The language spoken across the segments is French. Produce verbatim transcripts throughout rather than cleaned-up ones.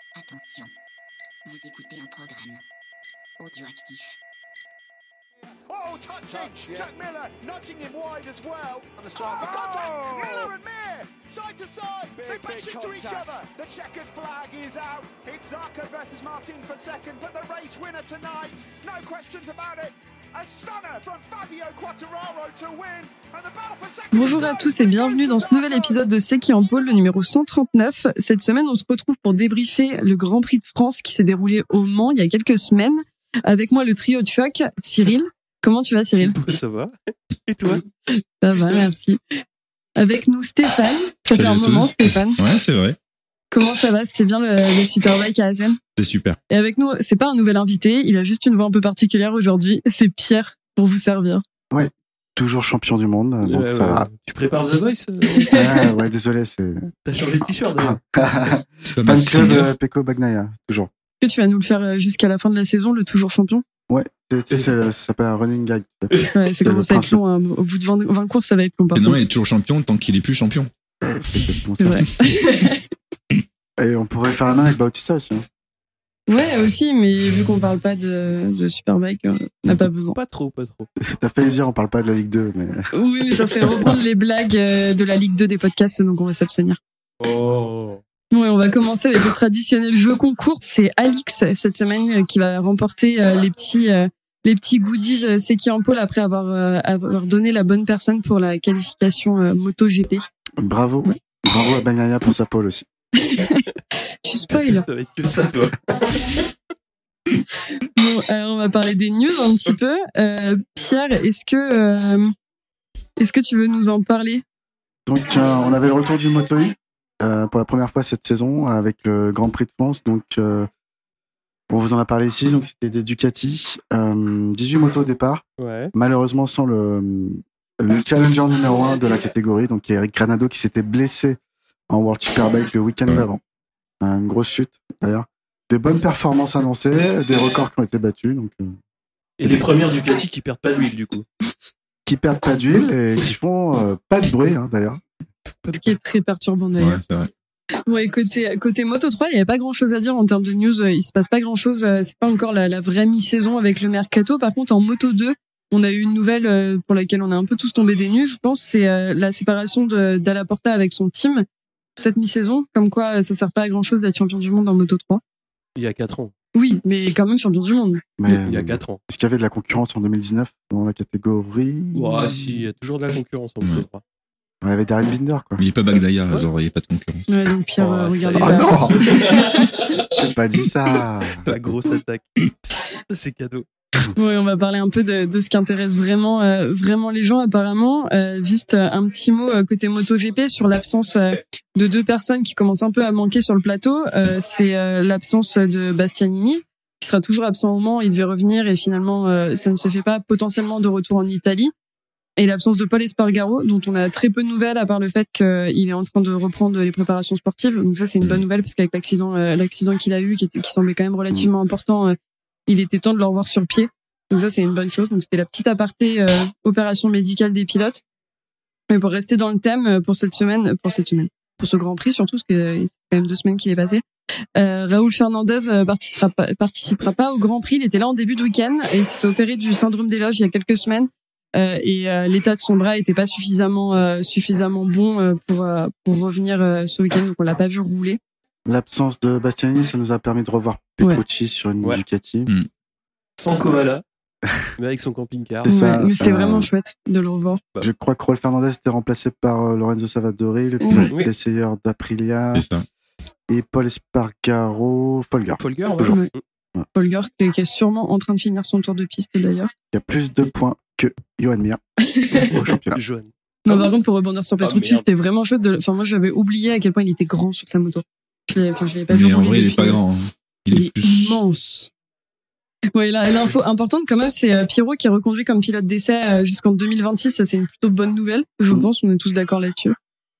Attention, vous écoutez un programme audioactif. Oh, touching! Touch, yeah. Jack Miller nudging him wide as well. On the strike. Oh, contact! Oh. Miller and Mir, side to side. Big, they bash into each other. The checkered flag is out. It's Zarco versus Martin for second, but the race winner tonight, no questions about it. A stunner from Fabio Quartararo to win. And the battle for second. Bonjour à tous et bienvenue dans ce nouvel épisode de C'est qui en pôle, le numéro cent trente-neuf. Cette semaine, on se retrouve pour débriefer le Grand Prix de France qui s'est déroulé au Mans il y a quelques semaines. Avec moi, le trio de choc, Cyril. Comment tu vas, Cyril ? Ça va. Et toi ? Ça va, merci. Avec nous, Stéphane. Ça Salut fait un moment, tous. Stéphane. Ouais, c'est vrai. Comment ça va ? C'était bien le, le Superbike à Assen ? C'est super. Et avec nous, c'est pas un nouvel invité, il a juste une voix un peu particulière aujourd'hui. C'est Pierre pour vous servir. Ouais, toujours champion du monde, donc Euh, ça ouais. va. Tu prépares The Voice ? Ah, ouais, désolé, c'est T'as changé de t-shirt d'ailleurs. C'est pas mal. fan club euh, Pecco Bagnaia, toujours. Est-ce que tu vas nous le faire euh, jusqu'à la fin de la saison, le toujours champion ? Ouais, c'est, c'est, c'est, ça s'appelle un running gag. Ouais, c'est le commencé à être principe. long. Hein. Au bout de vingt, vingt courses, ça va être long. Par Et non, contre. il est toujours champion tant qu'il est plus champion. C'est, bon, C'est ça. vrai. Et on pourrait faire la main avec Bautista aussi. Hein. Ouais, aussi, mais vu qu'on parle pas de, de Superbike, euh, on n'a pas besoin. Pas trop, pas trop. T'as failli dire on parle pas de la Ligue deux, mais Oui, mais ça serait reprendre les blagues euh, de la Ligue deux des podcasts, donc on va s'abstenir. Oh. Bon, et on va commencer avec le traditionnel jeu concours. C'est Alix cette semaine euh, qui va remporter euh, les petits euh, les petits goodies euh, C'est qui en pôle après avoir euh, avoir donné la bonne personne pour la qualification euh, MotoGP. bravo. Ouais. Bravo à Bagnaia pour sa pole aussi. Tu spoil. Ça va être que ça, toi. Bon, alors on va parler des news un petit peu. Euh, Pierre, est-ce que euh, est-ce que tu veux nous en parler ? Donc euh, on avait le retour du Moto E euh, pour la première fois cette saison avec le Grand Prix de France. Donc euh, on vous en a parlé ici. Donc c'était des Ducati, euh, dix-huit motos au départ. Ouais. Malheureusement sans le, le challenger numéro un de la catégorie, donc Eric Granado qui s'était blessé en World Superbike le week-end d'avant. Une grosse chute d'ailleurs. Des bonnes performances annoncées, des records qui ont été battus, donc euh, Et les premières Ducati qui perdent pas d'huile, du coup. qui perdent pas d'huile et qui font euh, pas de bruit hein, d'ailleurs. Ce qui est très perturbant d'ailleurs. Ouais, c'est vrai. Ouais, côté côté Moto trois, il y avait pas grand-chose à dire en termes de news. Il se passe pas grand-chose. C'est pas encore la, la vraie mi-saison avec le mercato. Par contre, en Moto deux, on a eu une nouvelle euh, pour laquelle on a un peu tous tombé des nues. Je pense c'est euh, la séparation de Dalla Porta avec son team cette mi-saison. Comme quoi, euh, ça sert pas à grand-chose d'être champion du monde en Moto trois. Il y a quatre ans. Oui, mais quand même champion du monde. Mais Il y a quatre ans. est-ce qu'il y avait de la concurrence en deux mille dix-neuf dans la catégorie? Ouais, si, il y a toujours de la concurrence en Moto trois. Il y avait Darren Binder quoi. Mais il n'est pas Bagnaia, genre il n'y a pas de concurrence. Ouais, donc Pierre, Oh, euh, ça regardez y est. pas. Ah non J'ai pas dit ça. La grosse attaque. Ça, c'est cadeau. Oui, on va parler un peu de, de ce qui intéresse vraiment, euh, vraiment les gens apparemment. Euh, juste euh, un petit mot euh, côté MotoGP sur l'absence euh, de deux personnes qui commencent un peu à manquer sur le plateau. Euh, c'est euh, l'absence de Bastianini, qui sera toujours absent au Mans. Il devait revenir et finalement euh, ça ne se fait pas. Potentiellement de retour en Italie. Et l'absence de Paul Espargaro, dont on a très peu de nouvelles à part le fait qu'il est en train de reprendre les préparations sportives. Donc ça, c'est une bonne nouvelle parce qu'avec l'accident, euh, l'accident qu'il a eu, qui, était, qui semblait quand même relativement important, euh, il était temps de le revoir sur pied. Donc ça, c'est une bonne chose. Donc c'était la petite aparté euh, opération médicale des pilotes. Mais pour rester dans le thème euh, pour cette semaine, pour cette semaine, pour ce Grand Prix surtout, parce que euh, c'est quand même deux semaines qu'il est passé. Euh, Raúl Fernandez euh, participera pas, participera pas au Grand Prix. Il était là en début de week-end et il s'est fait opérer du syndrome des loges il y a quelques semaines. Euh, et euh, l'état de son bras était pas suffisamment euh, suffisamment bon euh, pour euh, pour revenir euh, ce week-end, donc on l'a pas vu rouler. L'absence de Bastianini, ça nous a permis de revoir Petrucci sur une Ouais. Ducati. Mm. Sans Kovala, mais avec son camping-car. C'est ça, Ouais, mais c'était euh, vraiment chouette de le revoir. Je crois que Raúl Fernandez était remplacé par euh, Lorenzo Savadori, le Oui. pilote Oui. essayeur d'Aprilia, C'est ça. et Paul Espargaro, Folger. Folger, Toujours. Ouais. Folger qui qui est sûrement en train de finir son tour de piste d'ailleurs. Il y a plus de points que Johan Mir au championnat. Jaune. Non, par contre, pour rebondir sur Ah, Petrucci, merde. c'était vraiment chouette. De... Enfin, moi, j'avais oublié à quel point il était grand sur sa moto. Je l'ai, enfin, je l'avais pas vu Mais en rouler vrai, il est depuis. pas grand. hein. Il, Il est est plus. immense. Ouais, là, l'info importante quand même, c'est euh, Pirot qui est reconduit comme pilote d'essai euh, jusqu'en deux mille vingt-six. Ça, c'est une plutôt bonne nouvelle. Je Mhm. pense, on est tous d'accord là-dessus.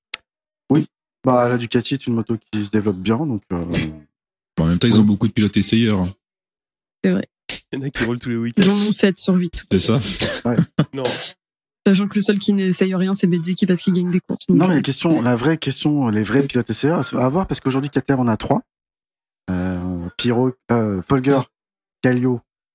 Bah, la Ducati est une moto qui se développe bien, donc euh, En même temps, ils ont beaucoup de pilotes essayeurs. C'est vrai. Il y en a qui roulent tous les week-ends. Ils en ont sept sur huit. C'est ça. Non. Sachant que le seul qui n'essaye rien, c'est Bezzecchi parce qu'il gagne des courses. Donc, non, mais la question, la vraie question, les vrais pilotes essayeurs, c'est à voir parce qu'aujourd'hui, Cater en a trois. Euh, Piro, euh, Folger, Kallio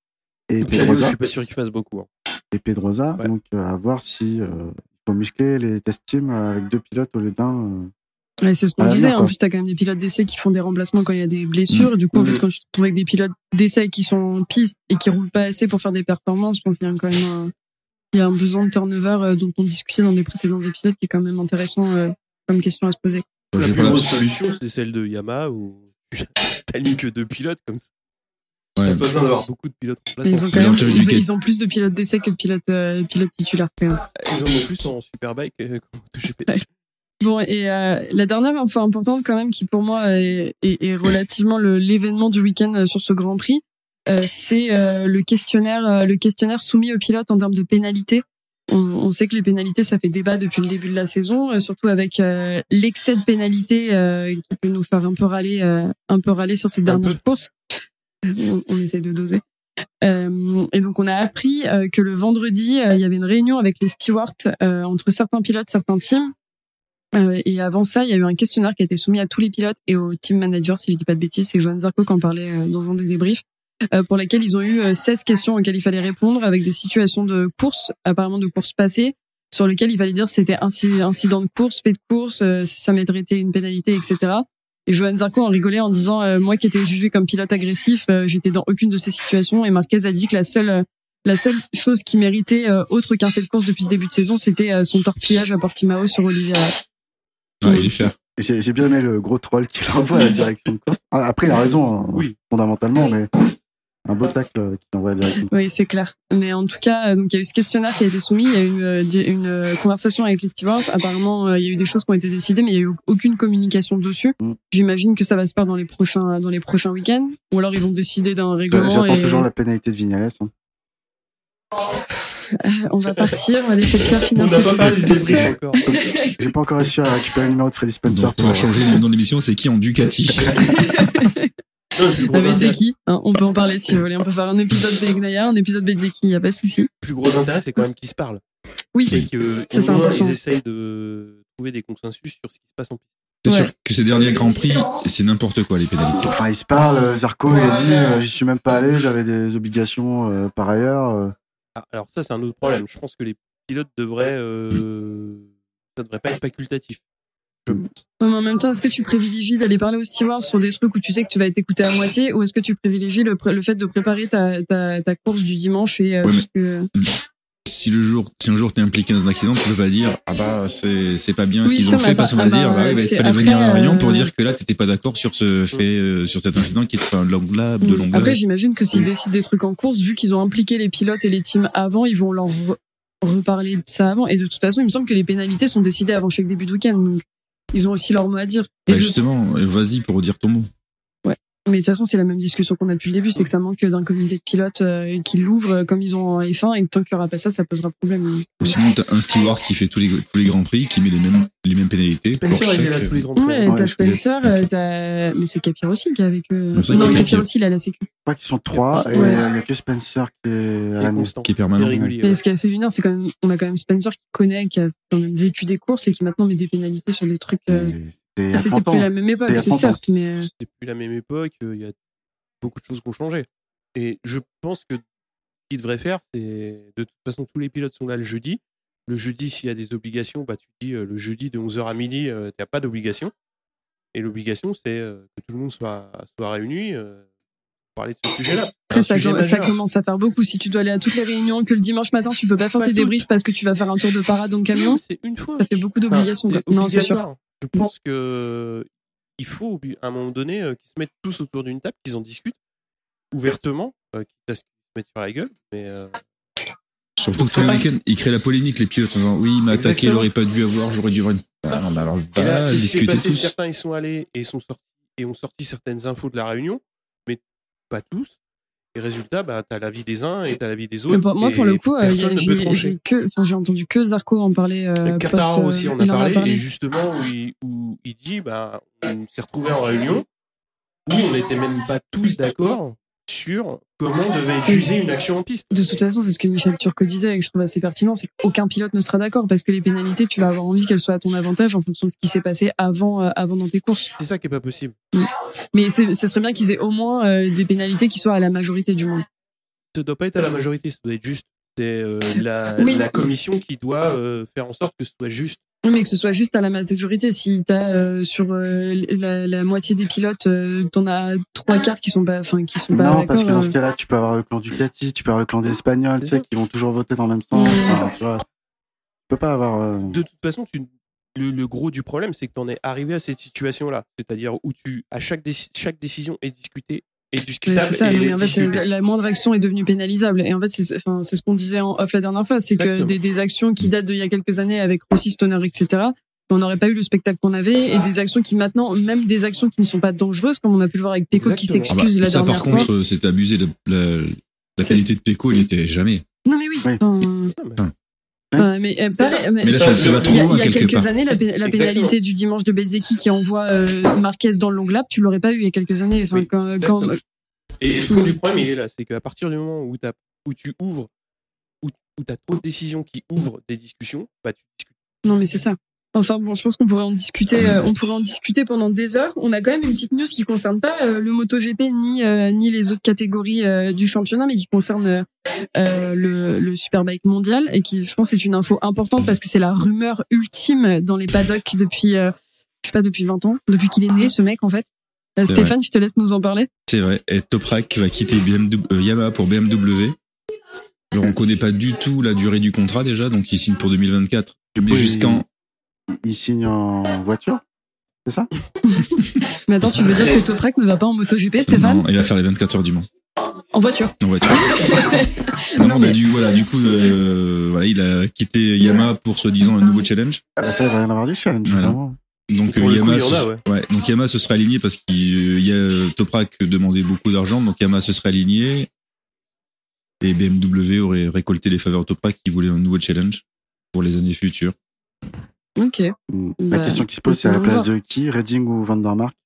et Kallio, je Pedrosa. suis pas sûr qu'il fasse beaucoup. Hein. Et Pedrosa, Ouais. donc euh, à voir si euh, il faut muscler les test teams avec deux pilotes au lieu d'un. Euh, Ouais, c'est ce qu'on à disait. l'avenir, En quoi. plus, t'as quand même des pilotes d'essai qui font des remplacements quand il y a des blessures. Mmh. Du coup, en Mmh. fait, quand tu te retrouves avec des pilotes d'essai qui sont en piste et qui roulent pas assez pour faire des performances, je pense qu'il y a quand même un, il y a un besoin de turnover euh, dont on discutait dans les précédents épisodes qui est quand même intéressant euh, comme question à se poser. Bon, La j'ai plus pas la- grosse solution, c'est celle de Yamaha où t'as mis que deux pilotes comme ça. Ouais. T'as pas besoin d'avoir beaucoup de pilotes Mais ils remplaçants. ont quand Mais même, l'avantage du ils, quai- ils ont plus de pilotes d'essai que de pilotes, euh, pilotes titulaires quand même. Ils en ont plus en Superbike euh, qu'en MotoGP. Ouais. Bon, et euh, la dernière info importante quand même qui pour moi est, est, est relativement le, l'événement du week-end euh, sur ce Grand Prix, euh, c'est euh, le questionnaire, euh, le questionnaire soumis aux pilotes en termes de pénalités. On, on sait que les pénalités, ça fait débat depuis le début de la saison, euh, surtout avec euh, l'excès de pénalités euh, qui peut nous faire un peu râler, euh, un peu râler sur ces dernières peu. courses. On, on essaie de doser. Euh, et donc on a appris euh, que le vendredi, euh, il y avait une réunion avec les stewards euh, entre certains pilotes, certains teams. Euh, et avant ça, il y a eu un questionnaire qui a été soumis à tous les pilotes et aux team managers, si je dis pas de bêtises, c'est Johan Zarco qui en parlait euh, dans un des débriefs, euh, pour lesquels ils ont eu euh, seize questions auxquelles il fallait répondre avec des situations de course, apparemment de course passée, sur lesquelles il fallait dire si c'était inci- incident de course, fait de course, euh, si ça mériterait une pénalité, et cetera. Et Johan Zarco en rigolait en disant euh, moi qui étais jugé comme pilote agressif, euh, j'étais dans aucune de ces situations. Et Marquez a dit que la seule euh, la seule chose qui méritait euh, autre qu'un fait de course depuis ce début de saison, c'était euh, son torpillage à Portimao sur Oliveira. Ah, il est fier. J'ai, j'ai bien aimé le gros troll qu'il envoie à la direction de course. Ah, après, il a raison, hein, Oui. fondamentalement, mais un beau tacle euh, qu'il envoie à la direction de course. Oui, c'est clair. Mais en tout cas, euh, donc il y a eu ce questionnaire qui a été soumis, il y a eu une, euh, di- une euh, conversation avec les stewards. Apparemment, euh, il y a eu des choses qui ont été décidées, mais il y a eu aucune communication dessus. Mm. J'imagine que ça va se faire dans les prochains dans les prochains week-ends, ou alors ils vont décider d'un Euh, règlement. J'attends Et toujours la pénalité de Vignales. Hein. Euh, on va partir, on va laisser Pierre On finir n'a cet pas parlé du épisode. débrief encore. J'ai pas encore réussi à récupérer le numéro de Freddy Spencer. Donc, on pour, va changer le nom de l'émission, c'est qui en Ducati? Non, le plus gros Avec intérêt, Zeki, hein, on peut en parler si vous voulez. On peut faire un épisode Begnaia, un épisode Bezeki, y a pas de souci. le plus gros intérêt, c'est quand même qu'ils se parlent. Oui, Et que, Ça, au c'est moins, important. ils essayent de trouver des consensus sur ce qui se passe en piste. C'est Ouais. sûr que ces derniers Grands Prix, c'est n'importe quoi, les pénalités. Enfin, ils se parlent. euh, Zarco, il a dit euh, j'y suis même pas allé, j'avais des obligations euh, par ailleurs. euh. Ah, alors ça, c'est un autre problème. Je pense que les pilotes devraient... Euh... Ça devrait pas être facultatif. Je pense. Ouais, mais en même temps, est-ce que tu privilégies d'aller parler aux stewards sur des trucs où tu sais que tu vas être écouté à moitié, ou est-ce que tu privilégies le, pr- le fait de préparer ta, ta, ta course du dimanche et euh, Ouais, parce que- Si le jour, si un jour t'es impliqué dans un accident, tu peux pas dire, ah bah, c'est, c'est pas bien ce Oui, qu'ils ça, ont bah, fait, parce qu'on va bah, dire, bah, bah, il c'est fallait après, venir à la réunion pour euh, dire que là, t'étais pas d'accord sur ce fait, euh, sur cet incident qui est un long lab, de long Après, lab. j'imagine que s'ils décident des trucs en course, vu qu'ils ont impliqué les pilotes et les teams avant, ils vont leur re- reparler de ça avant. Et de toute façon, il me semble que les pénalités sont décidées avant chaque début de week-end. Donc, ils ont aussi leur mot à dire. Et Bah, de- justement, euh, vas-y pour dire ton mot. Mais de toute façon, c'est la même discussion qu'on a depuis le début, c'est que ça manque d'un comité de pilotes euh, qui l'ouvre euh, comme ils ont en F un, et que tant qu'il n'y aura pas ça, ça posera problème. Ou sinon, t'as un steward qui fait tous les, tous les grands prix, qui met les mêmes, les mêmes pénalités. pour Spencer, il est là chaque- tous les grands prix. Ouais, Ouais, t'as je connais. Spencer, euh, t'as... mais c'est Capir aussi qui est avec eux. Non, c'est Non, Capir. Capir aussi, il a la sécu. Je crois qu'ils sont trois et il Ouais. y a que Spencer qui est à Il est l'année. constant. qui est permanent. Il est régulier. Mais ouais. ce qui est assez lunaire, c'est quand même, on a quand même Spencer qui connaît, qui a quand même vécu des courses et qui maintenant met des pénalités sur des trucs. Euh... C'était il y a C'était trente plus ans. la même époque, C'était il y a c'est trente ans. certes, mais euh, C'est plus la même époque, euh, il y a beaucoup de choses qui ont changé. Et je pense que ce qu'ils devraient faire, c'est de toute façon, tous les pilotes sont là le jeudi. Le jeudi, s'il y a des obligations, bah, tu dis euh, le jeudi de onze heures à midi, euh, tu n'as pas d'obligation. Et l'obligation, c'est euh, que tout le monde soit, soit réuni euh, pour parler de ce sujet-là. C'est après, un ça, sujet com- ça majeur. commence à faire beaucoup. Si tu dois aller à toutes les réunions, que le dimanche matin, tu peux pas faire Pas tes toutes. débriefs parce que tu vas faire un tour de parade en Non, camion, c'est une fois. ça fait beaucoup d'obligations. Enfin, quoi. Non, c'est sûr. obligatoire. Je pense que il faut à un moment donné euh, qu'ils se mettent tous autour d'une table, qu'ils en discutent ouvertement, euh, quitte à ce qu'ils se mettent sur la gueule, mais euh, Surtout que c'est le week-end, ils créent la polémique, les pilotes, en disant, oui, il m'a attaqué, il Exactement. aurait pas dû avoir, j'aurais dû avoir une... Ah, non, mais alors, et là, bah, qu'est-ce qui s'est discutez passé, tous. certains ils sont allés et sont sortis et ont sorti certaines infos de la réunion, mais pas tous. Et résultat, bah, t'as l'avis des uns et t'as l'avis des autres. Mais pour- moi, et pour le coup, euh, personne y a- ne peut j'ai, trancher. j'ai que, enfin, j'ai entendu que Zarco en parler. Euh, Et Quartararo post, aussi euh, en a il en parlé, a parlé. et justement où il, où il dit bah on s'est retrouvés en réunion où on n'était même pas tous d'accord sur comment devait être jugée une action en piste. De toute façon, c'est ce que Michel Turcot disait et que je trouve assez pertinent, c'est qu'aucun pilote ne sera d'accord parce que les pénalités, tu vas avoir envie qu'elles soient à ton avantage en fonction de ce qui s'est passé avant, euh, avant dans tes courses. C'est ça qui est pas possible. Mais c'est, ça serait bien qu'ils aient au moins euh, des pénalités qui soient à la majorité du monde. Ça doit pas être à la majorité, ça doit être juste. C'est euh, la, Oui. la commission qui doit euh, faire en sorte que ce soit juste. Oui, mais que ce soit juste à la majorité. Si t'as euh, sur euh, la, la moitié des pilotes, euh, t'en as trois quarts qui sont pas, enfin qui sont pas Non, d'accord. parce que dans ce euh. cas-là, tu peux avoir le clan Ducati, tu peux avoir le clan des Espagnols, tu sais, qui vont toujours voter dans le même sens. Enfin, tu vois, tu peux pas avoir. euh, De toute façon, tu, le, le gros du problème, c'est que t'en es arrivé à cette situation-là. C'est-à-dire où tu, à chaque, déci- chaque décision est discutée, est Ouais, discutable. c'est ça. et Non, elle mais est en fait, discutée. la, la moindre action est devenue pénalisable. Et en fait, c'est, enfin, c'est ce qu'on disait en off la dernière fois, c'est que Exactement. des, des actions qui datent d'il y a quelques années avec Rossi, Stoner, et cetera. On n'aurait pas eu le spectacle qu'on avait, et des actions qui maintenant, même des actions qui ne sont pas dangereuses, comme on a pu le voir avec Pecco qui Exactement. Ah bah, s'excuse la ça, dernière par fois. contre, c'est abusé. La, la, la C'est- qualité de Pecco, il était jamais. Non mais oui. Oui. Enfin, enfin, mais euh, pareil, Mais là, ça, ça va trop il y a, loin, il y a quelque quelques part. années, la, pé- la pénalité du dimanche de Bezzecchi qui envoie euh, Marquez dans le long lap, tu l'aurais pas eu il y a quelques années. Enfin, Oui, quand, quand, exactement. Et le fond du problème, il est là. C'est qu'à partir du moment où, t'as, où tu ouvres, où, où tu as trop de décisions qui ouvrent des discussions, bah, tu discutes. non mais c'est ça. Enfin bon, je pense qu'on pourrait en discuter. euh, on pourrait en discuter pendant des heures. On a quand même une petite news qui concerne pas euh, le MotoGP ni euh, ni les autres catégories euh, du championnat, mais qui concerne euh, euh, le, le Superbike mondial et qui, je pense, est une info importante parce que c'est la rumeur ultime dans les paddocks depuis, euh, je sais pas, depuis vingt ans, depuis qu'il est né, ce mec en fait. Euh, C'est Stéphane, je te laisse nous en parler. C'est vrai. Et Toprak va quitter B M W, euh, Yamaha pour B M W. Alors, on connaît pas du tout la durée du contrat déjà, donc il signe pour deux mille vingt-quatre. Mais Oui. jusqu'en, Il signe en voiture, c'est ça? Mais attends, tu veux dire que Toprak ne va pas en MotoGP, Stéphane? non, il va faire les vingt-quatre heures du Mans. En voiture. En voiture. non, non, bah, du, voilà, du coup, euh, voilà, il a quitté Yamaha pour soi-disant un nouveau challenge. Ah bah ça, il va rien avoir du challenge, Voilà. vraiment. Donc, Pour euh, le coup, Yamaha, il y en a, se- ouais. ouais, donc Yamaha se serait aligné parce qu'il y a Toprak demandait beaucoup d'argent, donc Yamaha se serait aligné. Et B M W aurait récolté les faveurs de Toprak qui voulait un nouveau challenge pour les années futures. Ok. Mm. La Bah, question qui se pose, c'est à la essayons de place de qui? Redding ou Van der Mark?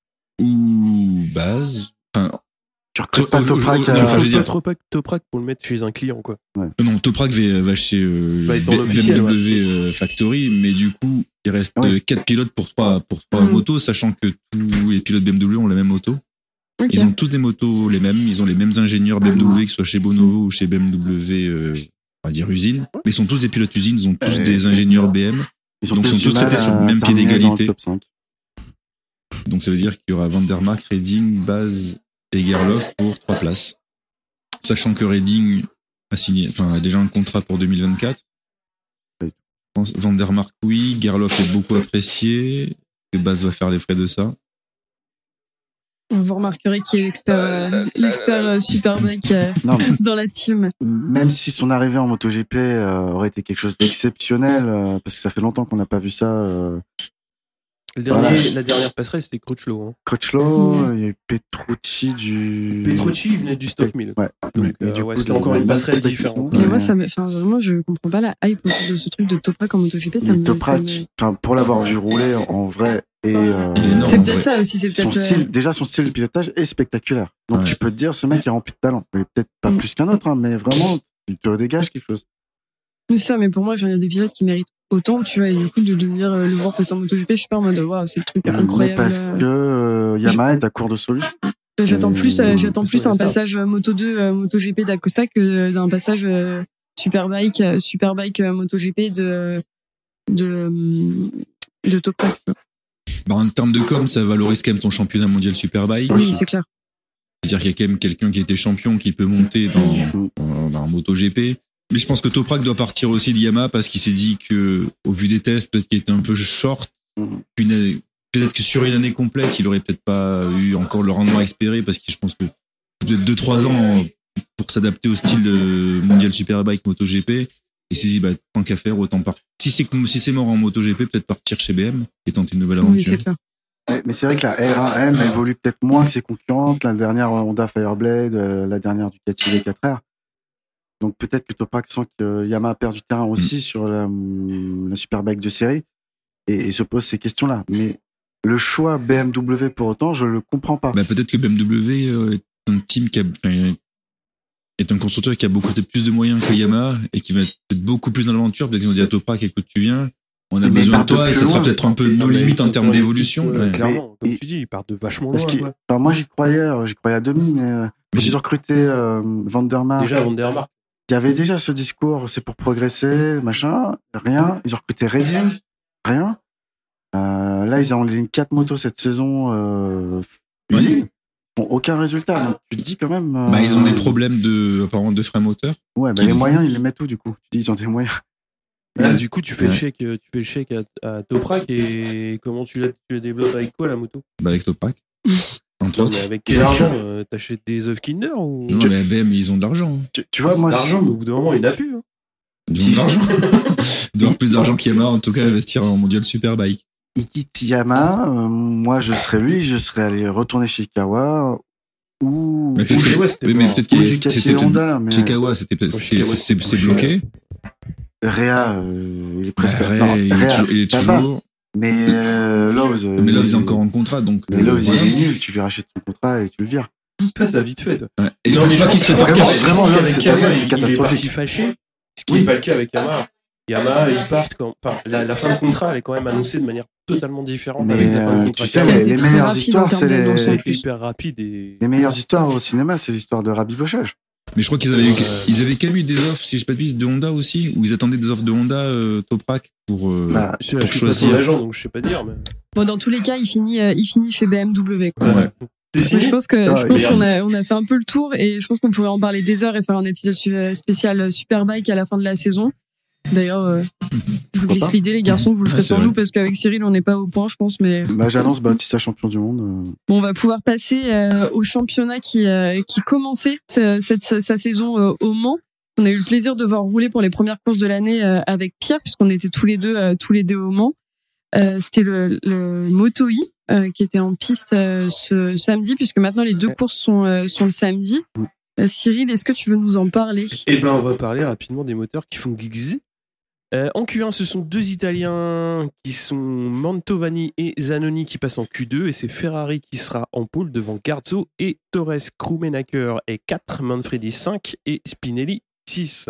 Ou base. Enfin, Tu recrutes pas Au- au- Toprak au- à... enfin, je veux Faut dire- pas trop pas Toprak pour le mettre chez un client, quoi. non, Toprak va, va chez euh, Va être dans B- l'officiel, B M W euh, Factory, mais du coup, il reste Ah oui. euh, quatre pilotes pour trois, pour trois Mm. motos, sachant que tous les pilotes B M W ont la même moto. Ok. Ils ont tous des motos les mêmes, ils ont les mêmes ingénieurs B M W, que ce soit chez Bonovo ou chez B M W, euh, on va dire usine. Mais ils sont tous des pilotes usines, ils ont tous Euh, des ingénieurs B M. Ils sont Donc, peut-être ils sont tous du mal traités sur le à même pied terminer dans le d'égalité. top cinq. Donc ça veut dire qu'il y aura Van der Mark, Redding, Baz et Gerloff pour trois places. Sachant que Redding a signé, enfin a déjà un contrat pour deux mille vingt-quatre. Oui. Je pense Van der Mark, oui. Gerloff est beaucoup apprécié. Et Baz va faire les frais de ça. Vous remarquerez qu'il est l'expert, euh, l'expert euh, Superbike euh, Non, mais dans la team. même si son arrivée en MotoGP euh, aurait été quelque chose d'exceptionnel, euh, parce que ça fait longtemps qu'on n'a pas vu ça. Euh, Le dernier, Voilà. La dernière passerelle, c'était Crutchlow. Hein. Crutchlow, Mm. il y a eu Petrucci du. Petrucci, il venait du Stock Mill. Ouais. Donc, Mais euh, du ouais, coup, c'était de- encore de une la passerelle protection. différente. Mais Ouais. moi, ça me, enfin, vraiment, je comprends pas la hype autour de ce truc de Toprak en MotoGP. Ça Mais me, Toprak, ça me- enfin, pour l'avoir vu rouler en vrai et euh, Il est énorme. C'est en peut-être vrai. ça aussi, c'est son peut-être. euh, style, déjà son style de pilotage est spectaculaire. Donc Ouais. tu peux te dire ce mec est rempli de talent. Mais peut-être pas Mm. plus qu'un autre, hein, mais vraiment il te dégage quelque chose. C'est ça, mais pour moi, enfin, il y a des pilotes qui méritent autant, tu vois, et du coup, de devenir euh, le voir passer en MotoGP, je suis pas en mode, waouh, c'est le truc Mais incroyable. parce que euh, Yamaha est à court de solutions. J'attends plus, euh, j'attends plus un ça. passage euh, Moto deux, euh, MotoGP d'Acosta que euh, d'un passage euh, Superbike, euh, Superbike euh, MotoGP de de euh, de Toprak. Bah, en termes de com, ça valorise quand même ton championnat mondial Superbike. Oui, c'est clair. C'est-à-dire qu'il y a quand même quelqu'un qui était champion qui peut monter dans, dans, dans MotoGP. Mais je pense que Toprak doit partir aussi de Yamaha parce qu'il s'est dit que, au vu des tests, peut-être qu'il était un peu short. Une année- peut-être que sur une année complète, il aurait peut-être pas eu encore le rendement espéré parce que je pense que peut-être deux trois ans pour s'adapter au style de mondial Superbike MotoGP. Et il s'est dit, bah, tant qu'à faire, autant partir. Si c'est, si c'est mort en MotoGP, peut-être partir chez B M et tenter une nouvelle Oui, aventure. c'est clair. Mais, mais c'est vrai que la R un M évolue peut-être moins que ses concurrentes. La dernière Honda Fireblade, euh, la dernière Ducati V quatre R. Donc peut-être que Toprak sent que Yamaha perd du terrain aussi sur la, la Superbike de série et, et se pose ces questions-là. Mais le choix B M W pour autant, je le comprends pas. Bah, peut-être que B M W euh, est un team qui a, enfin, est un constructeur qui a beaucoup peut-être plus de moyens que Yamaha et qui va être peut-être beaucoup plus dans l'aventure. Peut-être qu'ils ont dit à Toprak, écoute, tu viens. on a Mais besoin ils de toi partent et de ça plus sera loin. peut-être un peu Non, nos mais limites en dans termes l'équipe, d'évolution. euh, Ouais. Clairement, comme Mais- tu dis, ils partent de vachement Parce loin. que, quoi. enfin, moi, j'y croyais, euh, j'y croyais à demi, mais euh, Mais quand ils ont recruté euh, Vandermark, Déjà, Vandermark, il y avait déjà ce discours, c'est pour progresser, machin, rien. Ils ont recruté Racing, rien. Euh, là, ils ont en ligne quatre motos cette saison, euh, usine. Bon, aucun résultat. Donc, tu te dis quand même. euh, Bah, ils ont des problèmes de, apparemment, de frein moteur. Ouais, bah, Qui- les moyens, ils les mettent où, du coup? Tu dis, ils ont des moyens. là, du coup, tu fais le Ouais. chèque, euh, tu fais le chèque à, à Toprak et comment tu la, tu la développes avec quoi la moto? Bah, avec Toprak. Entre Non, autres. mais avec quel Et argent? l'argent euh, T'achètes des œufs Kinder ou Non, mais B M, ils ont de l'argent. hein. Tu, tu vois, moi, l'argent? Mais au bout d'un moment, il n'a plus. Hein. Ils ont de l'argent. Ils doivent avoir plus d'argent qu'Yamaha, en tout cas, investir en Mondial Superbike. il quitte Yamaha, euh, moi, je serais lui, je serais allé retourner chez Kawa ou. Mais peut-être chez que- Kawa, c'était oui, mais pas- peut-être ou qu'il Ducati c'était et peut-être- Honda, mais Chez Kawa, c'était peut-être, Chez c'était- Kawa, c'est c'était c'est plus bloqué. Réa, euh, il est Bah, presque. Ray, non, il est Réa, toujours, il est ça va. toujours- Mais euh, Lowe's, euh, mais là, ils ont il- encore en contrat, donc. Mais euh, Lowe's, voilà. il est nul, tu lui rachètes ton contrat et tu le vires. Toi, t'as vite fait. Toi. Ouais. Et je Non, pense mais pas je qu'il se pense fasse vraiment- qu'avec- vraiment, je pense là, qu'avec cette Yamaha, année, c'est il- Il est catastrophique. parti fâché. Ce qui Oui. n'est pas le cas avec Yamaha. Yamaha, ils partent quand. Enfin, la, la fin de contrat, elle est quand même annoncée de manière totalement différente Mais, avec la fin de euh, contrat. tu sais, Ça a les, été les très meilleures rapide en histoires, termes c'est d'annonce, les, Ça a en été plus. hyper rapide et. les meilleures histoires au cinéma, c'est l'histoire de rabibochage. Mais je crois qu'ils avaient, eu, Ouais. ils avaient quand même eu des offres, si je ne pas de bêtises, de Honda aussi, où ils attendaient des offres de Honda, euh, Toprak, pour, euh, Bah, Je, pour je suis pas son choisir. agent, donc je sais pas dire. Mais... Bon, dans tous les cas, il finit, euh, il finit chez B M W. Quoi. Ouais. C'est Moi, signé. je pense que Ah, je pense merde. qu'on a on a fait un peu le tour et je pense qu'on pourrait en parler des heures et faire un épisode su- spécial Superbike à la fin de la saison. D'ailleurs, euh, je vous Pourquoi glisse pas l'idée, les garçons, vous le Ouais, ferez c'est sans vrai. nous parce qu'avec Cyril, on n'est pas au point, je pense. Mais bah, j'annonce Bautista champion du monde. euh. bon, on va pouvoir passer euh, au championnat qui euh, qui commençait ce- cette sa, sa saison euh, au Mans. On a eu le plaisir de voir rouler pour les premières courses de l'année euh, avec Pierre puisqu'on était tous les deux euh, tous les deux au Mans. Euh, C'était le, le Moto E euh, qui était en piste euh, ce samedi puisque maintenant les deux courses sont euh, sont le samedi. Euh, Cyril, est-ce que tu veux nous en parler? Eh ben, on va parler rapidement des moteurs qui font gigz. Euh, en Q un, ce sont deux Italiens qui sont Mantovani et Zanoni qui passent en Q deux et c'est Ferrari qui sera en pôle devant Garzo et Torres. Krummenacher est quatre, Manfredi cinq et Spinelli six.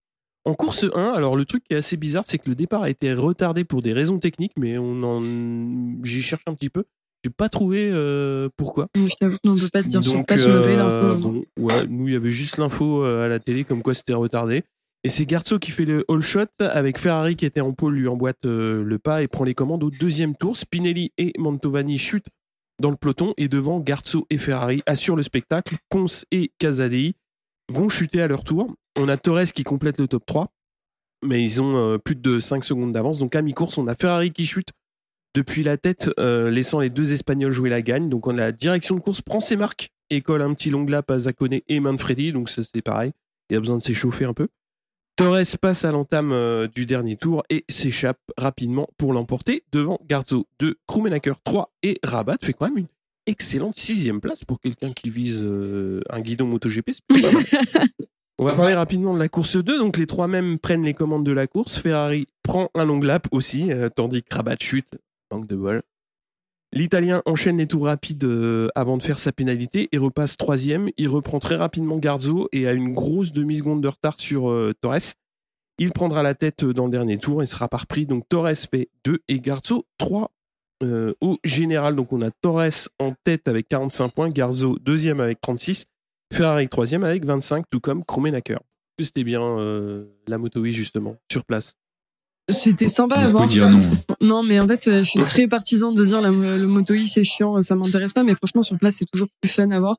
En course un, alors le truc qui est assez bizarre, c'est que le départ a été retardé pour des raisons techniques, mais on en... j'y cherche un petit peu. J'ai pas trouvé euh, pourquoi. Je t'avoue qu'on ne peut pas te dire sur Donc, place, on n'a pas eu euh, l'info. bon, ouais, nous, il y avait juste l'info euh, à la télé comme quoi c'était retardé. Et c'est Garzo qui fait le all shot avec Ferrari qui était en pôle, lui emboîte euh, le pas et prend les commandes au deuxième tour. Spinelli et Mantovani chutent dans le peloton et devant Garzo et Ferrari assurent le spectacle. Ponce et Casadei vont chuter à leur tour. On a Torres qui complète le top trois, mais ils ont euh, plus de cinq secondes d'avance. Donc à mi-course, on a Ferrari qui chute depuis la tête, euh, laissant les deux Espagnols jouer la gagne. Donc on a la direction de course prend ses marques et colle un petit long lap à Zaccone et Manfredi. Donc ça c'est pareil, il a besoin de s'échauffer un peu. Torres passe à l'entame euh, du dernier tour et s'échappe rapidement pour l'emporter devant Garzo deux, Krummenacher trois et Rabat fait quand même une excellente sixième place pour quelqu'un qui vise euh, un guidon MotoGP. C'est plutôt pas mal. On va parler rapidement de la course deux. Donc les trois mêmes prennent les commandes de la course. Ferrari prend un long lap aussi, euh, tandis que Rabat chute. Manque de bol. L'Italien enchaîne les tours rapides euh, avant de faire sa pénalité et repasse troisième. Il reprend très rapidement Garzo et a une grosse demi-seconde de retard sur euh, Torres. Il prendra la tête dans le dernier tour et sera pas repris. Donc Torres fait deux et Garzo trois euh, au général. Donc on a Torres en tête avec quarante-cinq points, Garzo deuxième avec trente-six, Ferrari troisième avec vingt-cinq, tout comme Krummenacher. Que c'était bien euh, la Moto E justement, sur place. C'était sympa à On voir. peut dire non. Non, mais en fait, euh, je suis très partisan de dire la, le Moto E c'est chiant, ça m'intéresse pas, mais franchement, sur place, c'est toujours plus fun à voir.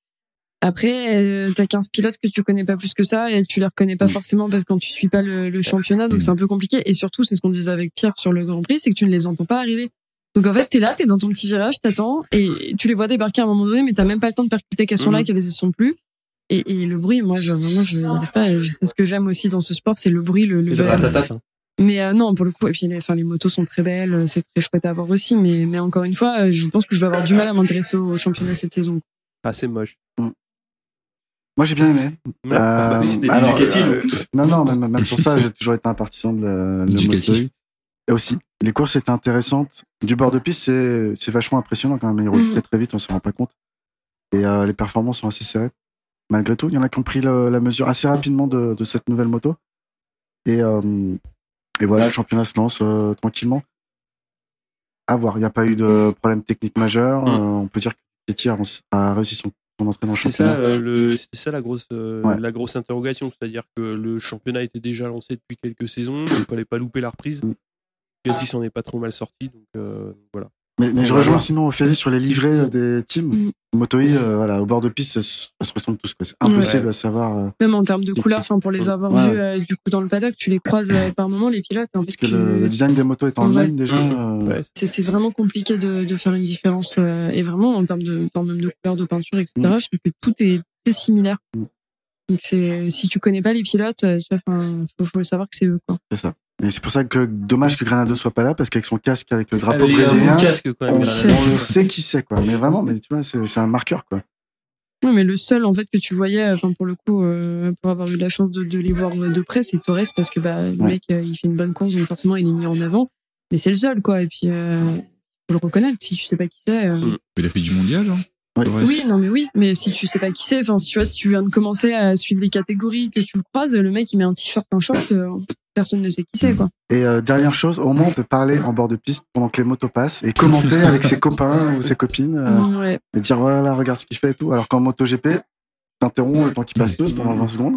Après, euh, t'as quinze pilotes que tu connais pas plus que ça et tu les reconnais pas forcément parce que quand tu suis pas le, le championnat, donc c'est un peu compliqué. Et surtout, c'est ce qu'on disait avec Pierre sur le Grand Prix, c'est que tu ne les entends pas arriver. Donc en fait, t'es là, t'es dans ton petit virage, t'attends et tu les vois débarquer à un moment donné, mais t'as même pas le temps de percuter qu'elles sont là, Mhm. qu'elles y sont plus. Et, et le bruit, moi, je, vraiment, je n'arrive pas. C'est ce que j'aime aussi dans ce sport, c'est le bruit, le, le C'est ratatate, hein. Mais euh, non, pour le coup, et puis les, enfin, les motos sont très belles, c'est très chouette à voir aussi. Mais, mais encore une fois, euh, je pense que je vais avoir du mal à m'intéresser au championnat cette saison. Ah, c'est moche. Moi, j'ai bien aimé. Ouais. Ah, bah oui, c'était Euh, alors, Ducati, euh, non, non, même, même sur ça, j'ai toujours été un partisan de la, de la Ducati. Moto E. Et aussi, les courses étaient intéressantes. Du bord de piste, c'est, c'est vachement impressionnant quand même. Ils roulent très très vite, on se rend pas compte. Et euh, les performances sont assez serrées. Malgré tout, il y en a qui ont pris le- la mesure assez rapidement de, de cette nouvelle moto. Et euh, et voilà, le championnat se lance euh, tranquillement. À voir, il n'y a pas eu de problème technique majeur. Mm. Euh, on peut dire que Pietri a, a réussi son, son entrée dans le C'est championnat. ça, euh, le, c'était ça la grosse, euh, Ouais. la grosse interrogation, c'est-à-dire que le championnat était déjà lancé depuis quelques saisons, il fallait pas louper la reprise. Mm. Pietri s'en est pas trop mal sorti, donc euh, voilà. Mais, mais On je va rejoins voir. sinon Ophélie sur les livrets des teams. Mm. Moto E, euh, voilà, au bord de piste, ça, se ça se ressemble tous. Quoi. C'est impossible Ouais. à savoir. Euh, Même en termes de couleurs, enfin pour les avoir Ouais. vus euh, du coup dans le paddock, tu les croises euh, par moment les pilotes. Hein, parce parce que le, le design des motos étant le Ouais. même déjà. Mmh. euh, Ouais. c'est, c'est vraiment compliqué de, de faire une différence euh, et vraiment en termes de, enfin, même de couleur, de peinture, et cetera. Mm. Je trouve que tout est très similaire. Mm. Donc c'est, si tu connais pas les pilotes, euh, tu vois, enfin, faut, faut le savoir que c'est eux, quoi. C'est ça. Et c'est pour ça que dommage que Granado soit pas là, parce qu'avec son casque, avec le drapeau Ah, il a un brésilien, beau casque quand même. on, Granado. on le sait qui c'est, quoi. Mais vraiment, mais tu vois, c'est, c'est un marqueur, quoi. Oui, mais le seul en fait que tu voyais, enfin pour le coup, euh, pour avoir eu la chance de, de les voir de près, c'est Torres parce que bah le Ouais. mec euh, il fait une bonne course donc forcément il est mis en avant. Mais c'est le seul quoi. Et puis euh, faut le reconnaître. Si tu sais pas qui c'est. euh, Mm. Il a fait du mondial, hein. Ouais. Torres. Oui, non mais oui. Mais si tu sais pas qui c'est, enfin si tu vois, si tu viens de commencer à suivre les catégories, que tu le croises, le mec il met un t-shirt, un short, euh, personne ne sait qui c'est quoi. Et euh, dernière chose, au moins on peut parler en bord de piste pendant que les motos passent et commenter avec ses copains ou ses copines euh, Ouais. et dire voilà, regarde ce qu'il fait et tout. Alors qu'en MotoGP, t'interromps le temps qu'ils passent tous pendant vingt secondes.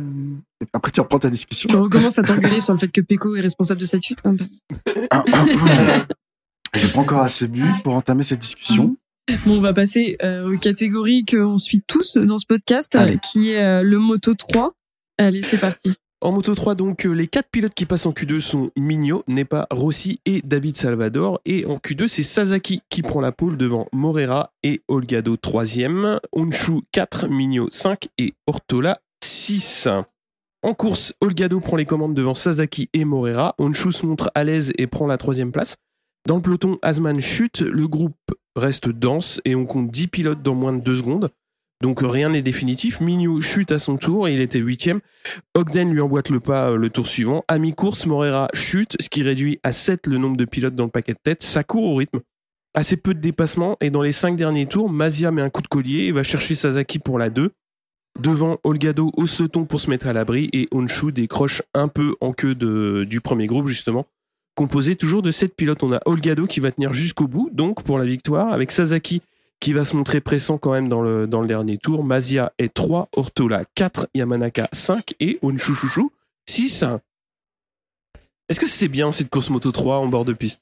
Et après tu reprends ta discussion. Tu recommences à t'engueuler sur le fait que Pecco est responsable de cette chute. Hein. Ah, ah, ah. J'ai pas encore assez bu pour entamer cette discussion. Bon, on va passer euh, aux catégories qu'on suit tous dans ce podcast, Allez. euh, qui est euh, le Moto trois. Allez, c'est parti. En Moto trois, donc, euh, les quatre pilotes qui passent en Q deux sont Mignot, Nepa, Rossi et David Salvador. Et en Q deux, c'est Sasaki qui prend la pole devant Morera et Olgado troisième, Honshu quatre, Mignot cinq et Ortola six. En course, Olgado prend les commandes devant Sasaki et Morera. Honshu se montre à l'aise et prend la troisième place. Dans le peloton, Asman chute, le groupe reste dense et on compte dix pilotes dans moins de deux secondes. Donc rien n'est définitif. Mignot chute à son tour et il était huitième. Ogden lui emboîte le pas le tour suivant. À mi-course, Morera chute, ce qui réduit à sept le nombre de pilotes dans le paquet de tête. Ça court au rythme. Assez peu de dépassements et dans les cinq derniers tours, Mazia met un coup de collier et va chercher Sasaki pour la deux. Devant, Olgado hausse le ton pour se mettre à l'abri et Honshu décroche un peu en queue de, du premier groupe justement. Composé toujours de sept pilotes, on a Olgado qui va tenir jusqu'au bout, donc pour la victoire, avec Sasaki qui va se montrer pressant quand même dans le, dans le dernier tour. Mazia est trois, Ortola quatre, Yamanaka cinq et Honshu Chouchou six. Est-ce que c'était bien cette course Moto trois en bord de piste?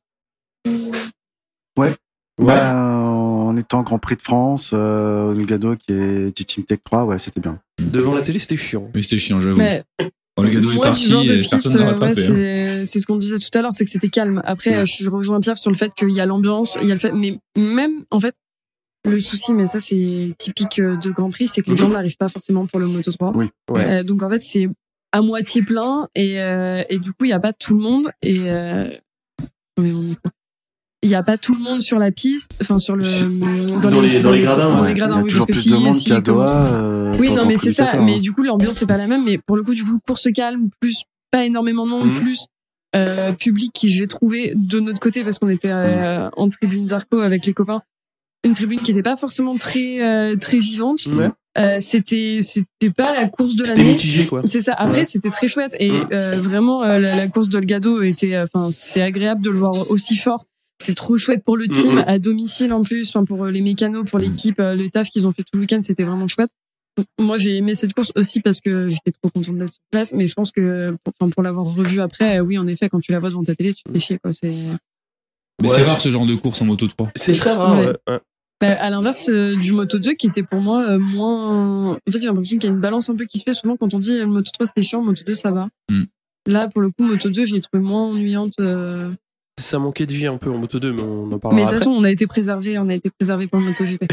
Ouais. Ouais. Bah, en étant Grand Prix de France, euh, Olgado qui est du Team Tech trois, ouais, c'était bien. Devant la télé, c'était chiant. Mais c'était chiant, j'avoue. Mais Olgado est moi, du parti genre de et piste, personne n'a euh, ouais, rattrapé. hein. c'est, c'est ce qu'on disait tout à l'heure, c'est que c'était calme. Après, Ouais. je rejoins Pierre sur le fait qu'il y a l'ambiance, il y a le fait, mais même, en fait, le souci, mais ça, c'est typique de Grand Prix, c'est que les gens n'arrivent pas forcément pour le Moto trois. Oui. Ouais. Euh, donc, en fait, c'est à moitié plein et, euh, et du coup, il n'y a pas tout le monde et, euh, mais on est quoi? Il n'y a pas tout le monde sur la piste, enfin, sur le, dans, Dans les- dans les gradins, dans ouais. les Il y gradins, a oui, toujours parce que plus de si- monde si qu'à commence- Doha. euh, Oui, quand non, on mais fait c'est du ça. Qatar, Mais hein. du coup, l'ambiance c'est pas la même. Mais pour le coup, du coup, course calme, plus pas énormément de monde, Mhm. plus euh, public qui j'ai trouvé de notre côté parce qu'on était euh, en tribune Zarco avec les copains. Une tribune qui était pas forcément très euh, très vivante. Ouais. Euh, c'était c'était pas la course de C'était l'année. mitigé, quoi. C'est ça. Après, Ouais. c'était très chouette et Mhm. euh, vraiment euh, la, la course d'Olgado était. Enfin, c'est agréable de le voir aussi fort. C'est trop chouette pour le team Mhm. à domicile en plus. Enfin, pour les mécanos, pour l'équipe, euh, le taf qu'ils ont fait tout le week-end, c'était vraiment chouette. Donc, moi, j'ai aimé cette course aussi parce que j'étais trop contente d'être sur place. Mais je pense que, pour, enfin, pour l'avoir revu après, euh, oui, en effet, quand tu la vois devant ta télé, tu te fais chier, quoi. C'est. Mais Ouais. c'est rare ce genre de course en Moto trois. C'est très rare. Ouais. ouais. Ouais. Bah, à l'inverse euh, du Moto deux qui était pour moi euh, moins. En fait, j'ai l'impression qu'il y a une balance un peu qui se fait souvent quand on dit euh, le Moto trois c'était chiant, Moto deux ça va. Mm. Là, pour le coup, Moto deux, je l'ai trouvé moins ennuyante. euh, Ça manquait de vie un peu en Moto deux, mais on en Mais parlera de toute après. façon, on a été préservé, on a été préservé pour le MotoGP.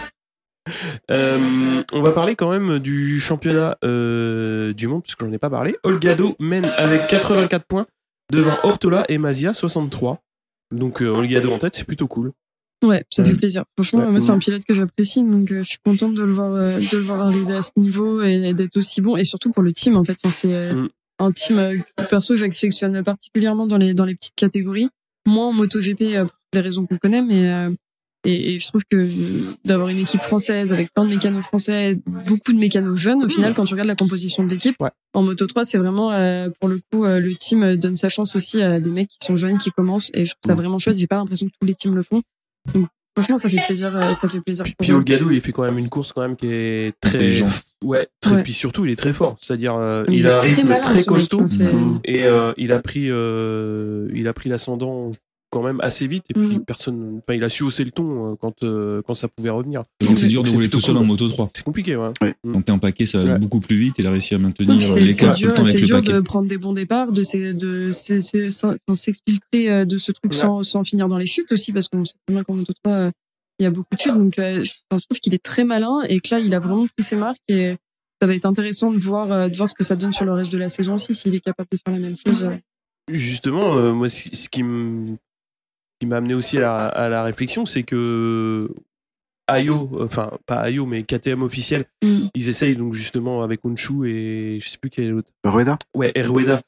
Euh, on va parler quand même du championnat euh, du monde, puisque j'en ai pas parlé. Olgado mène avec quatre-vingt-quatre points devant Ortola et Mazia soixante-trois. Donc euh, Olgado en tête, c'est plutôt cool. Ouais, ça Ouais. fait plaisir. Franchement, Ouais. moi, c'est un pilote que j'apprécie, donc euh, je suis contente de le voir, euh, de le voir arriver à ce niveau et, et d'être aussi bon. Et surtout pour le team, en fait, Enfin, c'est euh, Mm. un team euh, que, perso j'affectionne particulièrement dans les dans les petites catégories, moins en MotoGP euh, pour toutes les raisons qu'on connaît, mais euh, et, et je trouve que d'avoir une équipe française avec plein de mécanos français, beaucoup de mécanos jeunes, au final, quand tu regardes la composition de l'équipe, ouais. en Moto trois, c'est vraiment, euh, pour le coup, euh, le team donne sa chance aussi à des mecs qui sont jeunes, qui commencent, et je trouve ça vraiment chouette. J'ai pas l'impression que tous les teams le font. Donc, franchement, ça fait plaisir, euh, ça fait plaisir. Puis, puis Olgado, il fait quand même une course quand même qui est très, ouais, très, ouais. Puis surtout, il est très fort. C'est-à-dire, euh, il, il a un rythme très, très costaud, mec, hein, et euh, il a pris, euh, il a pris l'ascendant quand même assez vite, et puis mmh. personne, enfin, il a su hausser le ton quand euh, quand ça pouvait revenir. Donc c'est dur de rouler tout seul cool. En moto trois. C'est compliqué, ouais. ouais. Mmh. Quand t'es en paquet, ça va ouais. beaucoup plus vite. Il a réussi à maintenir oui, l'écart tout le temps avec le paquet. C'est dur de paquet. prendre des bons départs, de c'est de c'est c'est s'exfiltrer de ce truc ouais. sans sans finir dans les chutes aussi, parce qu'on sait très bien qu'en moto trois il y a beaucoup de chutes, donc euh, je trouve qu'il est très malin et que là il a vraiment pris ses marques, et ça va être intéressant de voir de voir ce que ça donne sur le reste de la saison aussi, s'il est capable de faire la même chose. Justement, euh, moi ce qui me qui m'a amené aussi à la, à la réflexion, c'est que Ayo, enfin pas Ayo, mais K T M officiel, mm. ils essayent donc justement avec Honshu et je sais plus quel est l'autre. Rueda. Ouais, Rueda,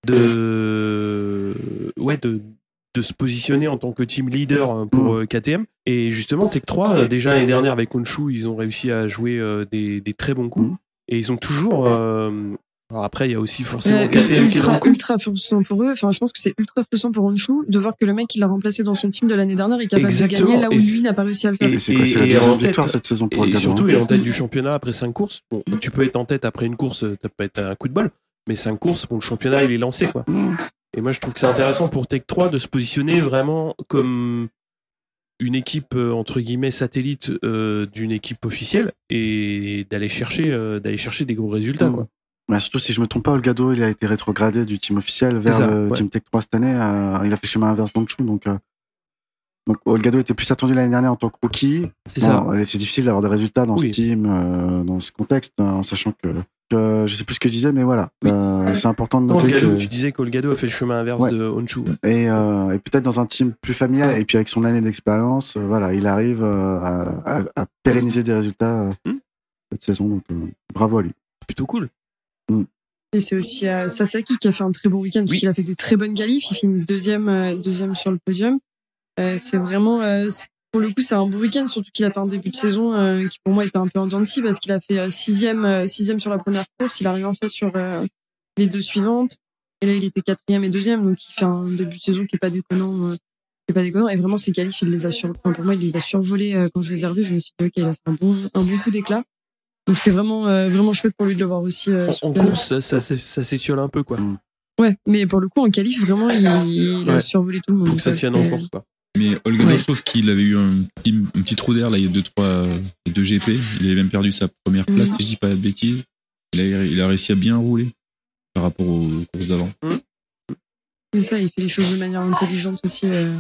de ouais de de se positionner en tant que team leader pour mm. K T M. Et justement Tech trois, déjà l'année dernière avec Honshu, ils ont réussi à jouer des des très bons coups, mm. et ils ont toujours euh, alors après, il y a aussi forcément euh, K T M ultra, qui est dans le coup. Ultra frustrant pour eux. Enfin, je pense que c'est ultra frustrant pour Honshu de voir que le mec qui l'a remplacé dans son team de l'année dernière est capable Exactement. de gagner là où et lui n'a pas réussi à le faire. Et, et c'est quoi, c'est la deuxième victoire cette saison pour et le surtout, il est en tête du championnat après cinq courses. Bon, tu peux être en tête après une course, ça peut être un coup de bol, mais cinq courses, bon, le championnat, il est lancé, quoi. Et moi, je trouve que c'est intéressant pour Tech trois de se positionner vraiment comme une équipe entre guillemets satellite euh, d'une équipe officielle et d'aller chercher euh, d'aller chercher des gros résultats, quoi. Bah, surtout si je me trompe pas, Olgado il a été rétrogradé du team officiel vers ça, le ouais. team Tech trois cette année. Euh, il a fait chemin inverse d'Honshu, donc euh, donc Olgado était plus attendu l'année dernière en tant que rookie. C'est bon, ça. C'est difficile d'avoir des résultats dans oui. ce team, euh, dans ce contexte, en sachant que, que je sais plus ce que je disais, mais voilà, oui. euh, c'est important de noter Olgado, que tu disais qu'Olgado a fait le chemin inverse ouais. de Honshu. Ouais. Et, euh, et peut-être dans un team plus familial, et puis avec son année d'expérience, euh, voilà, il arrive euh, à, à, à pérenniser des résultats euh, hmm. cette saison. Donc euh, bravo à lui. Plutôt cool. Hmm. Et c'est aussi euh, Sasaki qui a fait un très bon week-end, parce oui. qu'il a fait des très bonnes qualifs. Il finit deuxième, euh, deuxième sur le podium. Euh, c'est vraiment, euh, c'est, pour le coup, c'est un bon week-end, surtout qu'il a fait un début de saison euh, qui pour moi était un peu en dents de scie, parce qu'il a fait euh, sixième, euh, sixième sur la première course. Il a rien fait sur euh, les deux suivantes. Et là, il était quatrième et deuxième, donc il fait un début de saison qui est pas déconnant, euh, qui est pas déconnant. Et vraiment, ses qualifs, il les a sur, enfin, pour moi, il les a survolés euh, quand je les ai revus. Je me suis dit, ok, il a fait un bon, un bon coup d'éclat. Donc c'était vraiment euh, vraiment chouette pour lui de le voir aussi. Euh, en, en course, ça, ça, ça, ça s'étiole un peu, quoi. Ouais, mais pour le coup, en qualif, vraiment, il, il a ouais. survolé tout le monde. Faut que ça tienne en course, quoi. Mais Olgado, ouais. je trouve qu'il avait eu un petit, un petit trou d'air là, il y a deux, trois, deux G P. Il avait même perdu sa première place, mmh. si je dis pas de bêtises. Il a, il a réussi à bien rouler par rapport aux courses d'avant. Mmh. Mais ça, il fait les choses de manière intelligente aussi. Euh...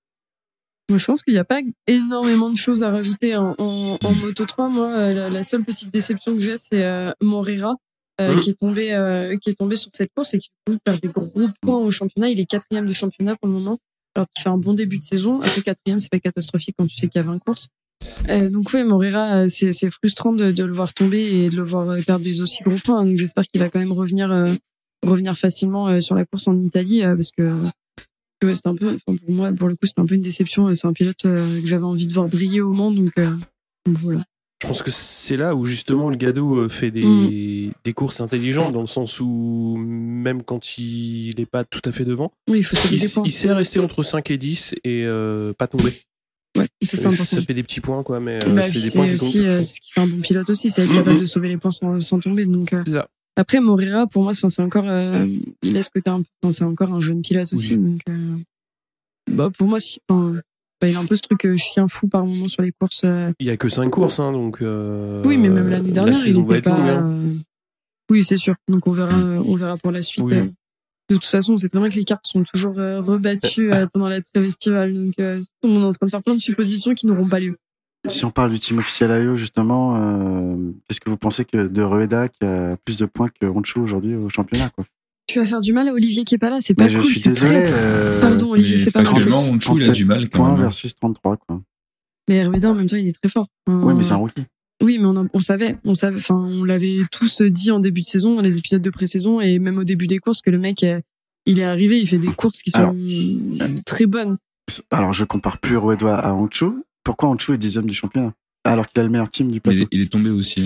Moi, je pense qu'il n'y a pas énormément de choses à rajouter en, en, en Moto trois. Moi, la, la seule petite déception que j'ai, c'est euh, Moreira, euh, mmh. qui est tombé, euh, qui est tombé sur cette course et qui perd des gros points au championnat. Il est quatrième du championnat pour le moment, alors qu'il fait un bon début de saison. Après quatrième, c'est pas catastrophique quand tu sais qu'il y a vingt courses. Euh, donc oui, Moreira, c'est, c'est frustrant de, de le voir tomber et de le voir perdre des aussi gros points. Donc j'espère qu'il va quand même revenir, euh, revenir facilement euh, sur la course en Italie, euh, parce que ouais, c'était un peu, enfin, pour moi, pour le coup, c'était un peu une déception. C'est un pilote euh, que j'avais envie de voir briller au Mans, donc, euh, donc voilà. Je pense que c'est là où justement le Gado fait des, mmh. des courses intelligentes, dans le sens où même quand il n'est pas tout à fait devant, oui, il, faut il, il sait rester entre cinq et dix et euh, pas tomber. Ouais, c'est ça, important. Ça fait des petits points, quoi, mais euh, bah, c'est des c'est points qui aussi, comptent. Euh, ce qui fait un bon pilote aussi, c'est être capable mmh. de sauver les points sans, sans tomber. Donc, euh, c'est ça. Après, Moreira, pour moi, c'est encore, euh, il a ce côté un peu, c'est encore un jeune pilote aussi, oui. donc. Euh, Bah pour moi, si, enfin, bah, il a un peu ce truc euh, chien fou par moment sur les courses. Euh... Il y a que cinq courses, hein, donc. Euh, oui, mais même l'année dernière, la il était pas. Longue, hein. euh... Oui, c'est sûr. Donc on verra, on verra pour la suite. Oui. Euh, de toute façon, c'est très vrai que les cartes sont toujours euh, rebattues euh, pendant la trêve estivale, donc euh, on est en train de faire plein de suppositions qui n'auront pas lieu. Si on parle du team officiel Ayo, justement, euh, qu'est-ce que vous pensez que de Rueda qui a plus de points que Honshu aujourd'hui au championnat, quoi? Tu vas faire du mal à Olivier qui est pas là, c'est pas mais cool, je suis c'est désolé, traître. Euh... Pardon Olivier, c'est pas cool. Actuellement, Honshu, il a du mal quand même. versus trente-trois, quoi. Mais Rueda, en même temps, il est très fort. Euh... Oui, mais c'est un rookie. Oui, mais on, en, on savait, on savait, enfin, on l'avait tous dit en début de saison, dans les épisodes de pré-saison, et même au début des courses, que le mec, il est arrivé, il fait des courses qui sont alors, très bonnes. Alors, je compare plus Rueda à Honshu, pourquoi Honshu est dixième du championnat alors qu'il a le meilleur team du plateau. Il est, il est tombé aussi.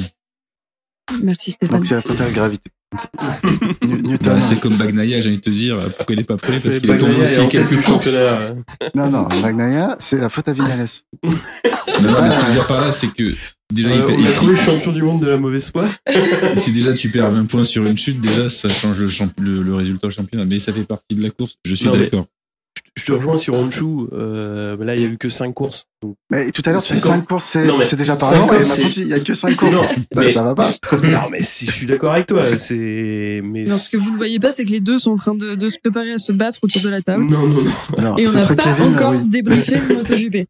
Merci Stéphane. Donc c'est la faute à la gravité. Newton. Bah, c'est comme Bagnaia, j'ai envie de te dire. Pourquoi il est pas prêt? Parce Mais qu'il est tombé Bagnaia est en aussi tête quelques du courses. championnat. Non, non, Bagnaia, c'est la faute à Vignales. Non, non, mais ce que je veux dire par là, c'est que déjà, Euh, il, on il- a trouvé le champion du monde de la mauvaise foi. si déjà tu perds vingt points sur une chute, déjà ça change le, champ- le, le résultat au championnat. Mais ça fait partie de la course. Je suis Non, mais- d'accord. Je te rejoins sur Honshu. Euh, là, il y a eu que cinq courses. Donc, Mais tout à l'heure, tu dis Cinq cinq courses, c'est, Non, mais c'est déjà cinq pareil. Et courses, maintenant, c'est- il y a que cinq courses. Non, Bah, mais- ça va pas. non, mais si je suis d'accord avec toi, c'est. Mais Non, ce que vous ne voyez pas, c'est que les deux sont en train de, de se préparer à se battre autour de la table. Non, non, non. Non, Et on ce n'a serait pas Kevin, encore oui. se débriefé le MotoGP.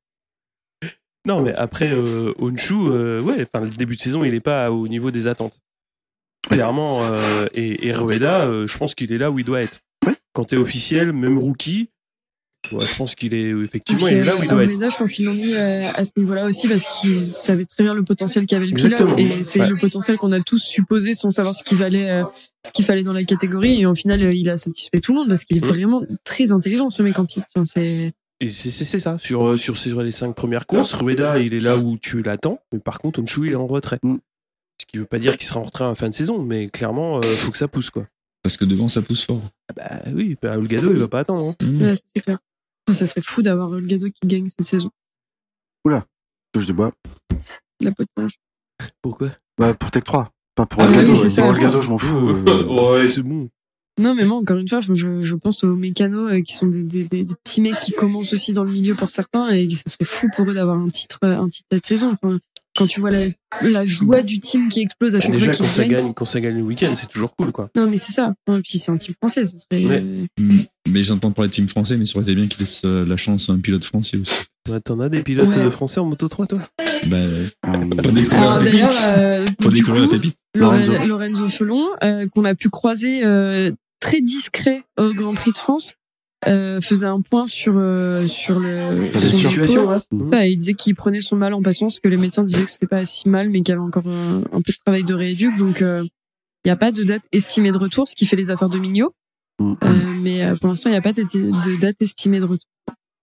Non, mais après, euh, Honshu, euh, ouais, enfin, le début de saison, il est pas au niveau des attentes. Clairement, euh, et, et Rueda, euh, je pense qu'il est là où il doit être. Ouais. Quand t'es officiel, même rookie, ouais, je pense qu'il est effectivement, Puis, il est là où il doit être. Almeida, je pense qu'ils l'ont mis euh, à ce niveau-là aussi parce qu'ils savaient très bien le potentiel qu'avait le pilote. Exactement. Et c'est Ouais. le potentiel qu'on a tous supposé sans savoir ce qu'il fallait, euh, ce qu'il fallait dans la catégorie. Et au final, euh, il a satisfait tout le monde parce qu'il est Ouais. vraiment très intelligent, ce mec en piste. Enfin, c'est... Et c'est, c'est, c'est ça. Sur, euh, sur, sur les cinq premières courses, Rueda, il est là où tu l'attends. Mais par contre, Honshu, il est en retrait. Mm. Ce qui veut pas dire qu'il sera en retrait à la fin de saison, mais clairement, euh, faut que ça pousse, quoi. Parce que devant ça pousse fort. Bah oui, bah, Olgado, il va pas attendre. Hein. Mmh. Ouais, ça, c'est clair. Ça, ça serait fou d'avoir le Gado qui gagne cette saison. Touche du bois. La peau de singe. Pourquoi? Bah, pour Tech trois. Pas pour Ah Olgado. oui, c'est ça. Pour Olgado, je m'en fous. euh. Ouais, c'est bon. Non, mais moi, encore une fois, enfin, je, je pense aux mécanos euh, qui sont des, des, des, des petits mecs qui commencent aussi dans le milieu pour certains et ça serait fou pour eux d'avoir un titre, euh, un titre cette saison. Enfin, quand tu vois la, la joie du team qui explose à chaque Déjà, fois quand qu'il ça gagne. gagne, quand ça gagne le week-end, c'est toujours cool, quoi. Non, mais c'est ça. Et puis c'est un team français, ça serait. Ouais. euh, Mmh. Mais j'entends parler de team français, mais ça aurait été bien qu'il laisse euh, la chance à un pilote français aussi. Ouais, t'en as des pilotes Ouais. euh, français en Moto trois, toi? Bah, ouais. Euh, Faut découvrir Alors la d'ailleurs, pépite. euh, Faut du découvrir coup, la pépite. Lorenzo, Lorenzo. Lorenzo Felon, euh, qu'on a pu croiser euh, très discret au Grand Prix de France, euh, faisait un point sur euh, sur le La sur le situation, pot. là. Ouais, il disait qu'il prenait son mal en patience, que les médecins disaient que c'était pas si mal, mais qu'il y avait encore un, un peu de travail de rééduc. Donc, il euh, n'y a pas de date estimée de retour, ce qui fait les affaires de Mignot. Mm. Euh, mais euh, pour l'instant, il n'y a pas de, de date estimée de retour.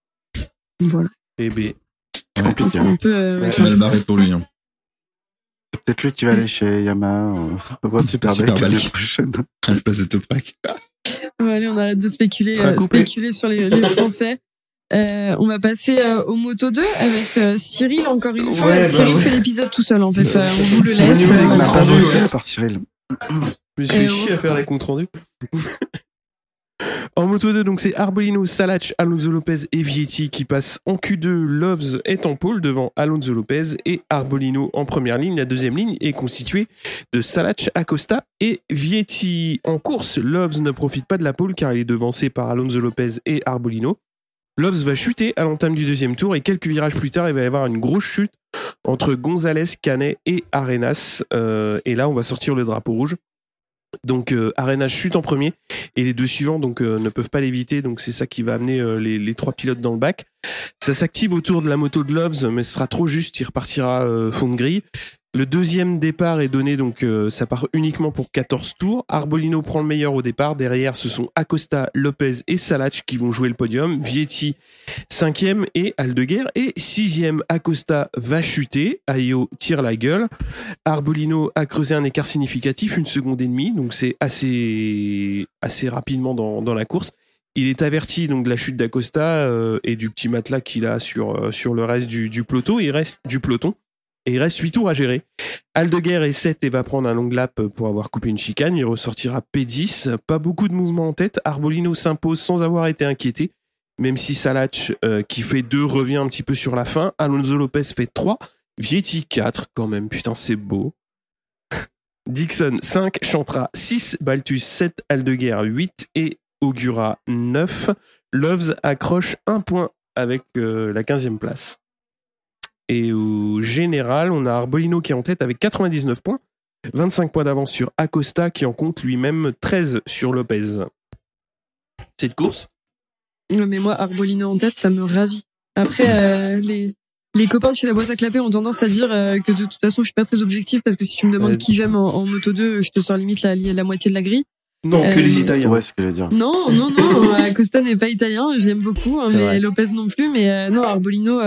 Voilà. Et ben, C'est compliqué. C'est hein. un peu. euh, ouais, C'est mal barré pour lui. Hein. C'est peut-être lui qui va aller chez Yamaha. Euh, au World Superbike Superbike. l'année prochaine. À la place de Toprak. Bon, allez, on arrête de spéculer, Train euh, coupé. spéculer sur les, les Français. Euh, on va passer euh, au Moto deux avec euh, Cyril encore une fois. Ouais, bah Cyril ouais. fait l'épisode tout seul en fait. Euh, on vous le Au laisse. niveau des euh, On a comptes pas rendus, bossé ouais. par Cyril. je me suis fait Et chier on- à faire les comptes rendus. En Moto deux, donc c'est Arbolino, Salach, Alonso Lopez et Vietti qui passent en Q deux. Loves est en pôle devant Alonso Lopez et Arbolino en première ligne. La deuxième ligne est constituée de Salach, Acosta et Vietti. En course, Loves ne profite pas de la pôle car il est devancé par Alonso Lopez et Arbolino. Loves va chuter à l'entame du deuxième tour et quelques virages plus tard, il va y avoir une grosse chute entre Gonzalez, Canet et Arenas. Euh, et là, on va sortir le drapeau rouge. Donc euh, Arenas chute en premier et les deux suivants donc euh, ne peuvent pas l'éviter, donc c'est ça qui va amener euh, les, les trois pilotes dans le bac. Ça s'active autour de la moto de Loves, mais ce sera trop juste, il repartira euh, fond de grille. Le deuxième départ est donné, donc euh, ça part uniquement pour quatorze tours. Arbolino prend le meilleur au départ. Derrière, ce sont Acosta, Lopez et Salach qui vont jouer le podium. Vietti, cinquième et Aldeguer est sixième. Acosta va chuter. Ayo tire la gueule. Arbolino a creusé un écart significatif, une seconde et demie. Donc c'est assez, assez rapidement dans, dans la course. Il est averti donc de la chute d'Acosta euh, et du petit matelas qu'il a sur, euh, sur le reste du, du peloton. Il reste du peloton. Et il reste huit tours à gérer. Aldeguer est sept et va prendre un long lap pour avoir coupé une chicane. Il ressortira P dix. Pas beaucoup de mouvements en tête. Arbolino s'impose sans avoir été inquiété. Même si Salach, euh, qui fait deux, revient un petit peu sur la fin. Alonso Lopez fait trois. Vietti quatre quand même. Putain, c'est beau. Dixon cinq. Chantra six. Baltus sept. Aldeguer huit. Et Augura neuf. Loves accroche un point avec euh, la quinzième place. Et au général, on a Arbolino qui est en tête avec quatre-vingt-dix-neuf points, vingt-cinq points d'avance sur Acosta qui en compte lui-même treize sur Lopez. Cette course, Ouais, mais moi, Arbolino en tête, ça me ravit. Après, euh, les, les copains de chez la boîte à clapper ont tendance à dire euh, que de toute façon, je suis pas très objectif parce que si tu me demandes Ouais. qui j'aime en, en moto deux, je te sors limite la, la moitié de la grille. non, Euh, que les Italiens. Ouais, ce que j'allais dire. Non, non, non, Acosta n'est pas italien, je l'aime beaucoup, hein, C'est mais vrai. Lopez non plus, mais euh, non, Arbolino, euh,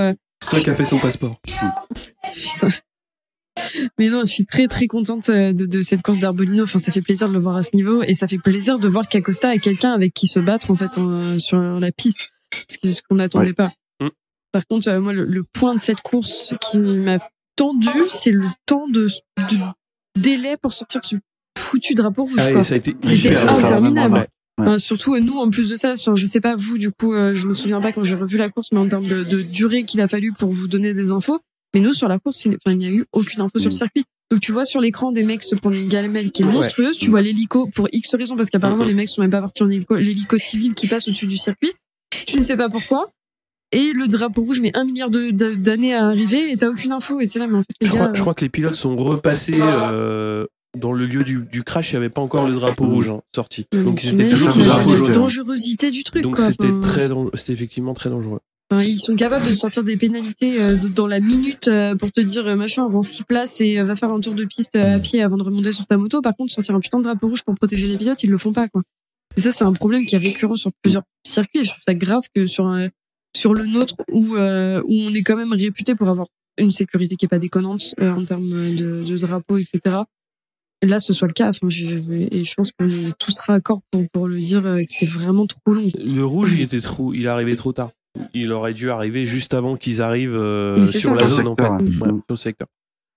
C'est toi qui as fait son passeport. Putain. Mais non, je suis très très contente de, de cette course d'Arbolino. Enfin, ça fait plaisir de le voir à ce niveau et ça fait plaisir de voir qu'Acosta a quelqu'un avec qui se battre en fait en, sur la piste, ce qu'on n'attendait ouais. pas. Mm. Par contre, euh, moi, le, le point de cette course qui m'a tendu, c'est le temps de, de délai pour sortir ce foutu drapeau rouge. Ah quoi. oui, ça a été C'était interminable. Ouais. Enfin, surtout nous, en plus de ça, je sais pas vous, du coup, euh, je me souviens pas quand j'ai revu la course, mais en termes de, de durée qu'il a fallu pour vous donner des infos. Mais nous, sur la course, il, enfin, il n'y a eu aucune info mmh. sur le circuit. Donc, tu vois sur l'écran des mecs se prendre une gamelle qui est monstrueuse. Ouais. Tu vois l'hélico pour X raisons, parce qu'apparemment, mmh. les mecs sont même pas partis en hélico, l'hélico civil qui passe au-dessus du circuit. Tu ne sais pas pourquoi. Et le drapeau rouge met un milliard de, de, d'années à arriver et t'as aucune info. Et c'est là, mais en fait, les je, gars, crois, euh... je crois que les pilotes sont repassés, euh, dans le lieu du, du crash, il n'y avait pas encore le drapeau rouge hein, sorti. Donc, Donc c'était toujours ce drapeau jaune. La dangerosité du truc. Donc quoi. c'était enfin... très, c'était effectivement très dangereux. Enfin, ils sont capables de sortir des pénalités euh, dans la minute euh, pour te dire euh, machin avant six places et euh, va faire un tour de piste euh, à pied avant de remonter sur ta moto. Par contre, sortir un putain de drapeau rouge pour protéger les pilotes, ils le font pas quoi. Et ça, c'est un problème qui est récurrent sur plusieurs circuits. Et je trouve ça grave que sur un, sur le nôtre où euh, où on est quand même réputé pour avoir une sécurité qui est pas déconnante euh, en termes de, de drapeau, et cetera. Et là, ce soit le cas. Enfin, je, et je pense qu'on est tous raccord pour pour le dire euh, que c'était vraiment trop long. Le rouge, il était trop, il est arrivé trop tard. Il aurait dû arriver juste avant qu'ils arrivent euh, sur ça, la zone en fait, ouais. Ouais, au secteur.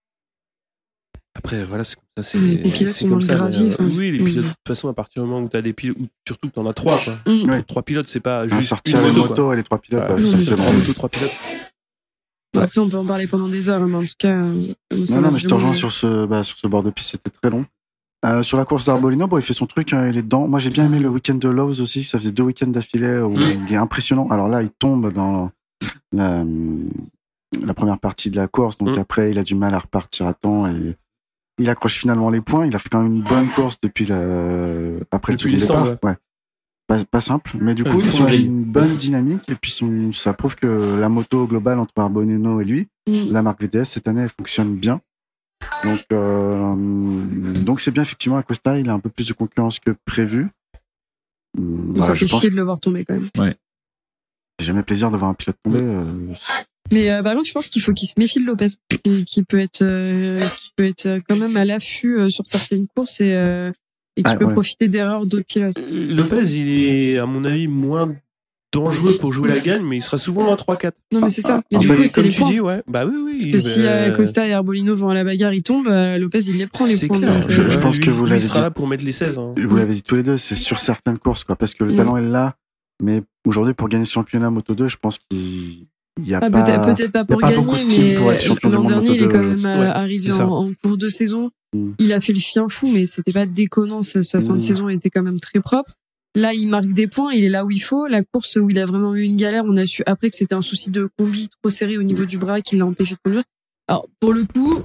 Après, voilà, c'est, ça, c'est, les pilotes c'est sont comme dans ça. le gravier, Mais, enfin, oui, les oui. pilotes, de toute façon, à partir du moment où t'as des pilotes, surtout que t'en as trois, quoi. Mm. Ouais. Trois pilotes, c'est pas juste sortir une les moto, motos quoi. et les trois pilotes. Ouais, Ouais, non, ça, mais c'est c'est trois bon. motos, trois pilotes. Bon, après, on peut en parler pendant des heures, mais en tout cas, euh, ça Non, non, mais je te vraiment... rejoins sur ce, bah, sur ce bord de piste, c'était très long. Euh, sur la course d'Arbolino, bon, il fait son truc, hein, il est dedans. Moi, j'ai bien aimé le week-end de Lowe's aussi. Ça faisait deux week-ends d'affilée où Mm. il est impressionnant. Alors là, il tombe dans la, la première partie de la course. Donc Mm. après, il a du mal à repartir à temps et il accroche finalement les points. Il a fait quand même une bonne course depuis la, après Depuis le les départ. stands, Ouais. Pas, pas simple. Mais du coup, Ouais, ils son ont grille. une bonne dynamique et puis son, ça prouve que la moto globale entre Arbolino et lui, Mm. la marque V D S cette année, elle fonctionne bien. Donc, euh, donc c'est bien effectivement Acosta, il a un peu plus de concurrence que prévu. Bon, Voilà, ça je fait pense chier que de le voir tomber quand même. j'ai jamais plaisir de voir un pilote tomber. Euh, Mais euh, par contre, je pense qu'il faut qu'il se méfie de Lopez, qui, qui peut être, euh, qui peut être quand même à l'affût euh, sur certaines courses et, euh, et qui Ah, peut ouais. profiter d'erreurs d'autres pilotes. Euh, Lopez, il est, à mon avis, moins dangereux pour jouer la gagne, mais il sera souvent à trois quatre. Non, mais c'est ça. Mais en du fait, coup, c'est comme les tu points. dis, ouais. Bah oui, oui. Parce que si euh, euh, Costa et Arbolino vont à la bagarre, ils tombent, euh, Lopez, il les prend les c'est points. clair. donc, Je- euh, je pense lui, que vous lui l'avez sera dit. là pour mettre les seize. Hein. vous l'avez dit tous les deux, c'est sur certaines courses, quoi, parce que le Mm. talent est là. Mais aujourd'hui, pour gagner ce championnat Moto deux, je pense qu'il y a Ah, pas. peut-être, peut-être pas y a pour pas beaucoup gagner, de teams pour être mais champion du l'an monde dernier, il Moto est quand deux. même euh, Ouais, arrivé c'est ça. en, en cours de saison. Mm. Il a fait le chien fou, mais c'était pas déconnant. Sa, sa fin de Mm. saison était quand même très propre. Là, il marque des points, il est là où il faut. La course où il a vraiment eu une galère, on a su après que c'était un souci de combi trop serré au niveau du bras qui l'a empêché de conduire. Alors, pour le coup,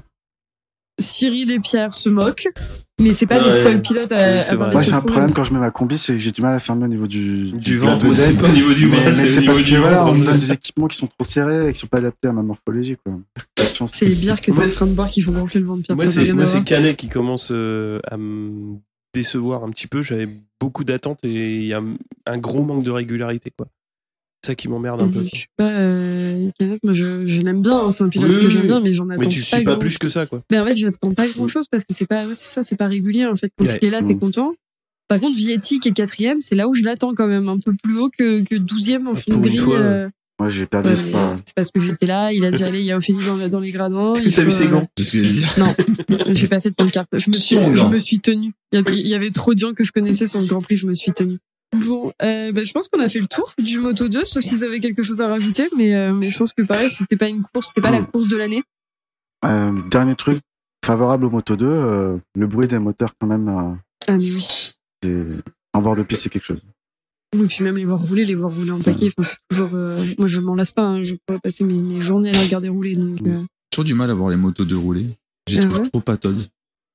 Cyril et Pierre se moquent, mais c'est pas Ouais, les seuls pilotes à, oui, c'est à avoir vrai. les Moi, j'ai seuls un problème problèmes. quand je mets ma combi, c'est que j'ai du mal à fermer au niveau du, Du ventre, de moi, c'est deck. pas au niveau du Mais, bras, mais c'est au c'est niveau parce du que voilà, ventre. on me donne des équipements qui sont trop serrés et qui sont pas adaptés à ma morphologie, quoi. Pas de chance. C'est les bières que Moi- t'es en train de boire qui font gonfler le ventre, Pierre. Moi, ça n'a c'est, rien moi, à c'est voir. Canet qui commence euh, à me décevoir un petit peu. J'avais beaucoup d'attentes et il y a un gros manque de régularité, quoi. C'est ça qui m'emmerde un peu. Je suis pas, euh, Canet, moi, je, je l'aime bien, hein, c'est un pilote Oui, que oui, j'aime oui. bien, mais j'en attends Mais tu pas suis pas grand- plus que ça, quoi. Mais en fait, j'attends pas grand chose parce que c'est pas, ouais, c'est ça, c'est pas régulier, en fait. Quand Ouais. il est là, t'es Mm. content. Par contre, Vietti, qui est quatrième, c'est là où je l'attends quand même, un peu plus haut que, que douzième en Pour fin de une grille. fois, euh, Moi, j'ai perdu ouais, espoir. mais c'est parce que j'étais là, il a dit, allez, il y a Ophélie dans, dans les gradins. il T'as faut, vu ses euh, gants? C'est ce que je veux dire. Non, j'ai pas fait de pancarte. Je me suis, Son je gant. me suis tenue. Il y, a- il y avait trop de gens que je connaissais sur ce Grand Prix, je me suis tenue. Bon, euh, bah, je pense qu'on a fait le tour du Moto deux, sauf si vous avez quelque chose à rajouter, mais, euh, mais je pense que pareil, c'était pas une course, c'était pas la course de l'année. Euh, dernier truc favorable au Moto deux, euh, le bruit des moteurs quand même, euh, Ah, mais oui. c'est, en bord de piste, c'est quelque chose. Oui, puis même les voir rouler, les voir rouler en paquet, enfin, c'est toujours, euh, moi, je m'en lasse pas, hein, je pourrais passer mes, mes journées à les regarder rouler, donc, euh, J'ai toujours du mal à voir les motos de rouler. J'ai Ah trouvé ouais trop pataudes.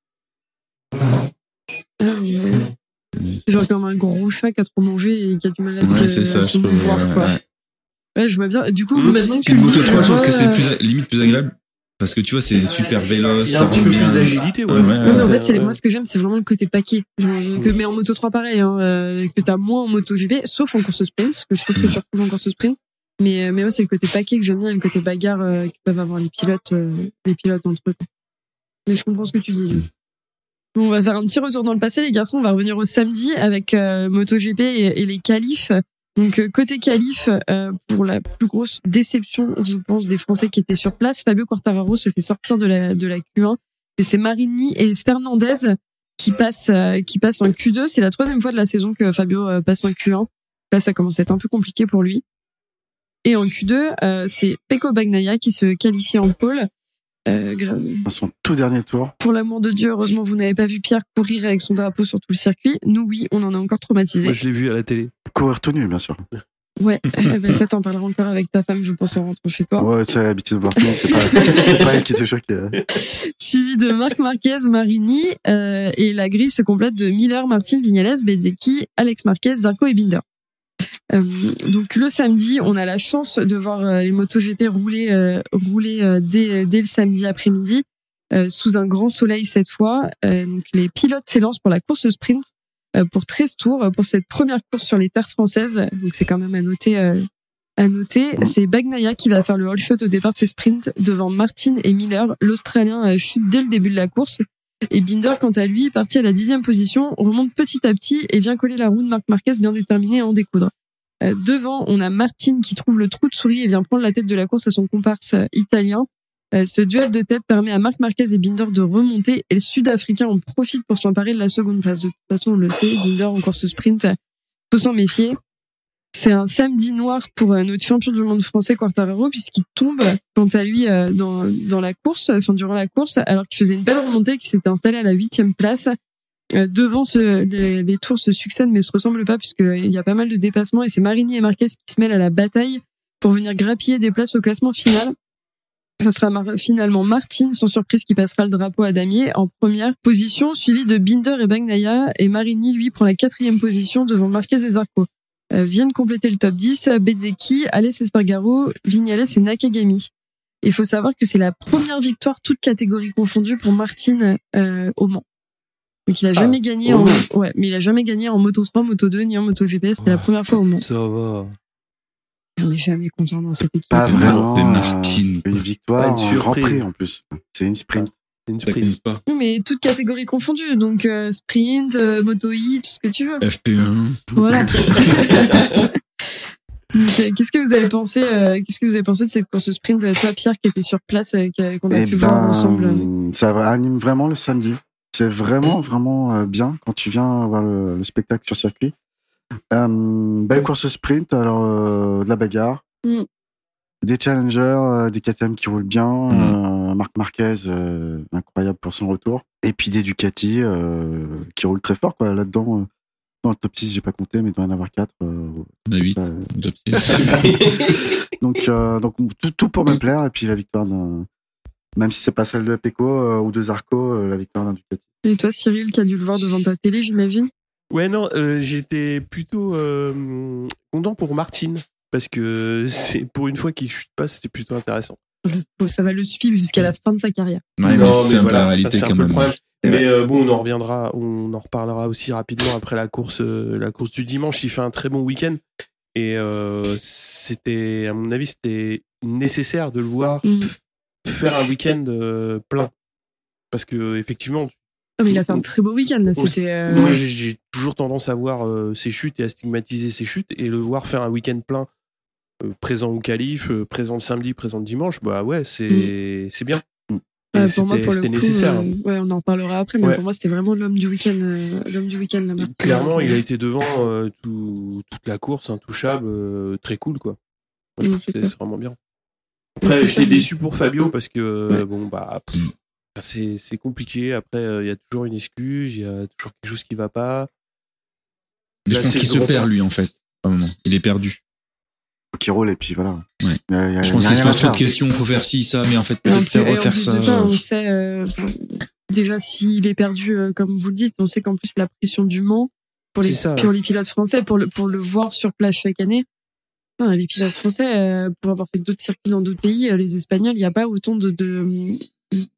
ah, ouais. C'est genre comme un gros chat qui a trop mangé et qui a du mal à se, Ouais, c'est ça, à je se trouve. mouvoir, ouais, quoi. ouais. Ouais, je vois bien. Du coup, Mmh. maintenant que tu Puis le me dis Moto trois, je trouve que vois, c'est plus, limite plus agréable. Parce que tu vois, c'est super véloce, Il y a ça un petit roule peu bien. plus d'agilité, ouais. Ouais, ouais, Ouais, mais en Ouais, fait, c'est ouais. moi ce que j'aime, c'est vraiment le côté paquet. Genre, je- que mais en Moto trois pareil, hein, euh, que t'as moins en Moto G P, sauf en course sprint, que je trouve que tu retrouves en course sprint. Mais, mais ouais, c'est le côté paquet que j'aime bien, et le côté bagarre euh, que peuvent avoir les pilotes, euh, les pilotes entre eux. Mais je comprends ce que tu dis. Lui. Bon, on va faire un petit retour dans le passé, les garçons. On va revenir au samedi avec euh, MotoGP et, et les qualifs. Donc euh, côté qualif, euh, pour la plus grosse déception, je pense, des Français qui étaient sur place, Fabio Quartararo se fait sortir de la de la Q un. Et c'est Marini et Fernandez qui passent euh, qui passent en Q deux. C'est la troisième fois de la saison que Fabio euh, passe en Q un. Là, ça commence à être un peu compliqué pour lui. Et en Q deux, euh, c'est Pecco Bagnaia qui se qualifie en pole. Euh, Dans son tout dernier tour. Pour l'amour de Dieu, heureusement, vous n'avez pas vu Pierre courir avec son drapeau sur tout le circuit. Nous, oui, on en a encore traumatisé. Moi, je l'ai vu à la télé. Courir tout nu, bien sûr. Ouais, euh, ben ça t'en parlera encore avec ta femme, je pense, en rentrant chez toi. Ouais, tu as l'habitude de voir tout le monde, c'est pas, c'est pas elle qui te choque. Suivi de Marc Marquez, Marini, euh, et la grille se complète de Miller, Martin, Viñales, Bezzecchi, Alex Marquez, Zarco et Binder. Euh, donc le samedi, on a la chance de voir euh, les MotoGP rouler, euh, rouler euh, dès, dès le samedi après-midi, euh, sous un grand soleil cette fois. Euh, donc les pilotes s'élancent pour la course sprint euh, pour treize tours euh, pour cette première course sur les terres françaises. Donc c'est quand même à noter. Euh, à noter, c'est Bagnaia qui va faire le all shot au départ de ses sprints devant Martin et Miller. L'Australien euh, chute dès le début de la course. Et Binder, quant à lui, parti à la dixième position, remonte petit à petit et vient coller la roue de Marc Marquez bien déterminé à en découdre. Euh, devant, on a Martin qui trouve le trou de souris et vient prendre la tête de la course à son comparse euh, italien. Euh, ce duel de tête permet à Marc Marquez et Binder de remonter et le Sud-Africain en profite pour s'emparer de la seconde place. De toute façon, on le sait, Binder encore ce sprint, faut s'en méfier. C'est un samedi noir pour euh, notre champion du monde français Quartararo puisqu'il tombe quant à lui euh, dans dans la course, enfin durant la course, alors qu'il faisait une belle remontée, qu'il s'était installé à la huitième place. Euh, devant, ce, les, les tours se succèdent mais se ressemblent pas puisqu'il y a pas mal de dépassements et c'est Marini et Marquez qui se mêlent à la bataille pour venir grappiller des places au classement final. Ça sera mar- finalement Martin, sans surprise, qui passera le drapeau à damier en première position, suivi de Binder et Bagnaia, et Marini, lui, prend la quatrième position devant Marquez et Zarco. Euh, viennent compléter le top dix, Bezzecchi, Aleix Espargaro, Viñales et Nakagami. Il faut savoir que c'est la première victoire, toute catégorie confondue, pour Martin euh, au Mans. Donc il a jamais ah, gagné en Mans. Ouais, mais il a jamais gagné en Moto trois, Moto deux ni en MotoGP, c'était oh, la première fois au Mans. Ça va. On n'est jamais content dans cette équipe. Pas vraiment. C'est Martin. Une victoire en Grand Prix en plus. C'est une sprint. C'est une sprint. Pas. Oui, mais toute catégorie confondue, donc euh, sprint, euh, Moto I, tout ce que tu veux. F P un. Voilà. Donc, euh, qu'est-ce que vous avez pensé euh, Qu'est-ce que vous avez pensé de cette course sprint, toi Pierre, qui était sur place, euh, qu'on a eh pu ben, voir ensemble? Ça anime vraiment le samedi. C'est vraiment vraiment euh, bien quand tu viens voir le, le spectacle sur circuit. Euh, belle course sprint, alors euh, de la bagarre, mm. des challengers, euh, des K T M qui roulent bien, mm. euh, Marc Marquez euh, incroyable pour son retour, et puis des Ducati euh, qui roulent très fort quoi là-dedans. Euh, dans le top six, j'ai pas compté, mais il doit y en avoir quatre. Euh, on a huit. Euh, top six. donc euh, donc tout, tout pour me plaire, et puis la victoire d'un, même si c'est pas celle de Pecco euh, ou de Zarco, euh, la victoire d'un Ducati. Et toi Cyril, qui a dû le voir devant ta télé, j'imagine? Ouais, non, euh, j'étais plutôt euh, content pour Martin, parce que c'est pour une fois qu'il chute pas, c'était plutôt intéressant. Ça va le suivre jusqu'à la fin de sa carrière. Ouais, non, mais c'est mais un voilà, peu la réalité quand même. Mais euh, bon, on en reviendra, on en reparlera aussi rapidement après la course, euh, la course du dimanche. Il fait un très bon week-end et euh, c'était, à mon avis, c'était nécessaire de le voir mmh. f- faire un week-end euh, plein, parce que effectivement. Oh, mais il a fait un très beau week-end. Là. C'était, euh... Moi, j'ai, j'ai toujours tendance à voir euh, ses chutes et à stigmatiser ses chutes, et le voir faire un week-end plein, euh, présent au qualif, euh, présent le samedi, présent le dimanche, bah ouais, c'est mmh. c'est bien. Euh, pour moi, pour le c'était coup, nécessaire. Euh, ouais, on en parlera après, mais ouais. Pour moi, c'était vraiment l'homme du week-end, euh, l'homme du week-end là. Martin. Clairement, il a été devant euh, tout, toute la course, intouchable, euh, très cool quoi. Moi, je mmh, trouve c'est, que c'est vraiment bien. Après, j'étais déçu pour Fabio parce que ouais. bon bah. Pff, C'est, c'est compliqué. Après, il euh, y a toujours une excuse, il y a toujours quelque chose qui va pas. Mais je pense qu'il se perd, lui, en fait. À un moment. Il est perdu. Faut qu'il roule, et puis voilà. Ouais. Y a, y a, je pense qu'il se pose trop de questions, faut faire ci, ça, mais en fait, peut-être faire refaire ça. De ça, on sait, euh, déjà, s'il est perdu, euh, comme vous le dites, on sait qu'en plus, la pression du Mans, pour les, ça, pour les pilotes français, pour le, pour le voir sur place chaque année, enfin, les pilotes français, euh, pour avoir fait d'autres circuits dans d'autres pays, euh, les Espagnols, il n'y a pas autant de, de,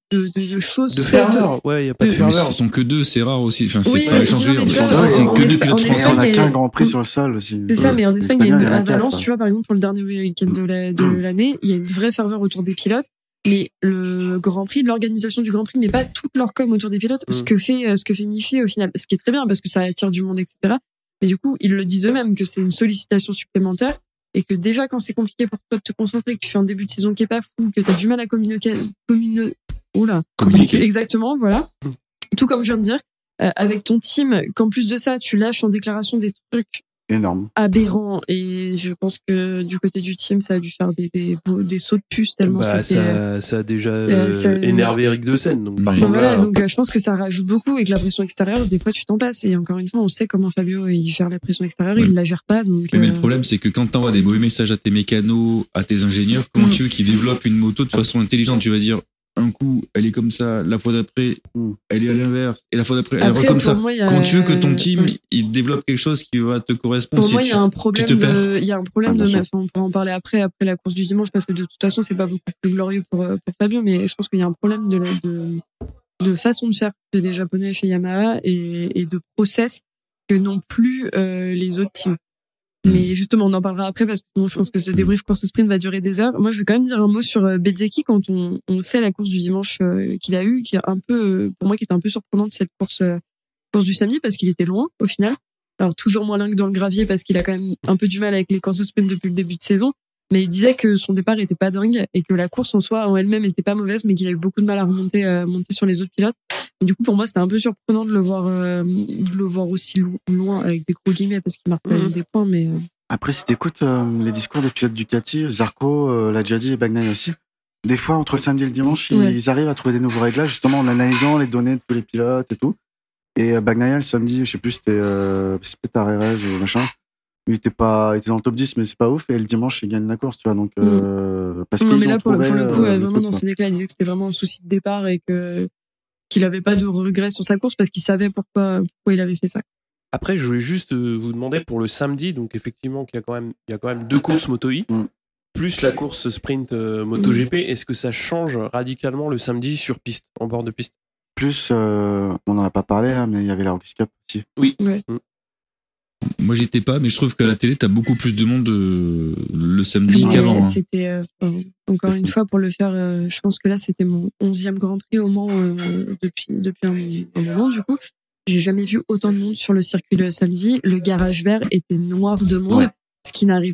de, de, de choses. De ferveur, ouais, il y a pas de Mais ferveur. ils sont que deux, c'est rare aussi. Enfin, c'est Oui, pas mais échangé. non, mais tu vois, C'est en que deux Espagne- pilotes en Et français. on a Espagne, qu'un il y a- Grand Prix sur le sol aussi. C'est ça, mais en Espagne, il y a une, L'espagnol, à en quatre, Valence, ouais. tu vois, par exemple, pour le dernier week-end de la- de Mm. l'année, il y a une vraie ferveur autour des pilotes. Mais le Grand Prix, l'organisation du Grand Prix, mais pas toute leur com autour des pilotes, Mm. ce que fait, euh, ce que fait Michi au final, ce qui est très bien parce que ça attire du monde, et cetera. Mais du coup, ils le disent eux-mêmes que c'est une sollicitation supplémentaire et que déjà quand c'est compliqué pour toi de te concentrer, que tu fais un début de saison qui est pas fou, que t'as du mal à communiquer, communi- oula, Communiquer. exactement, voilà. Tout comme je viens de dire, euh, avec ton team, qu'en plus de ça, tu lâches en déclaration des trucs Énorme. aberrant et je pense que du côté du team ça a dû faire des des, des sauts de puce tellement Bah, c'était ça, ça a déjà euh, euh, ça- énervé Eric De Seine. Donc, par Donc donc contre, voilà là, donc euh, je pense que ça rajoute beaucoup et que la pression extérieure des fois tu t'en passes et encore une fois on sait comment Fabio il gère la pression extérieure Ouais. il la gère pas donc Mais, mais euh, le problème, c'est que quand t'envoies des mauvais messages à tes mécanos, à tes ingénieurs, comment Mm. tu veux qu'ils développent une moto de façon intelligente? Tu vas dire, un coup, elle est comme ça, la fois d'après, Mm. elle est à l'inverse, et la fois d'après, elle est après, comme pour ça. moi, il y a- Comment tu veux que ton team, ouais. il développe quelque chose qui va te correspondre pour si moi, il tu... y a un problème te perds. de, il y a un problème Ah, bien de, sûr. enfin, on pourra en parler après, après la course du dimanche, parce que de toute façon, c'est pas beaucoup plus glorieux pour, euh, pour Fabio, mais je pense qu'il y a un problème de, la- de, de façon de faire des Japonais chez Yamaha et, et de process que n'ont plus euh, les autres teams. Mais justement, on en parlera après parce que sinon, je pense que ce débrief course sprint va durer des heures. Moi, je vais quand même dire un mot sur euh, Bezzecchi quand on, on sait la course du dimanche euh, qu'il a eu, qui est un peu, euh, pour moi, qui est un peu surprenante cette course, euh, course du samedi parce qu'il était loin au final. Alors toujours moins loin que dans le gravier parce qu'il a quand même un peu du mal avec les courses sprint depuis le début de saison. Mais il disait que son départ était pas dingue et que la course en soi en elle-même était pas mauvaise, mais qu'il a eu beaucoup de mal à remonter, euh, monter sur les autres pilotes. Et du coup, pour moi, c'était un peu surprenant de le voir, euh, de le voir aussi lo- loin avec des gros guillemets parce qu'il marque quand même Mhm. des points, mais euh, Après, si t'écoutes euh, les discours des pilotes Ducati, Zarco euh, l'a déjà dit et Bagnaia aussi, des fois, entre le samedi et le dimanche, ils, Ouais. ils arrivent à trouver des nouveaux réglages, justement en analysant les données de tous les pilotes et tout. Et euh, Bagnaia, le samedi, je sais plus, c'était euh, c'était peut-être Arerez ou machin. Il était pas, il était dans le top dix, mais c'est pas ouf. Et le dimanche, il gagne la course, tu vois. Donc, euh, parce non, qu'ils mais ont là, pour le, trouvé, pour le coup, euh, euh, le vraiment truc, dans quoi. ses déclats, il disait que c'était vraiment un souci de départ et que qu'il avait pas de regrets sur sa course parce qu'il savait pourquoi, pourquoi il avait fait ça. après, je voulais juste euh, vous demander pour le samedi, donc effectivement, qu'il y a quand même, il y a quand même deux courses Moto E, Mm. plus la course sprint euh, MotoGP. Est-ce que ça change radicalement le samedi sur piste, en bord de piste? Plus, euh, on n'en a pas parlé, hein, mais il y avait la Rookies Cup aussi. Oui. Ouais. Mm. Moi, j'y étais pas, mais je trouve qu'à la télé, t'as beaucoup plus de monde euh, le samedi Mais qu'avant. hein. C'était euh, enfin, encore une fois pour le faire. euh, je pense que là, c'était mon onzième Grand Prix au Mans euh, depuis depuis un, un moment. Du coup, j'ai jamais vu autant de monde sur le circuit le samedi. Le garage vert était noir de monde, Ouais. ce qui n'arrive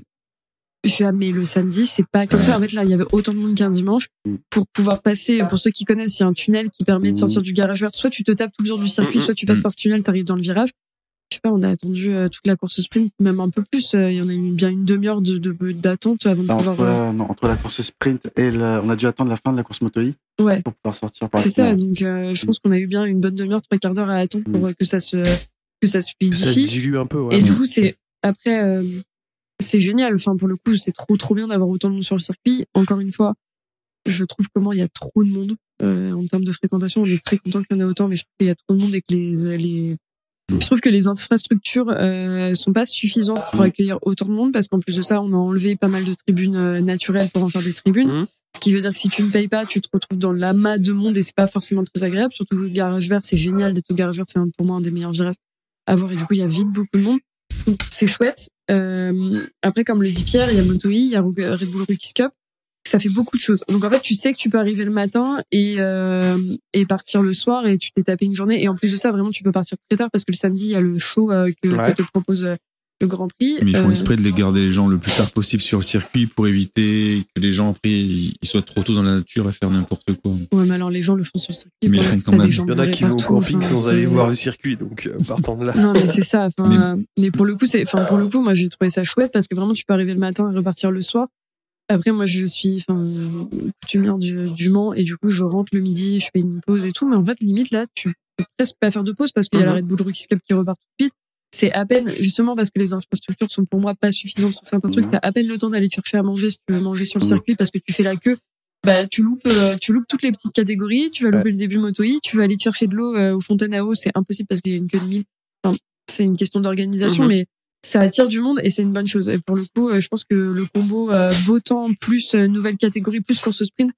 jamais le samedi. C'est pas comme ça. En fait, là, il y avait autant de monde qu'un dimanche. Mm. Pour pouvoir passer, pour ceux qui connaissent, il y a un tunnel qui permet de Mm. sortir du garage vert. Soit tu te tapes tout le tour du circuit, Mm, mm. soit tu passes Mm. par ce tunnel, t'arrives dans le virage. Je sais pas, on a attendu euh, toute la course sprint, même un peu plus. Euh, Il y en a eu bien une demi-heure de, de, d'attente avant de Bah, pouvoir. entre, euh, la, non, entre la course sprint et la, on a dû attendre la fin de la course Moto E Ouais. pour pouvoir sortir par C'est le ça, tunnel. donc euh, je pense qu'on a eu bien une bonne demi-heure, trois quarts d'heure à attendre pour euh, que ça se que ça se Que ça se fluidifie. dilue un peu, ouais. Et du coup, c'est après, euh, c'est génial. Enfin, pour le coup, c'est trop trop bien d'avoir autant de monde sur le circuit. Encore une fois, je trouve comment il y a trop de monde euh, en termes de fréquentation. On est très content qu'il y en ait autant, mais je trouve qu'il y a trop de monde et que les les je trouve que les infrastructures euh, sont pas suffisantes pour accueillir autant de monde parce qu'en plus de ça, on a enlevé pas mal de tribunes euh, naturelles pour en faire des tribunes. Mhm. Ce qui veut dire que si tu ne payes pas, tu te retrouves dans l'amas de monde et c'est pas forcément très agréable. Surtout le garage vert, c'est génial d'être au garage vert, c'est un- pour moi un des meilleurs virages à voir et du coup il y a vite beaucoup de monde. Donc, c'est chouette. Euh, après, comme le dit Pierre, il y a Moto E, il y a Red Bull Rookies Cup. Ça fait beaucoup de choses. Donc en fait, tu sais que tu peux arriver le matin et euh, et partir le soir et tu t'es tapé une journée. Et en plus de ça, vraiment, tu peux partir très tard parce que le samedi, il y a le show euh, que, Ouais. que te propose euh, le Grand Prix. Mais ils font Euh, exprès de les garder les gens le plus tard possible sur le circuit pour éviter que les gens après ils ils soient trop tôt dans la nature à faire n'importe quoi. Ouais, mais alors les gens le font sur le circuit. Mais ils Voilà, le font quand t'as des même. gens Il y en a bourrés qui vont au partout, camping enfin, sans c'est- aller voir le circuit, donc euh, partant de là. Non, mais c'est ça. Enfin, Mais- euh, mais pour le coup, c'est, enfin, pour le coup, moi, j'ai trouvé ça chouette parce que vraiment, tu peux arriver le matin et repartir le soir. Après, moi, je suis, enfin, coutumière du, du Mans et du coup, je rentre le midi, je fais une pause et tout. Mais en fait, limite, là, tu peux presque pas faire de pause parce qu'il y a la Mhm. Red Bull Rookies Cup qui repart tout de suite. C'est à peine, justement, parce que les infrastructures sont pour moi pas suffisantes sur certains trucs. Mhm. T'as à peine le temps d'aller te chercher à manger si tu veux manger sur le Mhm. circuit parce que tu fais la queue. Bah, tu loupes, euh, tu loupes toutes les petites catégories. Tu vas louper Ouais. le début Moto E. Tu vas aller te chercher de l'eau euh, aux fontaines à eau. C'est impossible parce qu'il y a une queue de mille. Enfin, c'est une question d'organisation, Mhm. mais ça attire du monde et c'est une bonne chose. Et pour le coup, euh, je pense que le combo euh, beau temps plus euh, nouvelle catégorie plus course sprint,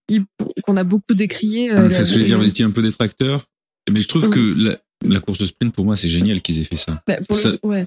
qu'on a beaucoup décrié. Euh, c'est ce que je veux dire, vous étiez un peu détracteur. Mais je trouve mmh. que la, la course de sprint, pour moi, c'est génial qu'ils aient fait ça. Bah, pour ça, le, ouais.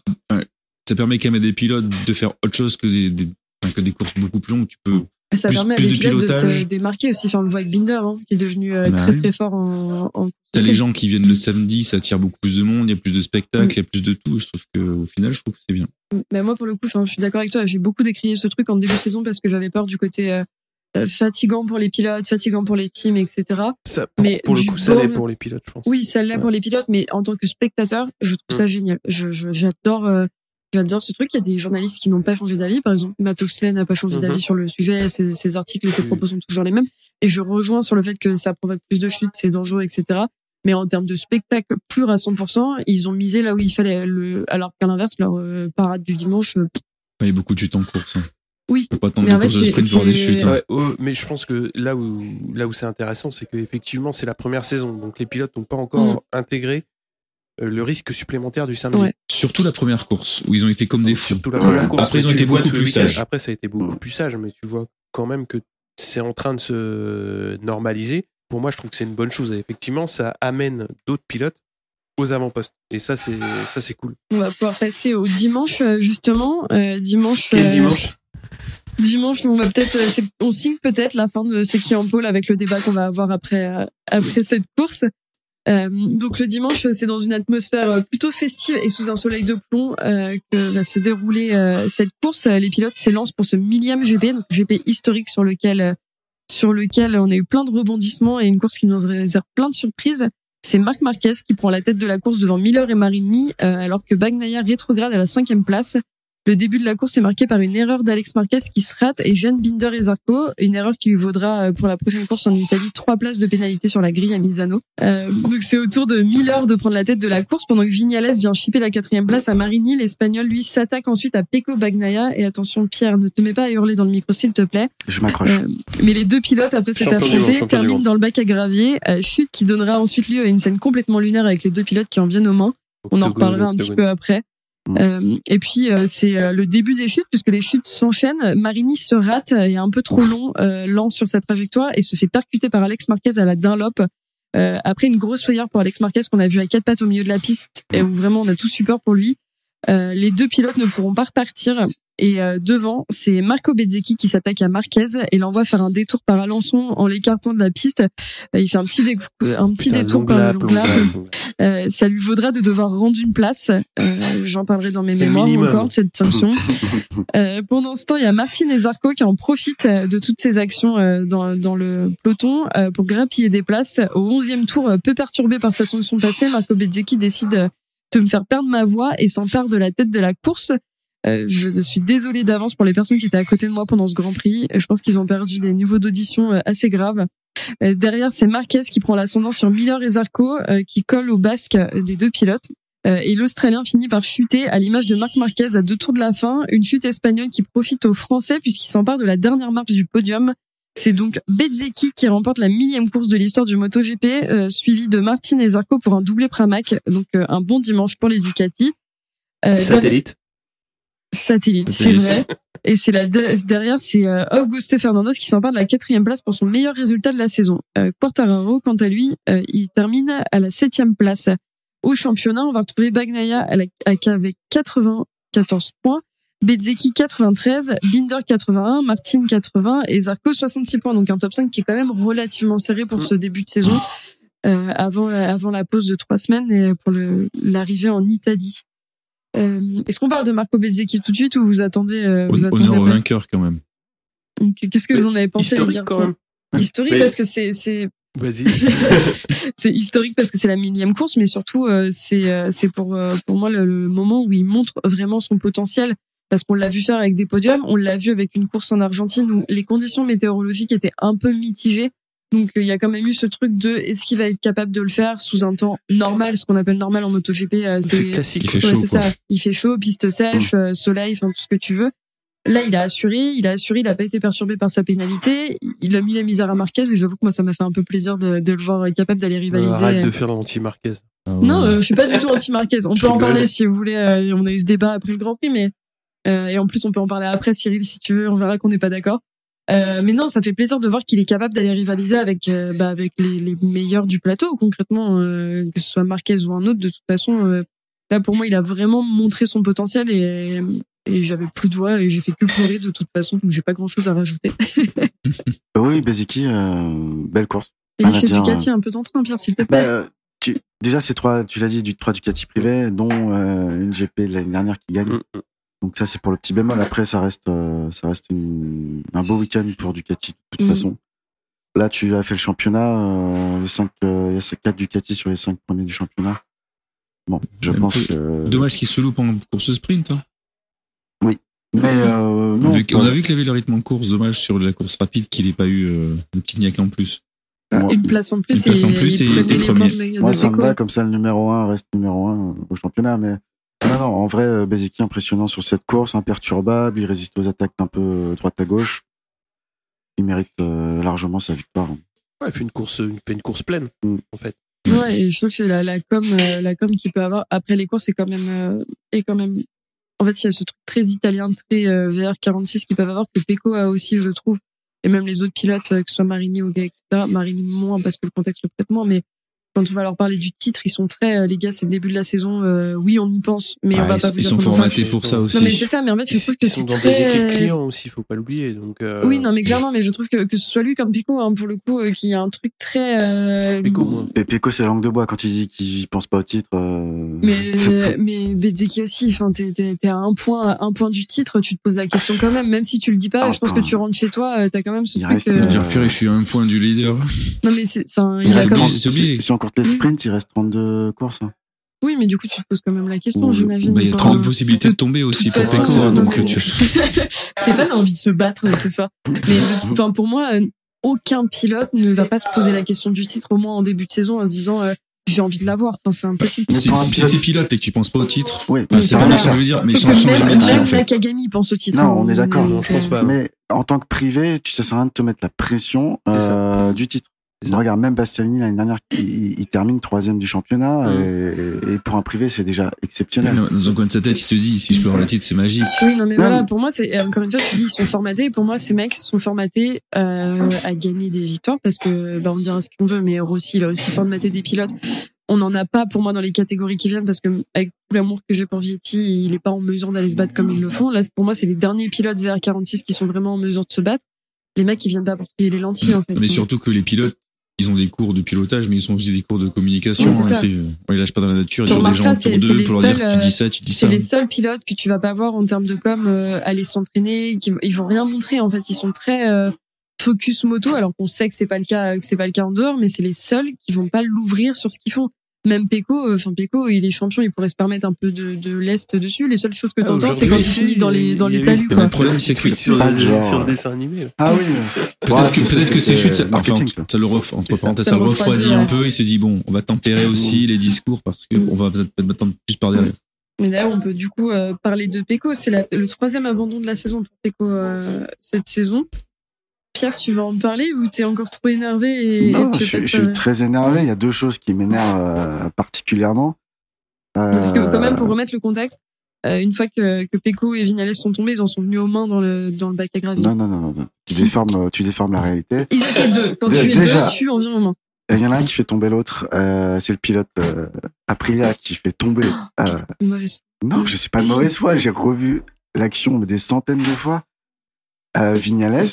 ça permet quand même à des pilotes de faire autre chose que des, des, que des courses beaucoup plus longues. Tu peux. Ça plus, permet plus à des de pilotes pilotage. de se démarquer aussi. Enfin, on le voit avec Binder, hein, qui est devenu euh, bah très oui. très fort en. en... T'as les gens qui viennent le samedi, ça attire beaucoup plus de monde, il y a plus de spectacles, il mmh. y a plus de tout. Je trouve qu'au final, je trouve que c'est bien. Mais moi, pour le coup, je suis d'accord avec toi. J'ai beaucoup décrié ce truc en début de saison parce que j'avais peur du côté euh, fatigant pour les pilotes, fatigant pour les teams, et cetera. Ça, pour, mais pour le coup, ça l'est pour les pilotes, je pense. Oui, ça l'est ouais. pour les pilotes, mais en tant que spectateur, je trouve mmh. ça génial. Je, je, j'adore. Euh, J'adore ce truc. Il y a des journalistes qui n'ont pas changé d'avis. Par exemple, Matt Oxley n'a pas changé d'avis mm-hmm. sur le sujet. Ses, ses articles et ses propos sont toujours les mêmes. Et je rejoins sur le fait que ça provoque plus de chutes, c'est dangereux, et cetera. Mais en termes de spectacle pur à cent pour cent, ils ont misé là où il fallait. Le, alors qu'à l'inverse, leur euh, parade du dimanche. Euh... Il y a beaucoup de chutes en course. Hein. Oui. On peut pas attendre une course de sprint pour des chutes. Ouais, oh, mais je pense que là où là où c'est intéressant, c'est qu'effectivement, c'est la première saison. Donc les pilotes n'ont pas encore mm. intégré le risque supplémentaire du samedi. Ouais. Surtout la première course, où ils ont été comme des fous. Surtout la première course. Après, ils ont été beaucoup plus sages. Après, ça a été beaucoup plus sage, mais tu vois quand même que c'est en train de se normaliser. Pour moi, je trouve que c'est une bonne chose. Et effectivement, ça amène d'autres pilotes aux avant-postes. Et ça, c'est, ça, c'est cool. On va pouvoir passer au dimanche, justement. Euh, dimanche. Quel euh... dimanche Dimanche, on va peut-être, on signe peut-être la fin de C'est qui en pôle avec le débat qu'on va avoir après, après cette course. Euh, donc le dimanche, c'est dans une atmosphère plutôt festive et sous un soleil de plomb euh, que va se dérouler euh, cette course. Les pilotes s'élancent pour ce millième G P, donc G P historique sur lequel sur lequel on a eu plein de rebondissements et une course qui nous réserve plein de surprises. C'est Marc Marquez qui prend la tête de la course devant Miller et Marini, euh, alors que Bagnaia rétrograde à la cinquième place. Le début de la course est marqué par une erreur d'Alex Marquez qui se rate et gêne Binder et Zarco. Une erreur qui lui vaudra pour la prochaine course en Italie trois places de pénalité sur la grille à Misano. Euh, donc c'est au tour de Miller de prendre la tête de la course pendant que Viñales vient chipper la quatrième place à Marini. L'Espagnol, lui, s'attaque ensuite à Pecco Bagnaia. Et attention, Pierre, ne te mets pas à hurler dans le micro, s'il te plaît. Je m'accroche. Euh, mais les deux pilotes, après s'être affrontés, terminent dans le bac à gravier. Euh, chute qui donnera ensuite lieu à une scène complètement lunaire avec les deux pilotes qui en viennent au Mans. On en reparlera un petit peu après. Euh, et puis euh, c'est euh, le début des chutes puisque les chutes s'enchaînent. Marini se rate, est un peu trop long, euh, lent sur sa trajectoire et se fait percuter par Alex Marquez à la Dunlop. Euh, après une grosse frayeur pour Alex Marquez qu'on a vu à quatre pattes au milieu de la piste et où vraiment on a tous eu peur pour lui. Euh, les deux pilotes ne pourront pas repartir et euh, devant c'est Marco Bezzecchi qui s'attaque à Marquez et l'envoie faire un détour par Alençon en l'écartant de la piste. Euh, il fait un petit, dé- un petit Putain, détour par le long lap. Euh, ça lui vaudra de devoir rendre une place. Euh, j'en parlerai dans mes mémoires encore de cette sanction. Euh, pendant ce temps, il y a Martin et Zarco qui en profitent de toutes ces actions euh, dans, dans le peloton euh, pour grappiller des places. Au onzième tour, euh, peu perturbé par sa sanction passée, Marco Bezzecchi décide euh, de me faire perdre ma voix et s'empare de la tête de la course. Euh, je suis désolée d'avance pour les personnes qui étaient à côté de moi pendant ce Grand Prix. Je pense qu'ils ont perdu des niveaux d'audition assez graves. Euh, derrière, c'est Marquez qui prend l'ascendant sur Miller et Zarco, euh, qui collent au basque des deux pilotes. Euh, et l'Australien finit par chuter à l'image de Marc Marquez à deux tours de la fin. Une chute espagnole qui profite aux Français puisqu'il s'empare de la dernière marche du podium. C'est donc Bezzecchi qui remporte la millième course de l'histoire du MotoGP, euh, suivi de Martin et Zarco pour un doublé Pramac. Donc euh, un bon dimanche pour les Ducati. Euh, Satellite. Satellite, c'est vrai. Et c'est la de- derrière, c'est euh, Augusto Fernandez qui s'empare de la quatrième place pour son meilleur résultat de la saison. Euh, Quartararo, quant à lui, euh, il termine à la septième place. Au championnat, on va retrouver Bagnaia à la, avec quatre-vingt-quatorze points, Bezzecchi quatre-vingt-treize, Binder quatre-vingt-un, Martin quatre-vingts et Zarco soixante-six points. Donc un top cinq qui est quand même relativement serré pour ce début de saison, euh, avant, avant la pause de trois semaines et pour le, l'arrivée en Italie. Euh, est-ce qu'on parle de Marco Bezzecchi tout de suite ou vous attendez, euh, vous attendez honneur au vainqueur quand même. Qu'est-ce que Mais vous en avez pensé? Historique quand même. Historique mais... parce que c'est, c'est... Vas-y. C'est historique parce que c'est la millième course, mais surtout euh, c'est euh, c'est pour euh, pour moi le, le moment où il montre vraiment son potentiel. Parce qu'on l'a vu faire avec des podiums, on l'a vu avec une course en Argentine où les conditions météorologiques étaient un peu mitigées. Donc il y a quand même eu ce truc de est-ce qu'il va être capable de le faire sous un temps normal, ce qu'on appelle normal en MotoGP. Euh, c'est, c'est classique. Il fait ouais, chaud. C'est quoi. ça. Il fait chaud, piste sèche, euh, soleil, enfin tout ce que tu veux. Là, il a assuré, il a assuré, il a pas été perturbé par sa pénalité. Il a mis la misère à Marquez et j'avoue que moi, ça m'a fait un peu plaisir de, de le voir capable d'aller rivaliser. Euh, arrête de faire l'anti-Marquez. Ah ouais. Non, euh, je suis pas du tout anti-Marquez. On Je peut en rigole. parler si vous voulez. Euh, on a eu ce débat après le Grand Prix, mais euh, et en plus, on peut en parler après, Cyril, si tu veux. On verra qu'on n'est pas d'accord. Euh, mais non, ça fait plaisir de voir qu'il est capable d'aller rivaliser avec euh, bah, avec les, les meilleurs du plateau concrètement, euh, que ce soit Marquez ou un autre. De toute façon, euh, là pour moi, il a vraiment montré son potentiel et et j'avais plus de voix et j'ai fait que pleurer de toute façon. Donc j'ai pas grand chose à rajouter. Oui, Bezzecchi, euh, belle course. Et les chefs Ducati un peu d'entrain, Pierre, s'il te plaît. Bah, tu, déjà, c'est trois, tu l'as dit, du trois Ducati privés, dont euh, une G P de l'année dernière qui gagne. Mm-hmm. Donc ça, c'est pour le petit bémol. Après, ça reste, euh, ça reste une, un beau week-end pour Ducati de toute mmh. façon. Là, tu as fait le championnat, euh, les cinq, euh, il y a quatre Ducati sur les cinq premiers du championnat. Bon, je Même pense peu, que... Dommage qu'il se loupe en course sprint. Hein. Oui, mais euh, non. Vu on a vu qu'il avait le rythme en course. Dommage sur la course rapide qu'il n'ait pas eu euh, le petit niaque en plus. Moi, une place en plus, une place en plus et il était premier. Moi, ça me va comme ça, le numéro un reste numéro un au championnat, mais non, non, en vrai, Bezzecchi impressionnant sur cette course, imperturbable, il résiste aux attaques un peu droite à gauche. Il mérite euh, largement sa victoire. Ouais, il fait une course, il fait une course pleine, mm. en fait. Ouais, et je trouve que la, la com, euh, la com qu'il peut avoir après les courses est quand même, euh, est quand même. En fait, il y a ce truc très italien, très euh, V R quarante-six qu'ils peuvent avoir que Pecco a aussi, je trouve. Et même les autres pilotes, que ce soit Marini ou Gay, et cetera. Marini moins parce que le contexte le prête moins, mais quand on va leur parler du titre, ils sont très, euh, les gars, c'est le début de la saison, euh, oui, on y pense, mais ah, on va ils, pas vous ils dire sont formatés pour ça aussi. Non, mais c'est ça, mais en fait, je trouve que ils c'est sont dans très... des équipes clients aussi, faut pas l'oublier, donc, euh... Oui, non, mais clairement, mais je trouve que, que ce soit lui comme Pecco, hein, pour le coup, euh, qu'il y a un truc très, euh... Pecco, moi. Pecco, c'est la langue de bois quand il dit qu'il pense pas au titre, euh... Mais, mais, Bezzecchi aussi, enfin, t'es, t'es, t'es à un point, à un point du titre, tu te poses la question quand même, même si tu le dis pas, ah, je pense que tu rentres chez toi, t'as quand même ce il truc, reste, euh... dire purée, je suis à un point du leader. Non, mais c'est, enfin, il, il a quand même... c'est obligé. Si on compte les sprints, il reste trente-deux courses. Hein. Oui, mais du coup, tu te poses quand même la question, mmh. j'imagine. Bah, il y a trente possibilités de tomber aussi pour Pecco, hein, donc tu... Stéphane a envie de se battre, c'est ça. Mais de, enfin, pour moi, aucun pilote ne va pas se poser la question du titre, au moins en début de saison, en se disant, euh, j'ai envie de l'avoir. Enfin, c'est impossible. Mais si, si t'es pilote et que tu penses pas au titre, oui, bah, c'est vraiment ce que je veux dire, mais change de métier, en fait. Nakagami pense au titre. Non, on est d'accord. Non, je pense pas. Mais en tant que privé, tu sais, ça sert à rien de te mettre la pression, euh, du titre. Regarde, même Bastianini l'année dernière, il, il termine troisième du championnat, mmh. et, et pour un privé, c'est déjà exceptionnel. Mais dans un coin de sa tête, il se dit, si je peux avoir le titre, c'est magique. Oui, non, mais non. Voilà, pour moi, c'est, encore une fois, tu dis, ils sont formatés. Pour moi, ces mecs sont formatés, euh, à gagner des victoires parce que, bah, on dira ce qu'on veut, mais Rossi, il a aussi formaté des pilotes. On n'en a pas pour moi dans les catégories qui viennent parce que, avec tout l'amour que j'ai pour Vietti, il est pas en mesure d'aller se battre comme ils le font. Là, pour moi, c'est les derniers pilotes V R quarante-six qui sont vraiment en mesure de se battre. Les mecs, ils viennent pas pour se payer les lentilles, en fait. Mais surtout que les pilotes, ils ont des cours de pilotage, mais ils ont aussi des cours de communication. Oui, c'est hein, c'est, ils lâchent pas dans la nature. Ils ont des gens autour c'est, d'eux c'est pour seuls, leur dire tu dis ça, tu dis c'est ça. C'est les seuls pilotes que tu vas pas voir en termes de com euh, aller s'entraîner. Qui, ils vont rien montrer. En fait, ils sont très euh, focus moto, alors qu'on sait que c'est pas le cas, que c'est pas le cas en dehors, mais c'est les seuls qui vont pas l'ouvrir sur ce qu'ils font. Même Pecco, enfin euh, Pecco, il est champion, il pourrait se permettre un peu de, de l'est dessus. Les seules choses que t'entends, ah, c'est quand il finit dans les dans les talus. Le problème, c'est que sur, le, sur le dessin animé. Là. Ah oui. Peut-être ouais, que peut-être que ces chutes, ça, enfin, ça le ref, entre parenthèses, ça le refroidit un peu. Il se dit bon, on va tempérer aussi les discours parce que on va peut-être m'attendre plus par derrière. Mais d'ailleurs, on peut du coup euh, parler de Pecco. C'est la, le troisième abandon de la saison pour Pecco euh, cette saison. Pierre, tu vas en parler ou t'es encore trop énervé et Non, tu je, je suis très énervé. Il y a deux choses qui m'énervent euh, particulièrement. Euh... Parce que quand même, pour remettre le contexte, euh, une fois que, que Pecco et Vignales sont tombés, ils en sont venus aux mains dans le dans le bac à gravier. Non, non, non, non. Tu déformes, tu déformes la réalité. Ils étaient deux. Quand de, tu es déjà, deux, tu en viens aux mains. Il y en a un qui fait tomber l'autre. Euh, c'est le pilote euh, Aprilia qui fait tomber. Oh, euh... mauvaise. Non, je suis pas de mauvaise foi. J'ai revu l'action des centaines de fois. Euh, Vignales.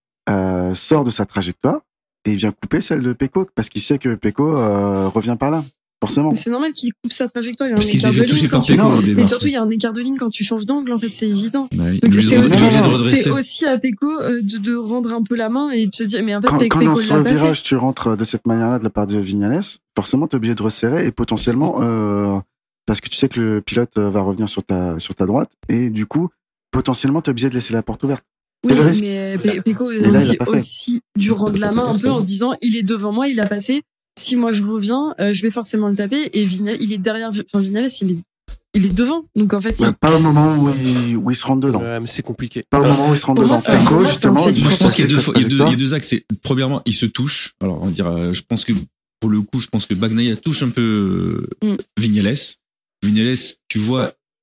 Euh, sort de sa trajectoire et il vient couper celle de Pecco parce qu'il sait que Pecco euh, revient par là, forcément. Mais c'est normal qu'il coupe sa trajectoire. Il y a parce un qu'il s'est fait toucher par tu... Pecco au départ. Mais surtout, il y a un écart de ligne quand tu changes d'angle, en fait, c'est évident. Ouais, donc c'est aussi, c'est aussi à Pecco euh, de, de rendre un peu la main et de se dire, mais en fait, quand, Pecco, quand dans ce virage, fait. tu rentres de cette manière-là de la part de Vignales, forcément, t'es obligé de resserrer et potentiellement, euh, parce que tu sais que le pilote va revenir sur ta, sur ta droite et du coup, potentiellement, t'es obligé de laisser la porte ouverte. Oui, mais Pecco a aussi, aussi dû rendre la main un peu en se disant, il est devant moi, il a passé. Si moi je reviens, euh, je vais forcément le taper. Et Vignales, il est derrière. Enfin, Vignales, il est, il est devant. Donc en fait, ouais, il... pas au moment où il, où il se rentre dedans. Ouais, mais c'est compliqué. Pas au moment où il se rentre dedans. Pecco, justement. Moi, je pense qu'il y a deux, il y a deux, il y a deux axes. Premièrement, il se touche. Alors, on va dire, je pense que pour le coup, je pense que Bagnaia touche un peu mm. Vignales. Vignales, tu vois,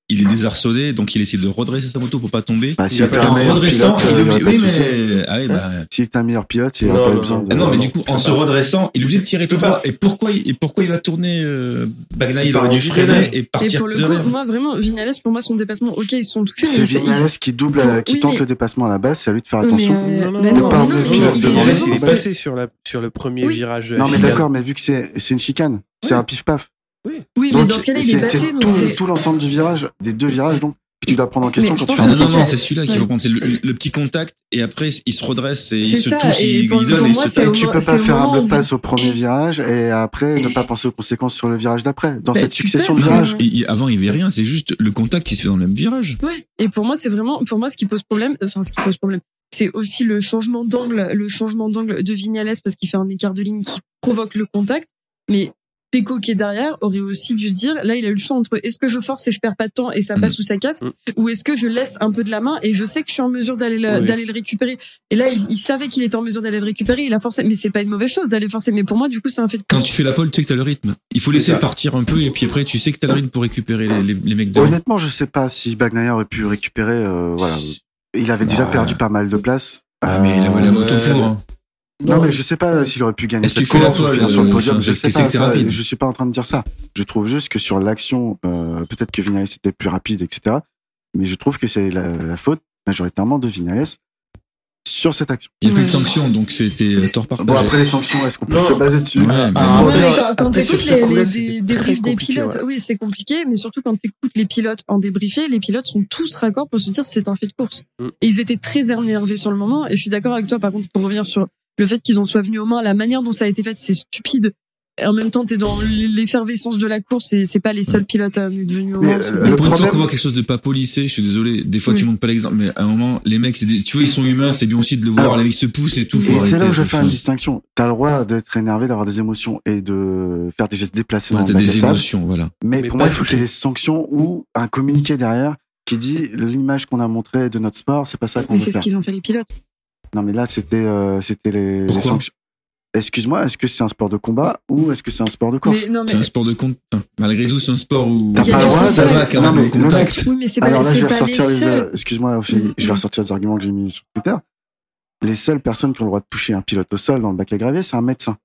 il est désarçonné, donc il essaie de redresser sa moto pour pas tomber. Bah, si il t'es en un meilleur redressant, pilote, il est il y obligé, aurait oui, pas de mais, ah oui, bah. Si t'es un meilleur pilote, il Non, n'a pas non, besoin de. Ah non, mais non, du coup, en se redressant, il est obligé de tirer tout droit. Et pourquoi, il- et pourquoi il va tourner, euh, Bagnaia, il aurait dû freiner et Et partir pour le derrière. coup, moi vraiment, Vignales, pour moi, son dépassement, ok, ils se sont touchés, mais C'est il fait- Vignales qui double, Pour- euh, qui oui, tente mais- le dépassement à la base, c'est à lui de faire Oui, mais, attention. euh, Non, non, mais non, non, parle mais non, de mais pilote il- devant il est lui. Vignales, il est devant, passé sur, la, sur le premier Oui. virage. de la Non, mais chicane. d'accord, mais vu que c'est c'est une chicane, c'est Oui. un pif-paf. Oui, mais Donc, dans ce cas-là, il est c'est- passé, c'est donc tout, c'est. tout l'ensemble du virage, des deux virages, donc, que tu dois prendre en question Mais quand je tu pense fais Ah un non, que non, non, c'est- c'est celui-là qu'il Ouais. faut prendre. C'est le, le petit contact et après, il se redresse et il C'est se ça, touche, et il, pour- il donne pour et il moi, se c'est tape. au tu mo- peux c'est pas au faire moment un où- passe au premier virage et après ne pas penser aux conséquences sur le virage d'après. Dans Bah, cette tu succession de passes, virages. hein. Et- et avant, il y avait rien, c'est juste le contact, il se fait dans le même virage. Ouais. Et pour moi, c'est vraiment, pour moi, ce qui pose problème, enfin, ce qui pose problème, c'est aussi le changement d'angle, le changement d'angle de Vignales parce qu'il fait un écart de ligne qui provoque le contact. Mais Pecco qui est derrière aurait aussi dû se dire, là, il a eu le choix entre est-ce que je force et je perds pas de temps et ça passe ou ça casse, Mm. ou est-ce que je laisse un peu de la main et je sais que je suis en mesure d'aller le, Oui. d'aller le récupérer. Et là, il, il savait qu'il était en mesure d'aller le récupérer, il a forcé, mais c'est pas une mauvaise chose d'aller forcer. Mais pour moi, du coup, c'est un fait de Quand tu fais la pole, tu sais que t'as le rythme. Il faut laisser partir un peu et puis après, tu sais que t'as le rythme pour récupérer les, les, les mecs devant. Honnêtement, je sais pas si Bagnaia aurait pu récupérer, euh, voilà. Il avait déjà Ouais. perdu pas mal de place. Ah, mais il a la moto Euh, pour. hein. Non, mais je sais pas s'il aurait pu gagner Est-ce cette qu'il fait la course ou pole, finir sur le euh, podium. enfin, Je c'est- sais c'est pas, que t'es ça, rapide. je suis pas en train de dire ça. Je trouve juste que sur l'action, euh, peut-être que Vignales était plus rapide, et cetera. Mais je trouve que c'est la, la faute majoritairement de Vignales sur cette action. Il n'y a plus Ouais. de sanctions, donc c'était euh, tort partagé. Bon, après les sanctions, est-ce qu'on peut Non. se baser dessus? Ouais, mais Ah, bon. Ouais, après, mais quand, quand après, t'écoutes sur ce les, coup-là, les, c'était des très débriefs des compliqué, pilotes, ouais. oui, c'est compliqué, mais surtout quand t'écoutes les pilotes en débriefé, les pilotes sont tous raccords pour se dire c'est un fait de course. Mm. Et ils étaient très énervés sur le moment, et je suis d'accord avec toi, par contre, pour revenir sur le fait qu'ils en soient venus aux mains, la manière dont ça a été fait, c'est stupide. Et en même temps, t'es dans l'effervescence de la course, et c'est pas les seuls pilotes à en être venus aux Mais, mains. euh, c'est- le Mais pour une fois problème- qu'on voit quelque chose de pas polissé, je suis désolé, des fois Oui. tu montres pas l'exemple, mais à un moment, les mecs, c'est des, tu vois, ils sont humains, c'est bien aussi de le voir, Alors, les mecs se poussent et tout. Et faut c'est là arrêter, où je tout fais ça. une distinction. T'as le droit d'être énervé, d'avoir des émotions et de faire des gestes déplacés Voilà, dans t'as le des bac à sable. émotions, voilà. Mais, Mais pour pas moi, il faut toucher. qu'il y ait des sanctions ou un communiqué derrière qui dit l'image qu'on a montrée de notre sport, c'est pas ça qu'on Mais veut c'est ce faire. qu'ils ont fait les pilotes. Non, mais là, c'était euh, c'était les, les Pourquoi sanctions. Excuse-moi, est-ce que c'est un sport de combat ou est-ce que c'est un sport de course Mais non, mais. C'est un sport de compte. enfin, malgré tout, c'est un sport où T'as Il y a pas le du droit social. ça va quand Non, même mais au le contact. Oui, mais c'est pas, Alors là, je c'est vais pas les ressortir les, seuls. euh, excuse-moi, Ophélie, Mhm. je vais ressortir les arguments que j'ai mis sur Twitter. Les seules personnes qui ont le droit de toucher un pilote au sol dans le bac à gravier, c'est un médecin.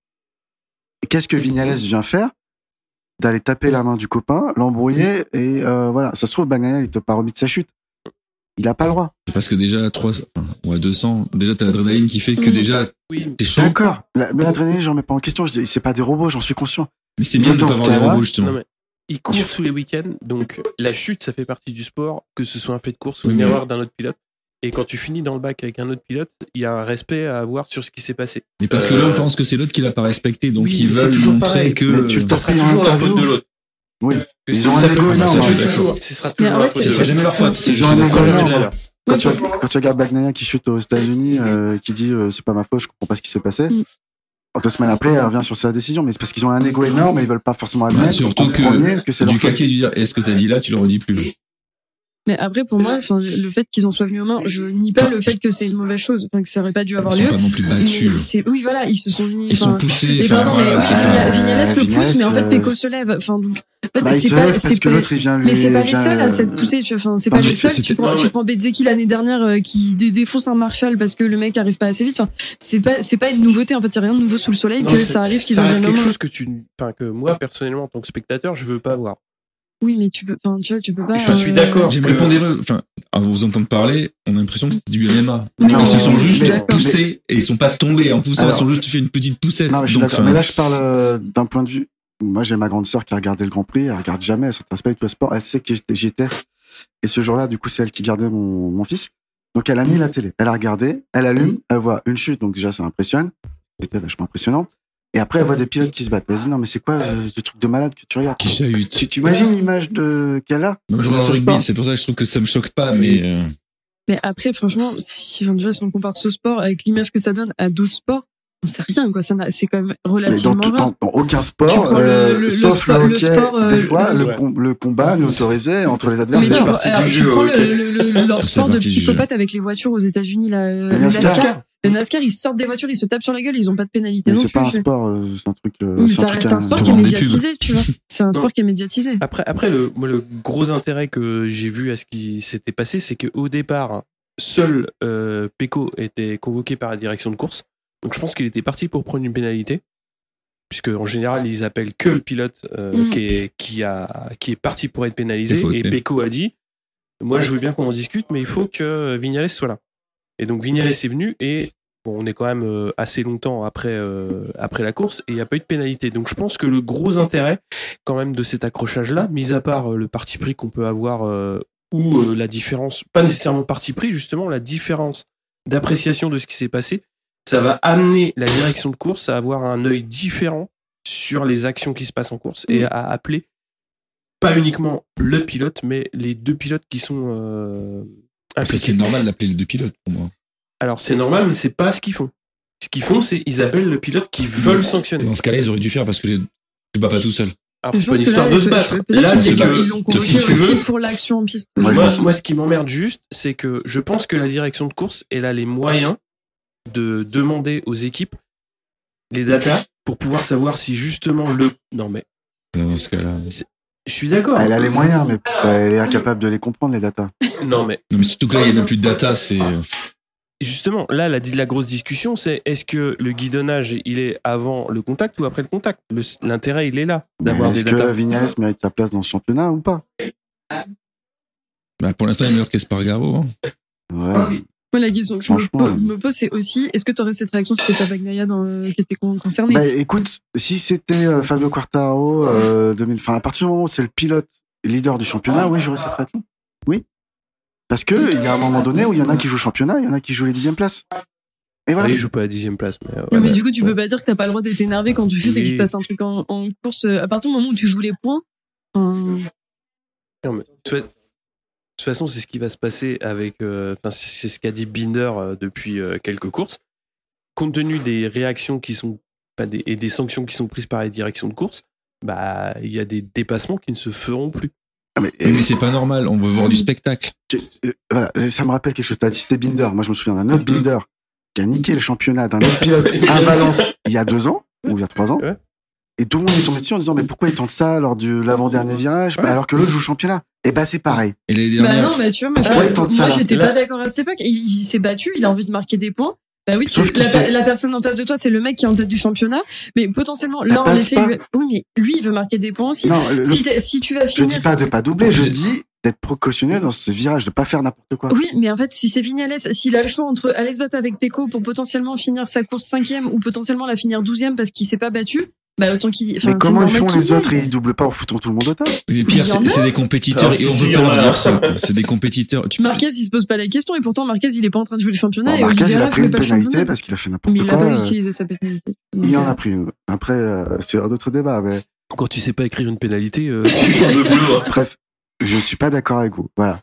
Et qu'est-ce que Vignales vient faire? D'aller taper la main du copain, l'embrouiller, et euh, voilà. Ça se trouve, Bagnaia, il te pas remis de sa chute. Il a pas le droit. C'est parce que déjà, à trois, enfin, ouais, deux cents, déjà, t'as l'adrénaline qui fait que Mhm. déjà, Oui, t'es chaud. D'accord. La- Mais l'adrénaline, j'en mets pas en question. Je dis, c'est pas des robots, j'en suis conscient. Mais c'est bien de Dans pas ce avoir les cas-là, robots, justement. non, mais il court tous les week-ends, donc la chute, ça fait partie du sport, que ce soit un fait de course ou Oui, une mais- erreur d'un autre pilote. Et quand tu finis dans le bac avec un autre pilote, il y a un respect à avoir sur ce qui s'est passé. Mais parce que Euh, là, on pense que c'est l'autre qui l'a pas respecté, donc oui, ils mais veulent c'est toujours montrer pareil. que. Mais tu euh, t'as Ça sera pris en toujours la faute interview. de l'autre. Oui. Que Ils ça ont un s'appelle ego pas- énorme, ça, je suis je suis d'accord. toujours- Ce sera Mais toujours en la fait, faute c'est- de Ce l'autre. sera jamais leur faute. Ils C'est ont juste un des ego fois, énorme. tu- Quand, Ouais, tu, pour- quand tu regardes Bagnaia qui chute aux États-Unis, euh, qui dit euh, c'est pas ma faute, je comprends pas ce qui s'est passé. Mm. Deux semaines après, elle revient sur sa décision, mais c'est parce qu'ils ont un ego énorme et ils veulent pas forcément Bah, admettre. surtout en que premier, que c'est leur faute. Ducati a dû dire, est-ce que t'as dit là, tu le redis plus. Mais après, pour moi, enfin, le fait qu'ils en soient venus aux mains, je nie pas Enfin, le fait que c'est une mauvaise chose, enfin, que ça aurait pas dû avoir Ils lieu. sont pas non plus Mais battus. c'est- oui, voilà, ils se sont mis. Ils sont enfin, poussés. Et enfin, pardon, mais voilà, aussi c'est- Vigna- Vignales le Vignales, pousse, mais en fait, euh, Pecco se lève. Enfin, donc, en fait, Bah, il c'est se pas, lève c'est parce que pas- l'autre, il vient lui. mais c'est pas les vient, seuls à euh, s'être poussés, tu vois. Enfin, c'est Non, pas mais les seuls. Tu c'était- prends, non, tu mais- prends Bezzecchi l'année dernière, euh, qui dé- défonce un Marshall parce que le mec arrive pas assez vite. Enfin, c'est pas, c'est pas une nouveauté. En fait, y a rien de nouveau sous le soleil Non, que c'est- ça arrive qu'ils ça en reste viennent aux quelque mains. chose que tu, enfin, que moi, personnellement, en tant que spectateur, je veux pas voir. Oui, mais tu peux, enfin, tu vois, tu peux pas. Je suis euh, d'accord. J'aimerais que- pondérer, enfin, à vous entendre parler, on a l'impression que c'est du M M A. Non, ils se sont mais- juste mais d'accord. poussés et ils sont pas tombés en poussant, Alors- ils ont juste fait une petite poussette. Non, mais je suis Donc, d'accord. enfin, Mais là, je parle euh, d'un point de vue. Moi, j'ai ma grande sœur qui a regardé le Grand Prix. Elle regarde jamais. Elle s'intéresse pas du tout au sport. Elle sait que j'étais- j'y étais. Et ce jour-là, du coup, c'est elle qui gardait mon, mon fils. Donc, elle a mis la télé. Elle a regardé. Elle allume. Elle voit une chute. Donc, déjà, ça impressionne. C'était vachement impressionnant. Et après, elle voit des pilotes qui se battent. Elle se dit, non, mais c'est quoi euh, ce truc de malade que tu regardes? qui chahute. Tu tu imagines l'image de qu'elle a? Moi, je regarde Ce le rugby, sport. c'est pour ça que je trouve que ça me choque pas, mais euh, Mais après, franchement, si, enfin, tu vois, si on compare ce sport avec l'image que ça donne à d'autres sports, c'est rien, quoi. Ça n'a- c'est quand même Mais dans, relativement tout- rare. dans- dans aucun Tu sport, prends le- euh, le- le sauf sport- le le hockey, sport, euh, des fois, le- le, ouais. com- le combat n'est autorisé entre les Mais adversaires. tu, partie alors, du tu jeu, prends ok. le, le, le- leur C'est sport de partie du jeu. psychopathe avec les voitures aux États-Unis, là, euh, Le le NASCAR. NASCAR. Les NASCAR, ils sortent des voitures, ils se tapent sur la gueule, ils ont pas de pénalité Mais non c'est plus. pas un sport, euh, c'est un truc. Euh, Oui, mais c'est ça truc reste à- un sport pour qui est vendre des pubs. médiatisé, tu vois. C'est un sport Non. qui est médiatisé. Après, après le, moi, le gros intérêt que j'ai vu à ce qui s'était passé, c'est qu'au départ, seul euh, Pecco était convoqué par la direction de course. Donc je pense qu'il était parti pour prendre une pénalité, puisque en général ils appellent que le pilote euh, Mm. qui est qui a qui est parti pour être pénalisé. C'est fauté. Et Pecco a dit, moi je veux bien qu'on en discute, mais il faut que Vignales soit là. Et donc Vignales est venu et bon, on est quand même euh, assez longtemps après euh, après la course et il n'y a pas eu de pénalité. Donc je pense que le gros intérêt quand même de cet accrochage-là, mis à part euh, le parti pris qu'on peut avoir euh, ou euh, la différence, pas nécessairement parti pris, justement la différence d'appréciation de ce qui s'est passé, ça va amener la direction de course à avoir un œil différent sur les actions qui se passent en course et à appeler pas uniquement le pilote, mais les deux pilotes qui sont euh, Ça, impliqués. c'est normal d'appeler les deux pilotes pour moi. Alors c'est normal, mais c'est pas ce qu'ils font. Ce qu'ils font, c'est ils appellent le pilote qui veulent sanctionner. Dans ce cas-là, ils auraient dû faire parce que les... tu bats pas tout seul. Alors Je c'est pas pense une que histoire là, de se je- battre. peut-être Là, qu'ils c'est l'ont- que ils l'ont convoqué si tu aussi veux, pour l'action en piste. Ouais, je moi, pense- moi, ce qui m'emmerde juste, c'est que je pense que la direction de course, elle a les moyens de demander aux équipes les datas pour pouvoir savoir si justement le. Non mais, Là, dans ce cas-là. je suis d'accord. Elle a les moyens, mais elle est incapable de les comprendre, les datas. Non mais, Non, mais surtout que là, il n'y a même plus de data, c'est. justement, là, la, la grosse discussion, c'est est-ce que le guidonnage, il est avant le contact ou après le contact. Le- L'intérêt, il est là d'avoir Mais des Est-ce que datas. Vignales mérite sa place dans ce championnat ou pas? Bah, pour l'instant, il est meilleur qu'Espargaro. Hein. Ouais. Moi, la question que je me Franchement, pose, me pose, c'est aussi, est-ce que tu aurais cette réaction si c'était pas Bagnaia dans, euh, qui était con- concerné? Bah, écoute, si c'était euh, Fabio Quartararo, euh, deux mille, enfin, à partir du moment où c'est le pilote leader du championnat, oui, j'aurais cette réaction. Oui. Parce que il y a un moment donné où il y en a qui jouent le championnat, il y en a qui jouent les dixièmes places. Et voilà. Ah, il joue pas à la dixième place. Mais, euh, Non, mais voilà. du coup, tu peux pas dire que t'as pas le droit d'être énervé quand tu chutes et qu'il Oui. se passe un truc en, en course. euh, À partir du moment où tu joues les points, enfin, Non, mais, de toute fa- de toute façon, c'est ce qui va se passer avec. euh, Enfin, c'est c'est ce qu'a dit Binder euh, depuis euh, quelques courses. Compte tenu des réactions qui sont pas des, et des sanctions qui sont prises par les directions de course, bah il y a des dépassements qui ne se feront plus. Ah, mais, Mais, mais c'est pas normal, on veut voir du spectacle. euh, voilà, ça me rappelle quelque chose. T'as cité Binder. Moi, je me souviens d'un autre Binder qui a niqué le championnat d'un autre pilote à Valence il y a deux ans ou il y a trois ans. Ouais. Et tout le monde est tombé dessus en disant mais pourquoi il tente ça lors de l'avant-dernier virage Ouais. alors que l'autre joue le championnat? Et bah c'est pareil. Et l'année bah dernière, non, bah tu vois, moi, je- Ouais, tente ça, moi là. j'étais Là- pas d'accord à cette époque. Il, il s'est battu, il a envie de marquer des points. Bah oui, Sauf tu- que la, c'est- la personne en face de toi, c'est le mec qui est en tête du championnat. Mais potentiellement, Ça là, en passe effet, pas. lui, oui, mais lui, il veut marquer des points aussi. Non, le- le- Si, t'es- si tu vas je finir. dis pas de pas doubler, je dis d'être précautionneux dans ce virage, de pas faire n'importe quoi. Oui, mais en fait, si c'est Vignales, s'il a le choix entre aller se battre avec Pecco pour potentiellement finir sa course cinquième ou potentiellement la finir douzième parce qu'il s'est pas battu, bah autant qu'il. Enfin, Mais c'est comment ils normal font qu'il y les aille. autres et ils doublent pas en foutant tout le monde au tas? les pires, il y en c'est a. c'est des compétiteurs Alors, et on si, veut il y pas en leur a. dire ça. C'est des compétiteurs. Tu... Marquez, il se pose pas la question et pourtant Marquez, il est pas en train de jouer le championnat Bon, et Marquez, il Oliveira a pris jouait une pas le pénalité championnat. parce qu'il a fait n'importe Mais il a quoi. pas euh, utilisé sa pénalité. Il en a pris une. Après, euh, c'est un autre débat. Mais Quand tu sais pas écrire une pénalité, euh, tu changes de boulot. bref, je suis pas d'accord avec vous. Voilà.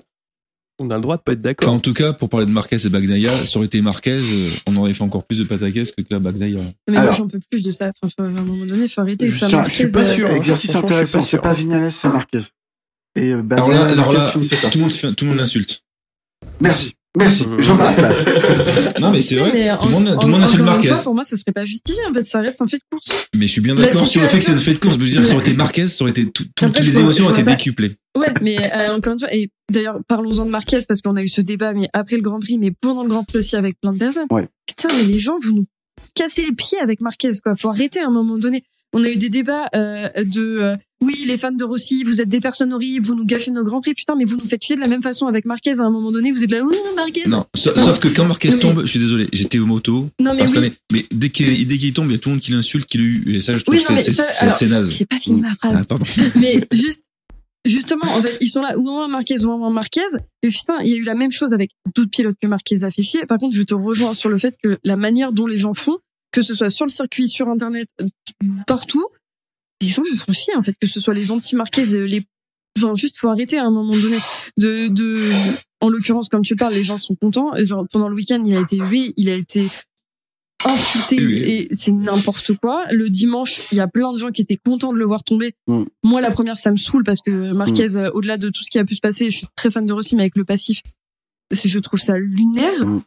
On a le droit de pas être Enfin, d'accord. en tout cas, pour parler de Marquez et Bagnaia, ça aurait été Marquez, euh, on aurait fait encore plus de pataquès que que la Bagnaia. Mais moi, Alors. j'en peux plus de ça. Enfin, faut- à un moment donné, faut arrêter. Je Ça, tiens, Marquez, je suis pas euh, sûr. hein. Exercice Franchement, je suis intéressant. pas C'est sûr. pas Vignales, c'est Marquez. Et euh, bah, Alors là, alors Marquez là, finissait pas. tout le monde, fait- tout le monde l'insulte. Merci. Merci. Mhm. J'en m'arrête là. Non, mais c'est vrai. mais tout le monde, en- tout le monde en- insulte encore une Marquez. fois, pour moi, ça serait pas justifié. En fait, ça reste un fait de course. Mais je suis bien La d'accord sur le fait que c'est une situation- fait de course. Je veux dire, ça aurait été Marquez, ça aurait été tout, tout- Après, toutes je les vois- émotions je auraient été vois pas- décuplées. Ouais, mais euh, encore une fois, et d'ailleurs, parlons-en de Marquez parce qu'on a eu ce débat, mais après le Grand Prix, mais pendant le Grand Prix aussi avec plein de personnes. Ouais. Putain, mais les gens, vous nous cassez les pieds avec Marquez, quoi. Faut arrêter à un moment donné. On a eu des débats euh, de euh, oui, les fans de Rossi, vous êtes des personnes horribles, vous nous gâchez nos Grands Prix. Putain, mais vous nous faites chier de la même façon avec Marquez. À un moment donné, vous êtes là, oui, Marquez. Non, sa- Non. sauf que quand Marquez Oui. tombe, je suis désolé, j'étais au moto. Non, mais Enfin, cette oui. année. Mais dès qu'il dès qu'il tombe, il y a tout le monde qui l'insulte, qui l'a eu. Et ça, je trouve Oui, que non, c'est mais c'est- ça, c'est alors, c'est naze. J'ai pas fini ma phrase. Ah, pardon. Mais juste, justement, en fait, ils sont là, ou moins Marquez, ou moins Marquez. Et putain, il y a eu la même chose avec d'autres pilotes que Marquez a fait chier. Par contre, je te rejoins sur le fait que la manière dont les gens font, que ce soit sur le circuit, sur Internet, euh, partout, les gens nous font chier, en fait, que ce soit les anti-Marquez, euh, les, enfin, juste, faut arrêter à un moment donné de, de, en l'occurrence, comme tu parles, les gens sont contents. Genre, pendant le week-end, il a été hué, il a été insulté Oui. et c'est n'importe quoi. Le dimanche, il y a plein de gens qui étaient contents de le voir tomber. Mm. Moi, la première, ça me saoule parce que Marquez, euh, au-delà de tout ce qui a pu se passer, je suis très fan de Rossi, mais avec le passif, c'est- je trouve ça lunaire. Mm.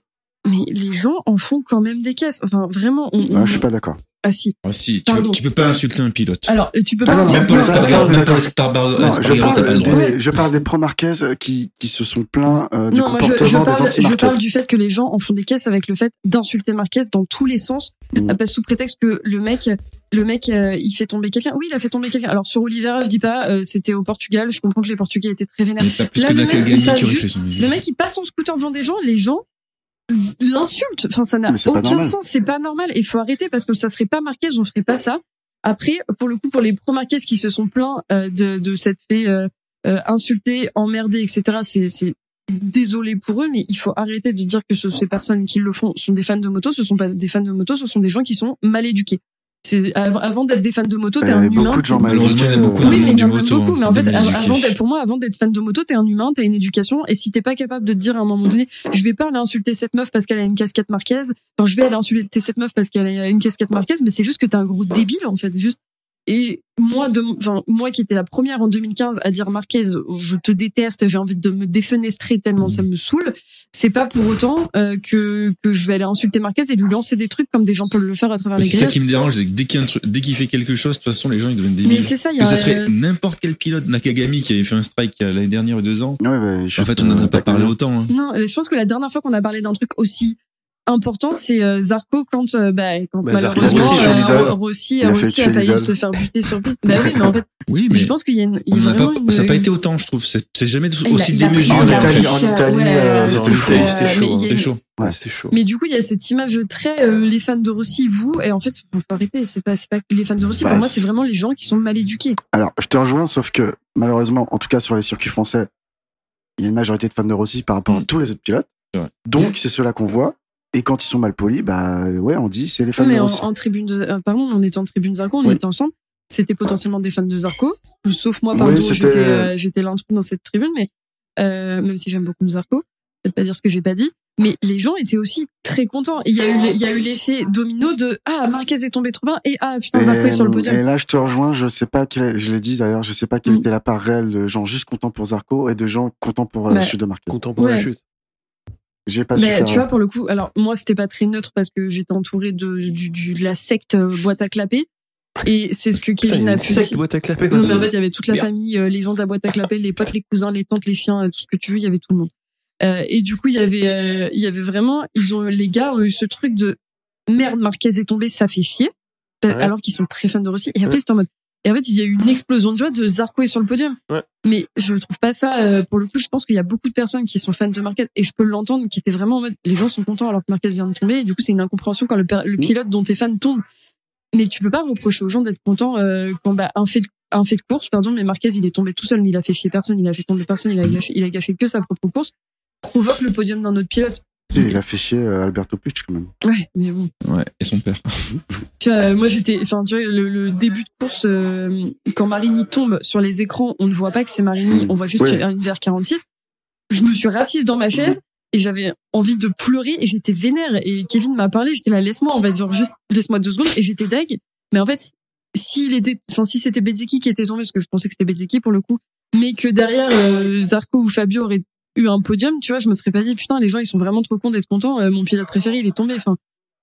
mais les gens en font quand même des caisses. Enfin, vraiment, on, on... Ah, je suis pas d'accord. Ah si. Ah si, tu, veux, tu peux pas insulter un pilote. Alors, tu peux Ah, pas. non, Même non, pas ça, le ça, on est Star d'accord. Star Non, je Star parle t'as pas le droit. des, je parle des pro Marquez qui, qui se sont plaints euh, du Non, moi je, comportement je, des parle, je anti-Marquez. parle du fait que les gens en font des caisses avec le fait d'insulter Marquez dans tous les sens, Mmh. euh, sous prétexte que le mec, le mec, euh, il fait tomber quelqu'un. Oui, il a fait tomber quelqu'un. Alors sur Oliveira, je dis pas, euh, c'était au Portugal. Je comprends que les Portugais étaient très vénères. Mais t'as plus Là, que le mec, il Nakagami passe qui aurait juste- fait son Le mec, il passe son scooter devant des gens. Les gens l'insultent. Enfin, ça n'a Mais c'est pas aucun normal. sens. C'est pas normal. Il faut arrêter parce que ça serait pas Marquez, on ferait pas ça. Après, pour le coup, pour les pro Marquez qui se sont plaints euh, de, de cette fait euh, euh, insulter, emmerder, et cetera. C'est, c'est désolé pour eux, mais il faut arrêter de dire que ce, ces personnes qui le font sont des fans de moto. Ce sont pas des fans de moto, ce sont des gens qui sont mal éduqués. C'est avant, avant d'être des fans de moto, t'es Euh, un humain. beaucoup de gens mal Malheureusement, il y en a beaucoup dans Oui, le mais monde il y en du a moto. beaucoup. Mais en hein, fait, des avant, éduqués. avant d'être, pour moi, avant d'être fan de moto, t'es un humain, t'as une éducation. Et si t'es pas capable de te dire à un moment donné, je vais pas aller insulter cette meuf parce qu'elle a une casquette Marquez. Enfin, je vais aller insulter cette meuf parce qu'elle a une casquette Marquez, mais c'est juste que t'es un gros débile, en fait. Juste. Et moi, de, enfin, moi qui étais la première en deux mille quinze à dire Marquez, je te déteste, j'ai envie de me défenestrer tellement ça me saoule. C'est pas pour autant euh, que que je vais aller insulter Marquez et lui lancer des trucs comme des gens peuvent le faire à travers les C'est ça grillages. qui me dérange, c'est que dès qu'il, y a un truc- dès qu'il fait quelque chose, de toute façon, les gens ils deviennent débiles. Mais c'est ça, il y Que a. ça serait n'importe quel pilote, Nakagami qui avait fait un strike il y a l'année dernière ou deux ans. Ouais, bah, je En fait, on n'en a pas parlé autant. Hein. Non, je pense que la dernière fois qu'on a parlé d'un truc aussi important, c'est euh, Zarco quand, euh, bah, quand Bah, Zarco, malheureusement Rossi, euh, l'idole. Rossi, Il a fait Rossi tuer a failli l'idole. se faire buter sur piste. Bah oui, mais en fait, Oui, mais je pense qu'il y a, une, il y a on n'a vraiment pas, une. ça n'a pas été autant, je trouve. C'est, c'est jamais Il a- aussi il a- démesuré. En il a en Italie, fait. en pris, Italie, ouais, euh, c'était- en Italie, c'était mais chaud, il y a hein. une- C'était chaud. Ouais, c'était chaud. Mais du coup, il y a cette image très euh, les fans de Rossi, vous, et en fait, faut arrêter. C'est pas, c'est pas que les fans de Rossi. Bah, pour moi, c'est- c'est vraiment les gens qui sont mal éduqués. Alors, je te rejoins, sauf que malheureusement, en tout cas sur les circuits français, il y a une majorité de fans de Rossi par rapport à tous les autres pilotes. C'est vrai. Donc, c'est ceux-là qu'on voit. Et quand ils sont mal polis, bah ouais, on dit c'est les fans Non, mais de en, Rossi. en tribune, de, euh, pardon, on était en tribune Zarco, on Oui. était ensemble. C'était potentiellement des fans de Zarco, sauf moi, Oui, pardon, c'était- j'étais, euh, j'étais l'intrus dans cette tribune, mais euh, même si j'aime beaucoup Zarco, peut-être pas dire ce que j'ai pas dit, mais les gens étaient aussi très contents. Il y a eu, il y a eu l'effet domino de ah Marquez est tombé trop bas et ah putain Zarco est sur le podium. Et là, je te rejoins, je sais pas, quelle- je l'ai dit d'ailleurs, je sais pas quelle Mm. était la part réelle de gens juste contents pour Zarco et de gens contents pour la Bah, chute de Marquez. Content pour la Ouais. chute. J'ai pas su Mais faire. tu vois, pour le coup, alors moi, c'était pas très neutre parce que j'étais entourée de, du, du, de la secte euh, boîte à clapper. Et c'est ce que Putain, il y Kevin a a une pu secte dire. boîte à clapper. Non, mais en fait, il y avait toute la Merde. famille, euh, les gens de la boîte à clapper, les potes, les cousins, les tantes, les chiens, euh, tout ce que tu veux, il y avait tout le monde. Euh, et du coup, il y avait, euh, il y avait vraiment, ils ont, les gars ont eu ce truc de merde, Marquez est tombé, ça fait chier. Euh, Ouais. Alors qu'ils sont très fans de Rossi. Et après, Ouais. c'était en mode, et en fait, il y a eu une explosion de joie de Zarco est sur le podium. Ouais. Mais je trouve pas ça, euh, pour le coup, je pense qu'il y a beaucoup de personnes qui sont fans de Marquez et je peux l'entendre, qui étaient vraiment en mode, les gens sont contents alors que Marquez vient de tomber. Et du coup, c'est une incompréhension quand le, per- le pilote dont t'es fan tombe. Mais tu peux pas reprocher aux gens d'être contents euh, quand bah, un fait de, un fait de course, pardon, mais Marquez il est tombé tout seul, mais il a fait chier personne, il a fait tomber personne, il a gâché, il a gâché que sa propre course, provoque le podium d'un autre pilote. Il a fait chier euh, Alberto Puig quand même. Ouais, mais bon. Ouais, et son père. Tu vois, euh, moi j'étais, enfin tu vois, le, le début de course, euh, quand Marini tombe sur les écrans, on ne voit pas que c'est Marini, on voit juste Ouais. qu'il y a une V R quarante-six. Je me suis rassise dans ma chaise et j'avais envie de pleurer et j'étais vénère. Et Kevin m'a parlé, j'étais là, laisse-moi, on va genre juste, laisse-moi deux secondes et j'étais deg. Mais en fait, s'il était, enfin, si c'était Bezzecchi qui était tombé, parce que je pensais que c'était Bezzecchi pour le coup, mais que derrière euh, Zarco ou Fabio auraient eu un podium, tu vois, je me serais pas dit putain, les gens ils sont vraiment trop cons d'être contents, euh, mon pilote préféré il est tombé. Enfin,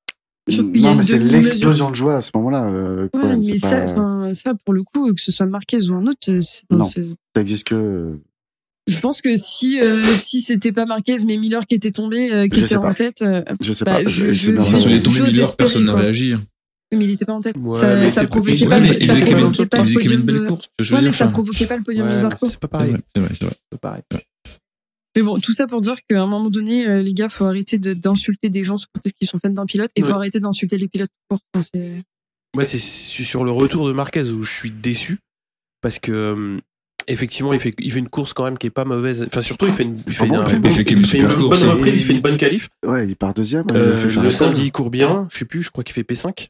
je trouve qu'il y a Non, une mais c'est demi-mesure. l'explosion de joie à ce moment-là. euh, le Ouais, problème, mais c'est ça, pas- enfin, ça, pour le coup, que ce soit Marquez ou un autre, euh, c'est, Non. c'est- ça existe que. euh, je pense que si, euh, si c'était pas Marquez, mais Miller qui était tombé, euh, qui Je était sais en pas. tête, euh, Je sais Bah, pas. je- je- je- c'est bien je- Quand vrai. il est tombé j'ose Miller, espérer, personne n'a quoi. réagi. mais il était pas en tête. Ouais, ça, mais ça c'est- provoquait il- pas, Ouais, le- mais ça il faisait quand même- provoquait pas il le faisait quand même podium une belle de, course. je veux ouais, mais dire, ça enfin, provoquait pas le podium de Ouais, Zarco. c'est pas C'est pareil. vrai, c'est vrai, c'est vrai. C'est pas pareil. Mais bon, tout ça pour dire qu'à un moment donné, euh, les gars, faut arrêter de, d'insulter des gens sur peut-être qu'ils sont fans d'un pilote et faut Ouais. arrêter d'insulter les pilotes tout court. Enfin, c'est... Moi, c'est sur le retour de Marquez où je suis déçu parce que euh, effectivement, il fait, il fait une course quand même qui est pas mauvaise. Enfin, surtout, il fait une, il fait bon, un- il fait quand même une il fait une super bonne course. reprise, il fait Et- une bonne qualif. Ouais, il part deuxième. il Euh, fait faire le un samedi, pole. il court bien. Je sais plus, je crois qu'il fait P cinq.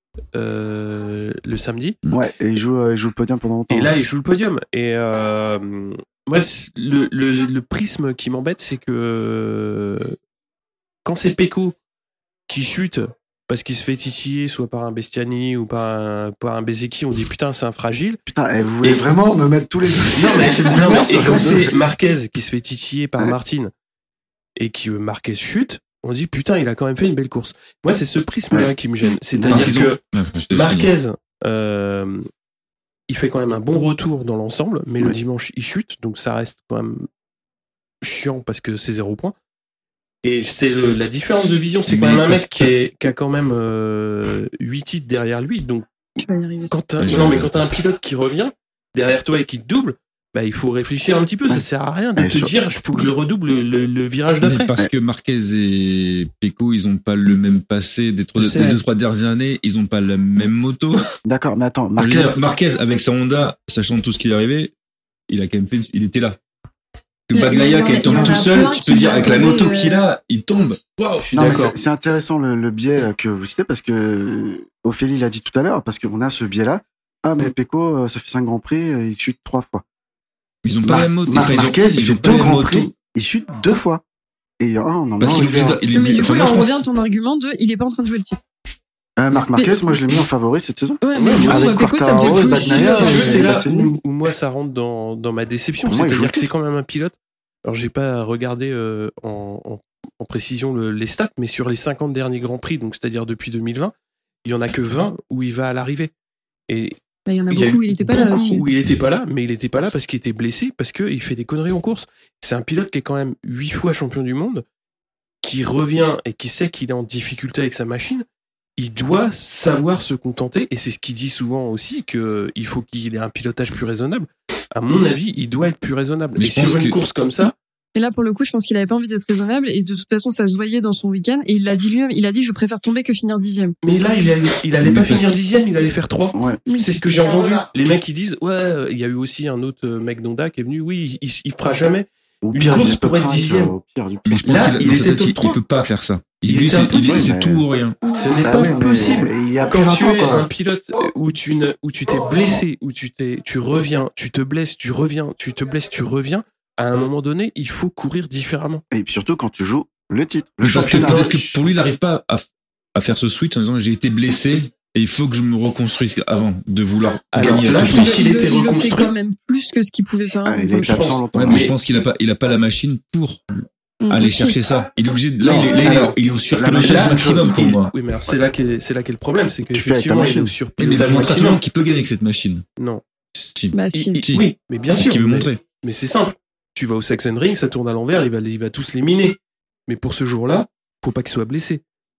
Euh, le samedi. Ouais, et il joue, euh, il joue le podium pendant longtemps. Et là, il joue le podium. Et euh, moi, c'est- le, le, le prisme qui m'embête, c'est que quand c'est Pecco qui chute parce qu'il se fait titiller soit par un Bestiani ou par un, par un Bezzecchi, on dit putain, c'est un fragile. Putain, eh, vous voulez Et- vraiment me mettre tous les. Non, mais, non, mais- et quand c'est Marquez qui se fait titiller par Ouais. Martin et que Marquez chute, on dit putain, il a quand même fait une belle course. Moi, c'est ce prisme-là qui me gêne. C'est-à-dire Parce que Ouais, Marquez, euh, il fait quand même un bon retour dans l'ensemble, mais le Ouais. dimanche, il chute, donc ça reste quand même chiant parce que c'est zéro point. Et c'est le- la différence de vision, c'est quand Mais même un parce- mec qui, est, qui a quand même euh, huit titres derrière lui, donc Tu vas y arriver. quand t'as, Ouais, je- non, mais quand t'as un pilote qui revient derrière toi et qui te double, bah, il faut réfléchir un petit peu. Ça sert à rien de Ouais, te sur- dire, il faut que je redouble le, le, le virage Mais d'après. parce que Marquez et Pecco, ils ont pas le même passé des, trois, C'est des vrai. deux, trois dernières années, ils ont pas la même moto. D'accord, mais attends, Je veux Marquez, dire, Marquez, avec sa Honda, sachant tout ce qui est arrivé, il a quand même fait, une- il était là. Que Mais Bagnaia, il y en a- quand il il y tombe en a tout seul, plein tu qui peux dire, l'ont avec la trouvé, moto euh, qu'il a, il tombe. Waouh, je suis non, mais d'accord. c'est- c'est intéressant le, le biais que vous citez parce que euh, Ophélie l'a dit tout à l'heure, parce qu'on a ce biais-là. Ah, mais Pecco, euh, ça fait cinq grands prix, euh, il chute trois fois. Ils ont pas Mar- la même moto. Mar- Enfin, ils ont, Marquez, il ils ont fait pas deux la même grands moto. prix, il chute deux fois. Et il y a un, non, Parce non, qu'il est il obligé est- de- il est Mais du enfin, coup, moi, là, je on pense- revient à ton argument de il est pas en train de jouer le titre. Euh, Marc Marquez, moi je l'ai mis en favori cette saison. Ouais, mais du coup, Avec Pecco, ça me fait Quartararo et full Bagnaia, chier. Si tu veux, euh, c'est bah, là c'est où, nul. où moi ça rentre dans, dans ma déception. Pour moi, il joue C'est-à-dire le que c'est titre. quand même un pilote. Alors, j'ai pas regardé euh, en, en, en précision le- les stats, mais sur les cinquante derniers Grands Prix, donc c'est-à-dire depuis deux mille vingt, il y en a que vingt où il va à l'arrivée. Et Bah, il y en a il y a beaucoup où eu il était pas là beaucoup aussi. où il était pas là, mais il était pas là parce qu'il était blessé, parce qu'il fait des conneries en course. C'est un pilote qui est quand même huit fois champion du monde, qui revient et qui sait qu'il est en difficulté avec sa machine. Il doit savoir se contenter, et c'est ce qu'il dit souvent aussi, qu'il faut qu'il ait un pilotage plus raisonnable. À mon avis, il doit être plus raisonnable. Mais Et je pense sur une que- course comme ça, Et là, pour le coup, je pense qu'il avait pas envie d'être raisonnable et de toute façon, ça se voyait dans son week-end et il l'a dit lui-même. Il a dit, je préfère tomber que finir dixième. mais là, il allait, il allait Mais pas parce finir que- dixième, il allait faire trois. Ouais. C'est ce que j'ai entendu. Les mecs, ils disent, ouais, euh, il y a eu aussi un autre euh, mec d'Honda qui est venu, oui, il, il fera jamais. Au Une pire, course il est top pour être cinq, dixième. euh, Au pire du Mais pire. je pense Là, qu'il a, il dans sa était tête, top il, trois. il peut pas faire ça. Il, Il lui, était c'est, un peu il- top, c'est mais- tout ou rien. Ce n'est Bah pas oui, mais possible. Il y a plus Quand vingt tu ans, es quoi. un pilote où tu, ne, où tu t'es blessé, où tu, t'es, tu reviens, tu te blesses, tu reviens, tu te blesses, tu reviens, à un moment donné, il faut courir différemment. Et puis surtout quand tu joues le titre, le Mais parce que championnat. peut-être que pour lui, il n'arrive pas à, à faire ce switch en disant j'ai été blessé et il faut que je me reconstruise avant de vouloir Alors gagner là, à je tout pense prix. qu'il il, le- était il le fait reconstruit. quand même plus que ce qu'il pouvait faire. Ah, il avant. est je absent pense. longtemps. Ouais, mais Mais- je pense qu'il a pas, il a pas la machine pour Mm, aller aussi. chercher ça. Il est obligé de, là, Non, il est, là, il est- alors, il est au la surpilotage machine, maximum chose, pour Il- moi. Oui, mais alors c'est là qu'est c'est là qu'est le problème, c'est Tu fais avec ta qu'effectivement, il est machine. au Mais il surpilotage montre à tout le maximum. monde qu'il peut gagner avec cette machine. Non. Si. Bah, si. Il- il- Si. Oui, mais bien C'est sûr. ce qu'il veut mais- montrer. Mais c'est simple. Tu vas au Sachsenring, ça tourne à l'envers, il va, il va tous les miner. Mais pour ce jour-là, faut pas qu'il soit blessé.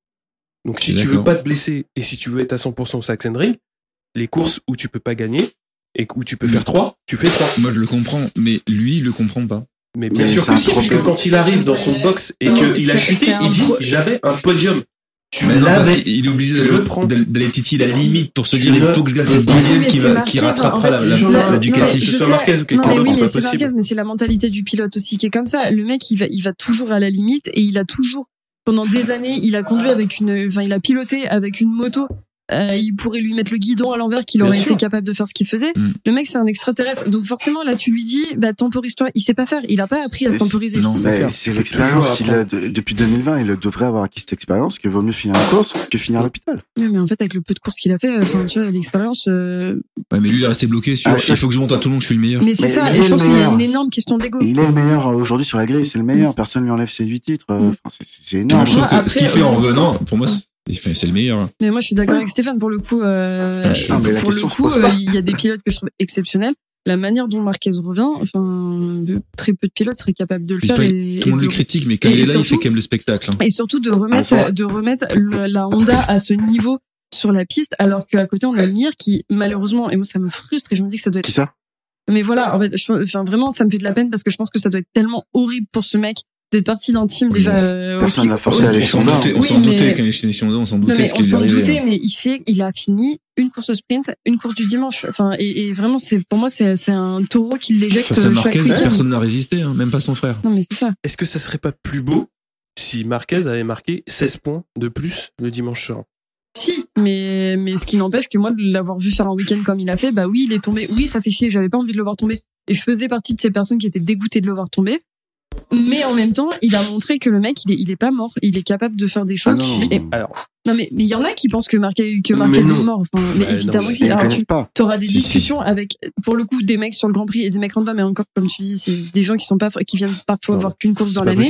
Donc si Je suis tu veux d'accord. pas te blesser et si tu veux être à cent pour cent au Sachsenring, les courses où tu peux pas gagner et où tu peux Mm. faire trois, tu fais trois. Moi, je le comprends, mais lui, il le comprend pas. Mais bien Mais sûr c'est que un si, puisque problème. quand il arrive dans son box et Non, qu'il a c'est- chuté, c'est un il dit pro- j'avais un podium. Tu Mais non, parce l'avais. qu'il est obligé Tu le d'aller, prends. d'aller- d'aller titiller la limite pour se Tu dire il le- faut que je gagne Oui, cette mais dixième c'est qui, va, Marquez, qui en rattrapera fait. la, la, Les gens, la, non, la mais Ducati. que ce je soit sais- Marquez ou quelqu'un Non, mais d'autre, oui, c'est mais pas c'est possible. Marquez, mais c'est la mentalité du pilote aussi qui est comme ça. Le mec, il va, il va toujours à la limite et il a toujours, pendant des années, il a conduit avec une, enfin, il a piloté avec une moto. Euh, il pourrait lui mettre le guidon à l'envers qu'il Bien aurait sûr. été capable de faire ce qu'il faisait. Mm. Le mec, c'est un extraterrestre. Donc forcément, là, tu lui dis, bah, temporise-toi. Il sait pas faire. Il a pas appris à se Mais temporiser. Non. Mais faire. c'est Tu peux l'expérience toujours qu'il a de- depuis deux mille vingt. Il devrait avoir acquis cette expérience qu'il vaut mieux finir la course que finir à l'hôpital. Ouais, mais en fait, avec le peu de courses qu'il a fait, enfin, tu vois, l'expérience, euh, Ouais, mais lui, il est resté bloqué sur Ah, il faut que je monte à Toulon, je suis le meilleur. mais c'est Mais ça. il Et est je pense le qu'il y a meilleur. une énorme question d'ego. Et il est le meilleur aujourd'hui sur la grille. C'est le meilleur. Personne lui enlève ses huit titres. Euh, enfin, c'est- c'est énorme. Je trouve Moi, que après, ce qu'il fait en euh, revenant, pour moi, c'est enfin, c'est le meilleur. hein. Mais moi, je suis d'accord avec Stéphane pour le coup. Euh, Ah, je- Non, mais la pour le question se coup, pose pas. euh, il y a des pilotes que je trouve exceptionnels. La manière dont Marquez revient, enfin, de- très peu de pilotes seraient capables de le Je dis faire. pas, Et, Tout le monde et le de, critique, mais quand et il est là, il surtout- fait quand même le spectacle. hein. et surtout de remettre, Ah, ça- de remettre le- la Honda à ce niveau sur la piste, alors qu'à côté on a le Mir qui malheureusement, et moi ça me frustre et je me dis que ça doit être. Qui ça? Mais voilà, en fait, je- enfin vraiment, ça me fait de la peine parce que je pense que ça doit être tellement horrible pour ce mec d'être parti d'un team Oui, déjà. mais euh, personne aussi- l'a forcé aussi- à aller On s'en Honda, doutait, on Oui, s'en mais- doutait quand il est chez Honda, on s'en Non doutait mais ce on qui lui s'en arrivait. doutait, hein. mais il fait, il a fini une course sprint, une course du dimanche. Enfin, et, et vraiment, c'est pour moi, c'est c'est un taureau qui l'éjecte Face à chaque Marquez, week-end. personne n'a résisté, hein, même pas son frère. Non mais c'est ça. Est-ce que ça serait pas plus beau si Marquez avait marqué seize points de plus le dimanche soir? Si, mais mais ce qui n'empêche que moi de l'avoir vu faire un week-end comme il a fait, bah oui, il est tombé. Oui, ça fait chier. J'avais pas envie de le voir tomber. Et je faisais partie de ces personnes qui étaient dégoûtées de le voir tomber. Mais en même temps, il a montré que le mec, il est, il est pas mort. Il est capable de faire des choses. Ah non, non, Et- non. Alors, non, mais mais il y en a qui pensent que Marquez, que Marquez Mais non. est mort. Enfin, mais Ouais, non, évidemment mais que si. Ils ne Alors, tu connaissent pas. auras des Si, si. discussions avec, pour le coup, des mecs sur le Grand Prix et des mecs random. Et encore, comme tu dis, c'est des gens qui sont pas, qui viennent parfois Non, voir qu'une course dans c'est pas l'année. possible.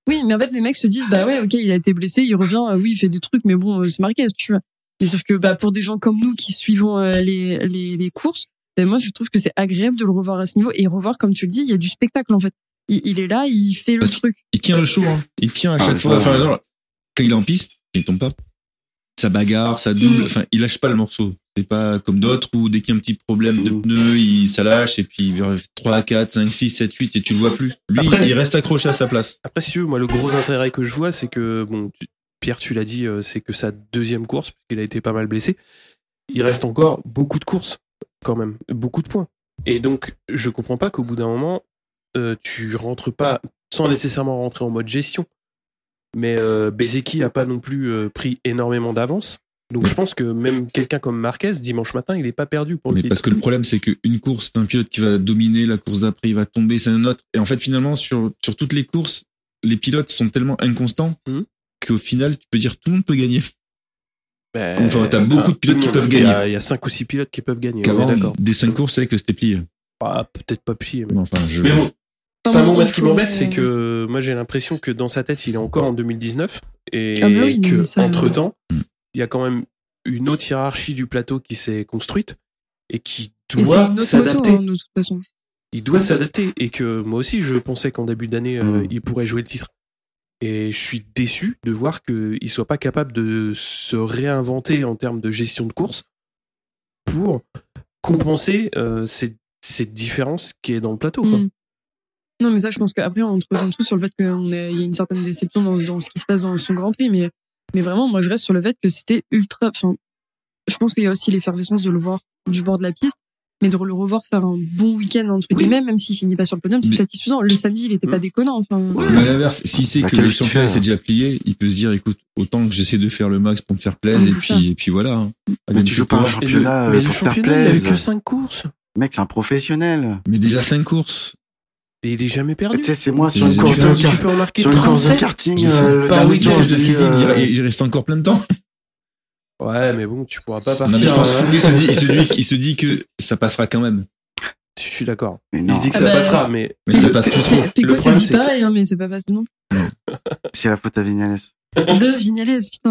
Oui, mais en fait, les mecs se disent, bah ouais, ok, il a été blessé, il revient, euh, oui, il fait des trucs, mais bon, euh, c'est Marquez, tu vois. Mais sauf que, bah, pour des gens comme nous qui suivons euh, les, les, les courses, ben moi, je trouve que c'est agréable de le revoir à ce niveau et revoir, comme tu le dis, il y a du spectacle, en fait. Il, il est là, il fait le Parce truc. Il tient le show, hein. Il tient à chaque Ah, fois. ça, Enfin, genre, quand il est en piste, il tombe pas. Ça bagarre, ça double. Enfin, il lâche pas le morceau. C'est pas comme d'autres où dès qu'il y a un petit problème de pneu, il, ça lâche et puis vers trois, quatre, cinq, six, sept, huit et tu le vois plus. Lui, Après- il reste accroché à sa place. Après, si tu veux, moi, le gros intérêt que je vois, c'est que, bon, tu- Pierre, tu l'as dit, euh, c'est que sa deuxième course, puisqu'il a été pas mal blessé, il reste encore beaucoup de courses, quand même, beaucoup de points. Et donc, je comprends pas qu'au bout d'un moment, euh, tu rentres pas, sans nécessairement rentrer en mode gestion. Mais euh, Bezeki a pas non plus euh, pris énormément d'avance. Donc, je pense que même quelqu'un comme Marquez, dimanche matin, il est pas perdu pour le Mais titre. parce que le problème, c'est qu'une course, c'est un pilote qui va dominer, la course d'après, il va tomber, c'est un autre. Et en fait, finalement, sur, sur toutes les courses, les pilotes sont tellement inconstants Mhm. qu'au final, tu peux dire tout le monde peut gagner. Ben, Enfin, t'as beaucoup de pilotes qui peuvent il y a- gagner. Il y a cinq ou six pilotes qui peuvent gagner. on est Qu'avant, d'accord. des cinq courses, c'est vrai que c'était plié. Ah, peut-être pas plié. Mais, Non, Enfin, je... mais bon, Enfin, Enfin, bon, moi, il ce qui faut- m'embête, c'est que moi, j'ai l'impression que dans sa tête, il est encore en deux mille dix-neuf et Ah bah oui, que mais ça- entre temps, Mm. il y a quand même une autre hiérarchie du plateau qui s'est construite et qui Et c'est doit une autre s'adapter. moto, hein, de toute façon. Il doit s'adapter et que moi aussi, je pensais qu'en début d'année, euh, Mm. il pourrait jouer le titre. Et je suis déçu de voir qu'il soit pas capable de se réinventer en termes de gestion de course pour compenser euh, cette, cette différence qui est dans le plateau. Quoi. Mm. Non, mais ça, je pense qu'après, on te rejoint tous sur le fait qu'il y a une certaine déception dans, dans ce qui se passe dans son Grand Prix. Mais, mais vraiment, moi, je reste sur le fait que c'était ultra. Enfin, je pense qu'il y a aussi l'effervescence de le voir du bord de la piste, mais de le revoir faire un bon week-end, entre Oui. guillemets, même s'il finit pas sur le podium, c'est Mais- satisfaisant. Le samedi, il était pas Mm. déconnant. Enfin, Mais à l'inverse, s'il sait La que le qualification, championnat hein. s'est déjà plié, il peut se dire, écoute, autant que j'essaie de faire le max pour me faire plaisir, Oui, et c'est puis, ça. et puis voilà. hein. Mais tu joues pas un Et le, championnat mais euh, le pour faire championnat, il n'y a eu plaisir. que cinq courses. Mec, c'est un professionnel. Mais déjà cinq courses. Et il est jamais perdu. Tu sais, c'est moi C'est sur une des course tu, de peux, tu kart. peux en marquer Sur une course de trente-sept. karting, Je sais euh, le pas, dernier oui, tour, c'est je ce qu'il dis, dit, euh, il il reste encore plein de temps. Ouais, mais bon, tu pourras pas partir. Non, mais je pense hein. qu'il se dit, il se dit, il se dit que ça passera quand même. Je suis d'accord. mais Il non, se dit que Ah ça bah, passera, mais Mais ça passe trop trop. Pico, le c'est problème, dit c'est- pareil, hein, mais c'est pas facile non c'est la faute à Vignales. plus. De Vignales, putain.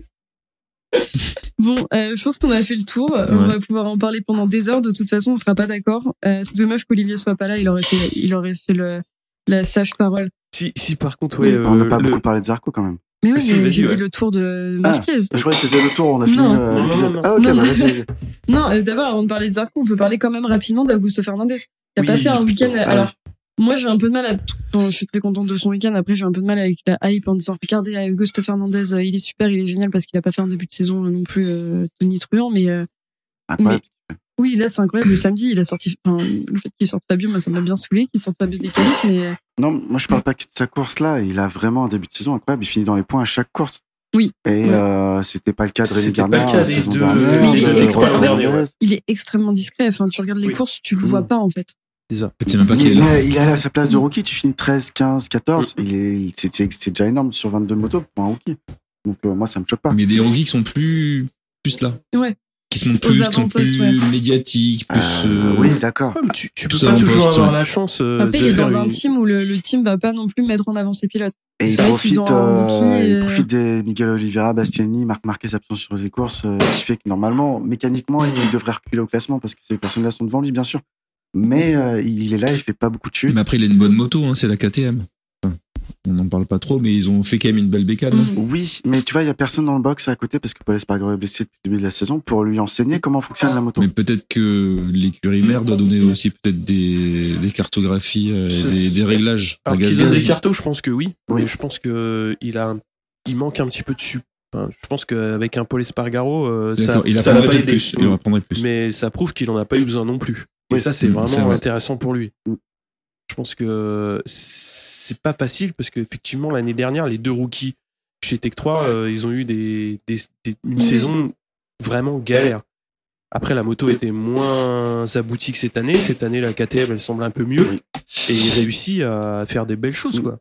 Bon, euh, je pense qu'on a fait le tour. On Ouais. va pouvoir en parler pendant des heures. De toute façon, on sera pas d'accord. Euh, c'est dommage qu'Olivier soit pas là. Il aurait fait, il aurait fait le, la sage parole. si, si par contre, ouais, On n'a euh, pas le- beaucoup parlé de Zarco quand même. Mais oui, Si, mais vas-y, j'ai ouais. dit le tour de Ah, Marquez. je croyais que c'était le tour, on a fini Non. euh, Non, non, l'épisode. non, non. Ah ok, Non, bah non. vas-y. Non, euh, d'abord, avant de parler de Zarco, on peut parler quand même rapidement d'Augusto Fernandez. Il a Oui. pas fait un week-end. Ah, Alors, moi, j'ai un peu de mal à tout. Enfin, je suis très contente de son week-end. Après, j'ai un peu de mal avec la hype en disant, regardez, Augusto Fernandez, euh, il est super, il est génial parce qu'il a pas fait un début de saison non plus euh, tonitruant, mais euh, Incroyable. oui, là, c'est incroyable. Le samedi, il a sorti. Enfin, le fait qu'il sorte Fabio, moi, ça m'a bien saoulé qu'il sorte Fabio des qualifs, mais euh, Non, moi je parle pas que de sa course là. Il a vraiment un début de saison incroyable. Il finit dans les points à chaque course. Oui. Et Ouais. euh, c'était pas le cas de Rémi C'était pas Gardner le cas la des saison deux- dernière. Oui, il est de extraordinaire, Rafa Fernandez. il est extrêmement discret. Enfin, tu regardes les Oui. courses, tu le vois Mmh. pas, en fait. c'est ça. En fait, c'est même pas qu'il est là. Mais il est à sa place de rookie. Tu finis treize, quinze, quatorze. Il est, c'est, c'est, c'est déjà énorme sur vingt-deux motos pour un rookie. Donc euh, moi ça me choque pas. Mais des rookies qui sont plus, plus là. Ouais. Qui se montrent Aux plus, qui sont avant-postes, plus ouais. médiatiques, plus, Euh, euh, oui, d'accord. Ouais, mais tu, tu peux Ça, pas on toujours poste, avoir ouais. la chance euh, Après, de il est faire dans un une- team où le, le team va pas non plus mettre en avant ses pilotes. Et il C'est vrai profite, qu'ils ont un rookie euh, et- il profite des Miguel Oliveira, Bastiani, Marc Marquez absent sur les courses, euh, qui fait que normalement, mécaniquement, il devrait reculer au classement parce que ces personnes-là sont devant lui, bien sûr. Mais euh, il est là, il fait pas beaucoup de chutes. Mais après, il a une bonne moto, hein, c'est la K T M. Enfin, on n'en parle pas trop, mais ils ont fait quand même une belle bécane. Mm. hein. Oui, mais tu vois, il y a personne dans le box à côté parce que Paul Espargaro est blessé depuis le début de la saison pour lui enseigner comment fonctionne la moto. Mais peut-être que l'écurie mère doit donner aussi peut-être des, des cartographies, euh, et C'est- des, des réglages. à Alors gaz qu'il donne gaz. des cartos, je pense que oui. Oui. Mais je pense que il a, un- il manque un petit peu de su. Enfin, je pense qu'avec un Paul Espargaro, euh, ça, D'accord, il ça va pas apprendrait de aider. plus. Il apprendrait de plus. Mais ça prouve qu'il en a pas eu besoin non plus. Et Oui, ça, c'est c'est vraiment vrai. intéressant pour lui. Mm. Je pense que c'est pas facile parce qu'effectivement, l'année dernière, les deux rookies chez Tech trois, euh, ils ont eu des, des- des- une saison vraiment galère. Après, la moto était moins aboutie que cette année. Cette année, la K T M, elle semble un peu mieux. Et il réussit à faire des belles choses, quoi.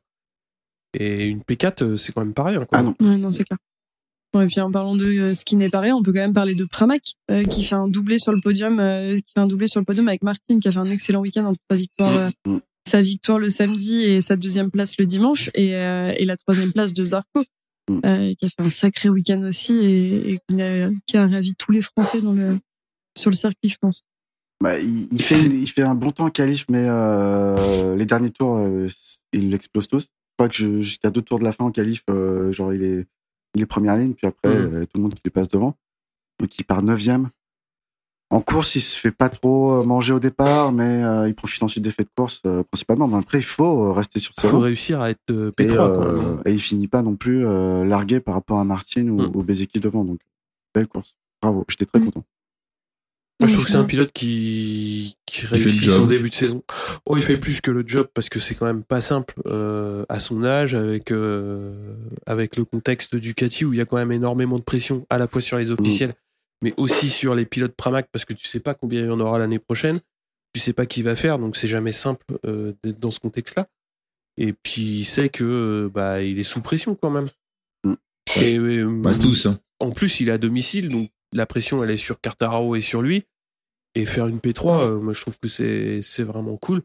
Et une P quatre, euh, c'est quand même pas rien, quoi. Ah non. Ouais, non, c'est clair. Bon, et puis en parlant de euh, ce qui n'est pas rien, on peut quand même parler de Pramac euh, qui fait un doublé sur le podium, euh, qui fait un doublé sur le podium avec Martin qui a fait un excellent week-end entre sa victoire euh, Mm. sa victoire le samedi et sa deuxième place le dimanche et, euh, et la troisième place de Zarco, euh, qui a fait un sacré week-end aussi et, et qui, a, qui a ravi tous les Français dans le, sur le circuit, je pense. Bah, il, il, fait, il fait un bon temps en qualif, mais euh, les derniers tours, euh, il l'explose tous. Je crois que je, jusqu'à deux tours de la fin en qualif, euh, genre il est, il est première ligne, puis après, mmh. euh, tout le monde qui lui passe devant. Donc il part neuvième. En course, il se fait pas trop manger au départ, mais euh, il profite ensuite des faits de course euh, principalement. Mais après, il faut rester sur ses Il faut réussir à être euh, P trois. Et, quoi. Euh, et il finit pas non plus euh, largué par rapport à Martin ou, mmh. ou Bezeki devant. Donc, belle course. Bravo, j'étais très mmh. content. Moi, je trouve que c'est un pilote qui, qui réussit son début de saison. Oh, il fait plus que le job parce que c'est quand même pas simple euh, à son âge, avec euh, avec le contexte Ducati où il y a quand même énormément de pression à la fois sur les officiels, mmh. mais aussi sur les pilotes Pramac parce que tu sais pas combien il y en aura l'année prochaine, tu sais pas qui va faire, donc c'est jamais simple euh, d'être dans ce contexte-là. Et puis il sait que euh, bah il est sous pression quand même. Mmh. Et, euh, pas tous. Hein. En plus, il est à domicile, donc la pression elle est sur Quartararo et sur lui. Et faire une P trois, euh, moi je trouve que c'est c'est vraiment cool.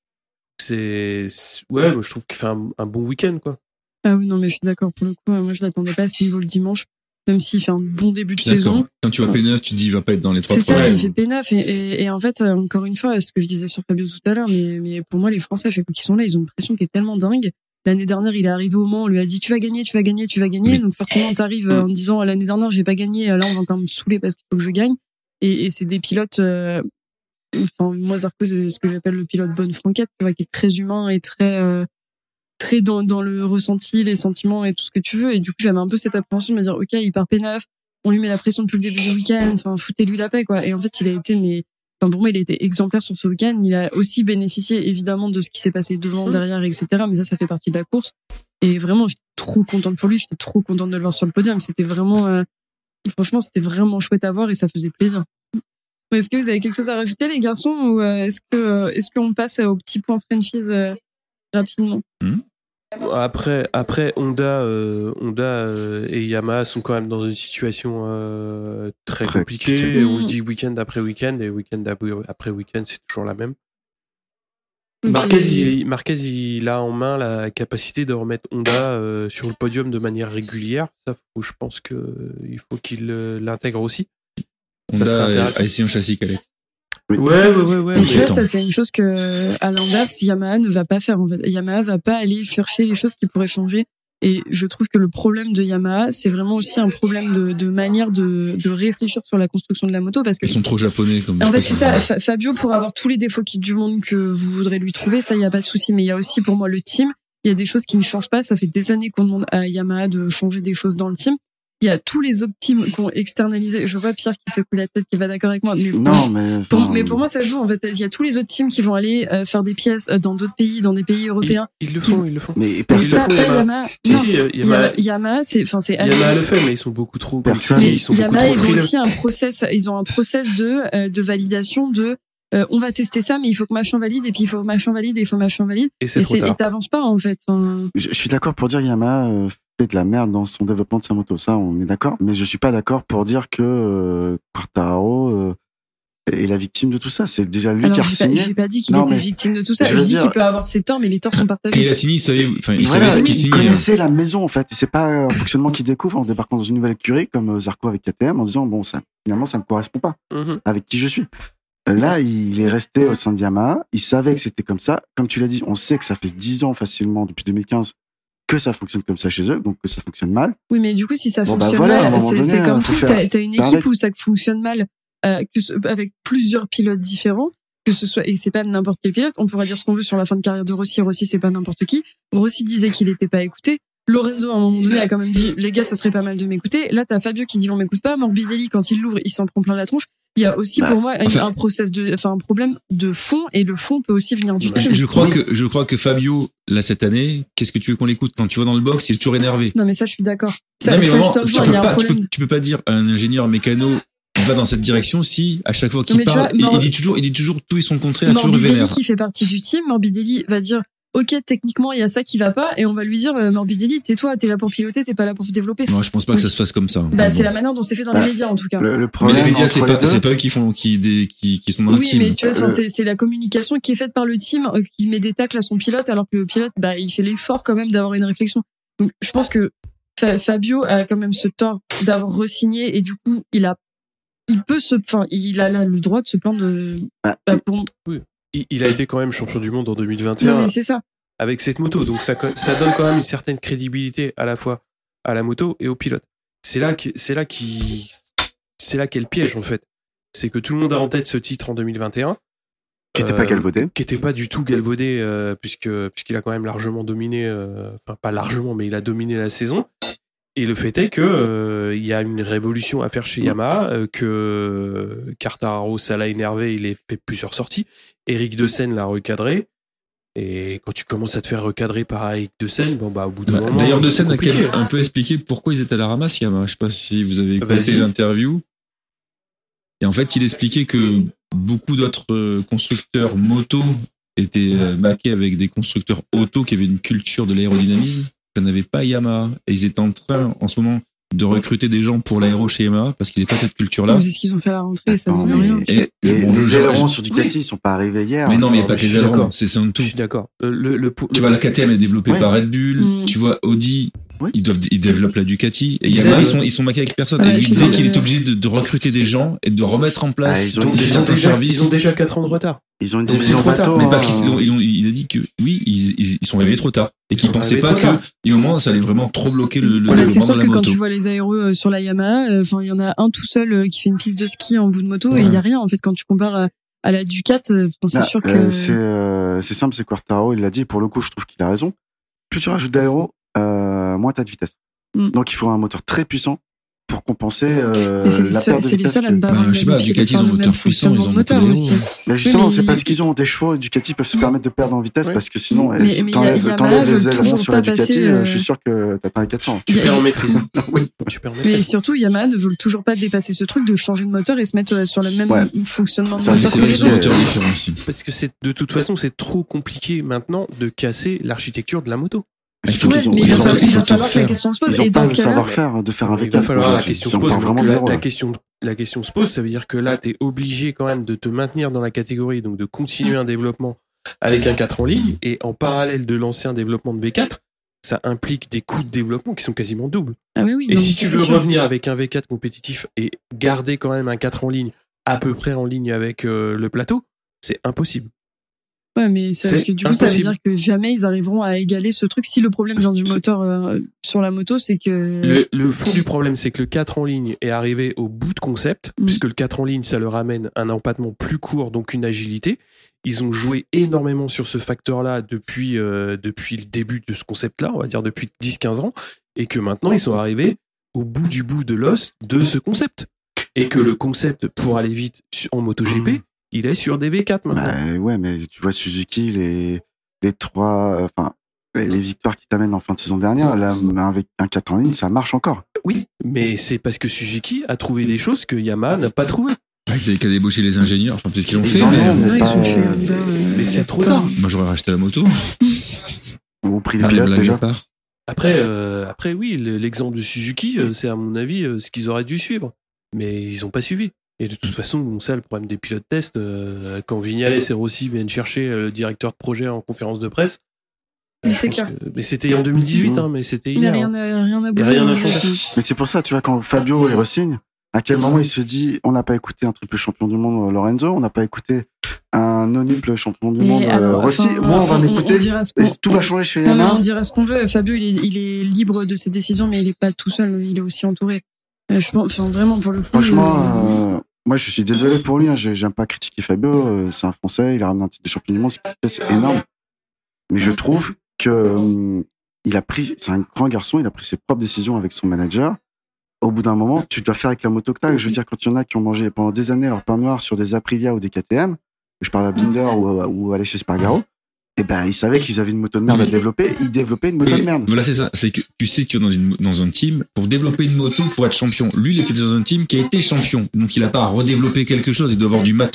C'est, c'est ouais, moi je trouve qu'il fait un, un bon week-end quoi. Ah oui non mais je suis d'accord pour le coup. Moi je l'attendais pas à ce niveau le dimanche, même s'il fait un bon début de d'accord. saison. Quand tu vois P neuf, tu te dis il va pas être dans les trois. C'est ça, premiers. il fait P neuf et, et, et en fait encore une fois, ce que je disais sur Fabio tout à l'heure, mais mais pour moi les Français à chaque fois qu'ils sont là, ils ont une pression qui est tellement dingue. L'année dernière, il est arrivé au Mans, on lui a dit tu vas gagner, tu vas gagner, tu vas gagner. Oui. Donc forcément, t'arrives en disant l'année dernière j'ai pas gagné, là on va encore me saouler parce qu'il faut que je gagne. Et, et c'est des pilotes. Euh, Enfin, moi, Zarco, c'est ce que j'appelle le pilote bonne franquette, tu vois, qui est très humain et très, euh, très dans, dans le ressenti, les sentiments et tout ce que tu veux. Et du coup, j'avais un peu cette appréhension de me dire, OK, il part P neuf, on lui met la pression depuis le début du week-end, enfin, foutez-lui la paix, quoi. Et en fait, il a été, mais, enfin, pour moi, il a été exemplaire sur ce week-end. Il a aussi bénéficié, évidemment, de ce qui s'est passé devant, derrière, et cetera. Mais ça, ça fait partie de la course. Et vraiment, j'étais trop contente pour lui, j'étais trop contente de le voir sur le podium. C'était vraiment, euh, franchement, c'était vraiment chouette à voir et ça faisait plaisir. Est-ce que vous avez quelque chose à rajouter, les garçons, ou est-ce que est-ce qu'on passe au petit point franchise euh, rapidement? mmh. Après, après Honda, euh, Honda euh, et Yamaha sont quand même dans une situation euh, très, très compliquée. compliquée. Et on le dit week-end après week-end, et week-end après week-end, c'est toujours la même. Okay. Marquez, il, Marquez, il a en main la capacité de remettre Honda euh, sur le podium de manière régulière. Ça, faut, je pense que euh, il faut qu'il euh, l'intègre aussi. Honda a essayé un châssis Calex. Oui. Ouais, ouais, ouais, ouais. Mais tu vois, ça, c'est une chose que, à l'inverse, Yamaha ne va pas faire, en fait. Yamaha va pas aller chercher les choses qui pourraient changer. Et je trouve que le problème de Yamaha, c'est vraiment aussi un problème de, de manière de, de réfléchir sur la construction de la moto, parce que. Ils sont trop japonais, comme en fait, c'est ça. Fa- Fabio pourrait avoir tous les défauts du monde que vous voudrez lui trouver. Ça, il y a pas de souci. Mais il y a aussi, pour moi, le team. Il y a des choses qui ne changent pas. Ça fait des années qu'on demande à Yamaha de changer des choses dans le team. Il y a tous les autres teams qui ont externalisé. Je vois Pierre qui secoue la tête, qui va d'accord avec moi. Mais non, pour, mais, pour, mais pour moi, ça joue. En fait, il y a tous les autres teams qui vont aller euh, faire des pièces dans d'autres pays, dans des pays européens. Ils, ils le font, qui... ils le font. Mais personne. Mais pas, Yamaha. Non, si, Yamaha, Yamaha, c'est, enfin, c'est. Yamaha le fait, mais ils sont beaucoup trop. Personne. Ils sont Yamaha, beaucoup trop ils ont aussi un process. Ils ont un process de euh, de validation de. Euh, on va tester ça, mais il faut que machin valide, et puis il faut machin valide, et il faut machin valide. Et c'est et, trop tard. Et t'avances pas, en fait. Enfin... Je, je suis d'accord pour dire Yamaha euh, fait de la merde dans son développement de sa moto. Ça, on est d'accord. Mais je suis pas d'accord pour dire que euh, Quartararo euh, est la victime de tout ça. C'est déjà lui Alors, qui a j'ai signé. pas, j'ai pas dit qu'il non, était victime de tout ça. Je, je dis dire... qu'il peut avoir ses torts, mais les torts sont partagés. Et il a signé, il savait, enfin, il voilà, savait ce qu'il signait. Il connaissait la maison, en fait. C'est pas un fonctionnement qu'il découvre en débarquant dans une nouvelle écurie, comme Zarco avec K T M, en disant, bon, ça, finalement, ça me correspond pas mm-hmm. avec qui je suis. Là, il est resté au sein de Yamaha. Il savait que c'était comme ça. Comme tu l'as dit, on sait que ça fait dix ans facilement, depuis deux mille quinze, que ça fonctionne comme ça chez eux, donc que ça fonctionne mal. Oui, mais du coup, si ça bon, fonctionne bah voilà, mal, c'est, donné, c'est comme tout. faire... T'as, t'as une équipe avec... où ça fonctionne mal, euh, que, avec plusieurs pilotes différents, que ce soit, et c'est pas n'importe quel pilote. On pourrait dire ce qu'on veut sur la fin de carrière de Rossi. Rossi, c'est pas n'importe qui. Rossi disait qu'il était pas écouté. Lorenzo, à un moment donné, a quand même dit, les gars, ça serait pas mal de m'écouter. Là, t'as Fabio qui dit, on m'écoute pas. Morbidelli, quand il l'ouvre, il s'en prend plein la tronche. Il y a aussi, bah, pour moi, enfin, un process de, enfin, un problème de fond, et le fond peut aussi venir du team. Je, je crois que, je crois que Fabio, là, cette année, qu'est-ce que tu veux qu'on l'écoute? Quand tu vas dans le box, il est toujours énervé. Non, mais ça, je suis d'accord. Ça, non, mais ça, vraiment, je tu, peux pas, tu, peux, tu peux pas dire à un ingénieur mécano, va dans cette direction si, à chaque fois qu'il parle, vois, il, Mor- il dit toujours, il dit toujours tout et son contraire, toujours vénère. Morbidelli qui fait partie du team, Morbidelli va dire, ok, techniquement, il y a ça qui va pas, et on va lui dire, euh, Morbidelli, tais-toi, t'es là pour piloter, t'es pas là pour développer. Non, je pense pas que ça se fasse comme ça. Bah, bon. c'est la manière dont c'est fait dans Bah, les médias, en tout cas. Le, le Mais problème les médias, c'est entre les pas, deux, c'est pas eux qui font, qui, des, qui, qui sont dans le Oui, team. mais tu vois, Euh, c'est, c'est la communication qui est faite par le team, euh, qui met des tacles à son pilote, alors que le pilote, bah, il fait l'effort quand même d'avoir une réflexion. Donc, je pense que Fa- Fabio a quand même ce tort d'avoir re-signé, et du coup, il a, il peut se, enfin, il a là le droit de se plaindre de, Ah, bah, pour- Il, il a été quand même champion du monde en deux mille vingt et non, un mais c'est ça. avec cette moto, donc ça, co- ça donne quand même une certaine crédibilité à la fois à la moto et au pilote. C'est là que, c'est là qui, c'est là qu'est le piège en fait. C'est que tout le monde a en tête ce titre en deux mille vingt et un. qui était euh, pas galvaudé. Qui était pas du tout galvaudé, euh, puisque, puisqu'il a quand même largement dominé, euh, enfin pas largement, mais il a dominé la saison. Et le fait est que euh, il y a une révolution à faire chez Yamaha, euh, que Quartararo, ça l'a énervé, il a fait plusieurs sorties. Eric De Seine l'a recadré. Et quand tu commences à te faire recadrer par Eric De Seine, bon bah au bout d'un Bah, moment. D'ailleurs, De c'est Seine a compliqué. quel- un peu expliqué pourquoi ils étaient à la ramasse, Yamaha. Je sais pas si vous avez écouté Vas-y. l'interview. Et en fait, il expliquait que beaucoup d'autres euh, constructeurs moto étaient euh, maqués avec des constructeurs auto qui avaient une culture de l'aérodynamisme que n'avait pas Yamaha. Et ils étaient en train, en ce moment, de recruter des gens pour l'aéro chez Yamaha parce qu'ils n'avaient pas cette culture-là. C'est ce qu'ils ont fait à la rentrée, ça Non, ne veut mais- rien. Et je- Les, bon, les je- ailerons je- sur Ducati, ils sont pas arrivés hier. Mais non, mais il n'y a Non, pas mais que je les suis ailerons, d'accord. c'est c'est un tout. Je suis d'accord. Le, le, le- Tu vois, la K T M est développée Ouais. par Red Bull. Mm. Tu vois, Audi, Oui. ils doivent, ils développent la Ducati. Et Ils Yamaha, aiment. ils sont, ils sont maqués avec personne. Ouais, et lui puis disait ils qu'il ont- est obligé de, de recruter des gens et de remettre en place Ah, ils ont- des ils, ont certains déjà, services. ils ont déjà quatre ans de retard. Ils ont une Donc, division c'est trop tard. bateau. Mais parce hein. qu'ils ont, ils ont, il a dit que oui, ils, ils, ils sont réveillés trop tard. Et Ils qu'ils sont pensaient arrivés pas trop tard. que, et au moment, ça allait vraiment trop bloquer le, le Voilà, c'est développement sûr de que la quand moto. tu vois les aéros euh, sur la Yamaha, enfin il y en a un tout seul euh, qui fait une piste de ski en bout de moto, et il y a rien en fait quand tu compares à, à la Ducat. euh, c'est Là, sûr que euh, c'est euh, c'est simple, c'est Quartaro, il l'a dit, et pour le coup, je trouve qu'il a raison. Plus tu rajoutes d'aéro, euh, moins t'as de vitesse. Mm. Donc il faut un moteur très puissant pour compenser euh, Et c'est les la seuls, perte de c'est les vitesse. seuls à que- ne pas Bah, avoir je sais le pas, même Ducati, ils ont le un même moteur puissant, ils ont fonctionnement de beaucoup moteur d'aéro, aussi. hein. Mais justement, mais c'est il- parce qu'ils ont des chevaux, et Ducati peuvent se permettre de perdre en vitesse, Ouais. parce que sinon, Mais- eh, mais si y a- t'enlèves Yamaha t'enlèves veut les ailerons toujours sur pas la Ducati, passer, euh, euh, je suis sûr que t'atteins les quatre cents. Tu Il y a- perds en maîtrise. Oui. Tu perds en Mais maîtrise. surtout, Yamaha ne veut toujours pas dépasser ce truc de changer de moteur et se mettre euh, sur le même Ouais. fonctionnement de Ça, Mais moteur c'est que vrai les qu'ils ont un autres. moteur différent aussi. Parce que c'est de toute façon, c'est trop compliqué maintenant de casser l'architecture de la moto. Il faut Ouais, qu'ils ont- mais ils il va ont- falloir, ils il va ont tout falloir que la refaire. question se pose. Ils ont Et pas dans le ce cas-là, savoir-faire de faire un Il V va quatre. falloir la aujourd'hui. question Si se on pose. part vraiment donc de la, zéro, la là. question, la question se pose. Ça veut dire que là, t'es obligé quand même de te maintenir dans la catégorie, donc de continuer un développement avec un quatre en ligne, et en parallèle de lancer un développement de V quatre, ça implique des coûts de développement qui sont quasiment doubles. ah mais oui, Et non, si mais tu c'est veux sûr. revenir avec un V quatre compétitif et garder quand même un quatre en ligne à peu près en ligne avec euh, le plateau, c'est impossible. Ouais, mais c'est parce C'est que du coup, ça veut impossible. dire que jamais ils arriveront à égaler ce truc. Si le problème vient du moteur euh, sur la moto, c'est que Le, le fond du problème, c'est que le quatre en ligne est arrivé au bout de concept, Mm. puisque le quatre en ligne, ça leur amène un empattement plus court, donc une agilité. Ils ont joué énormément sur ce facteur-là depuis, euh, depuis le début de ce concept-là, on va dire depuis dix quinze ans, et que maintenant, ils sont arrivés au bout du bout de l'os de ce concept. Et que le concept, pour aller vite su- en MotoGP, il est sur des V quatre maintenant. Bah, ouais, mais tu vois Suzuki, les, les trois, euh, enfin, les, les victoires qui t'amènent en fin de saison dernière, là, avec un quatre en ligne, ça marche encore. Oui, mais c'est parce que Suzuki a trouvé des choses que Yamaha n'a pas trouvées. Ah, ils avaient qu'à débaucher les ingénieurs. Enfin, peut-être qu'ils l'ont Ils fait, en mais ont, non, ils pas, sont chez euh, Honda. euh, mais c'est trop tard. moi, j'aurais racheté la moto. Au prix du Ah, les pilote, blagues à déjà. part. Après, euh, après oui, le- l'exemple de Suzuki, euh, c'est à mon avis euh, ce qu'ils auraient dû suivre. Mais ils ont pas suivi. Et de toute façon, on sait le problème des pilotes test. euh, quand Vignales et Rossi viennent chercher euh, le directeur de projet en conférence de presse. Oui, je c'est pense clair. que- mais c'était en deux mille dix-huit, hein, mais c'était Il n'y a hier. rien, hein. à- rien à bouger. rien n'a hein, changé. donc, Mais c'est pour ça, tu vois, quand Fabio il re-signe, à quel moment il se dit, on n'a pas écouté un triple champion du monde, Lorenzo, on n'a pas écouté un non-nuple champion du Mais monde, alors, Rossi. enfin, Moi, on va on- m'écouter. on dira ce Et qu'on- tout va changer chez les Non, mais on Yamaha. dirait ce qu'on veut. Fabio, il est, il est libre de ses décisions, mais il est pas tout seul. Il est aussi entouré. Euh, je pense, enfin, vraiment, pour le coup. Franchement, euh, euh, moi, je suis désolé pour lui. Hein, j'ai- j'aime pas critiquer Fabio. euh, c'est un Français. Il a ramené un titre de champion du monde. Ce qu'il fait, c'est énorme. Mais je trouve que euh, il a pris. C'est un grand garçon. Il a pris ses propres décisions avec son manager. Au bout d'un moment, tu dois faire avec la moto que t'as. Je veux dire, quand il y en a qui ont mangé pendant des années leur pain noir sur des Aprilia ou des K T M, je parle à Binder ou, ou aller chez Spargaro, eh ben, ils savaient qu'ils avaient une moto de merde à développer. Ils développaient une moto de Et merde. voilà, c'est ça. C'est que tu sais que tu es dans, une, dans un team pour développer une moto pour être champion. Lui, il était dans un team qui a été champion. Donc, il a pas à redévelopper quelque chose. Il doit avoir du matériel.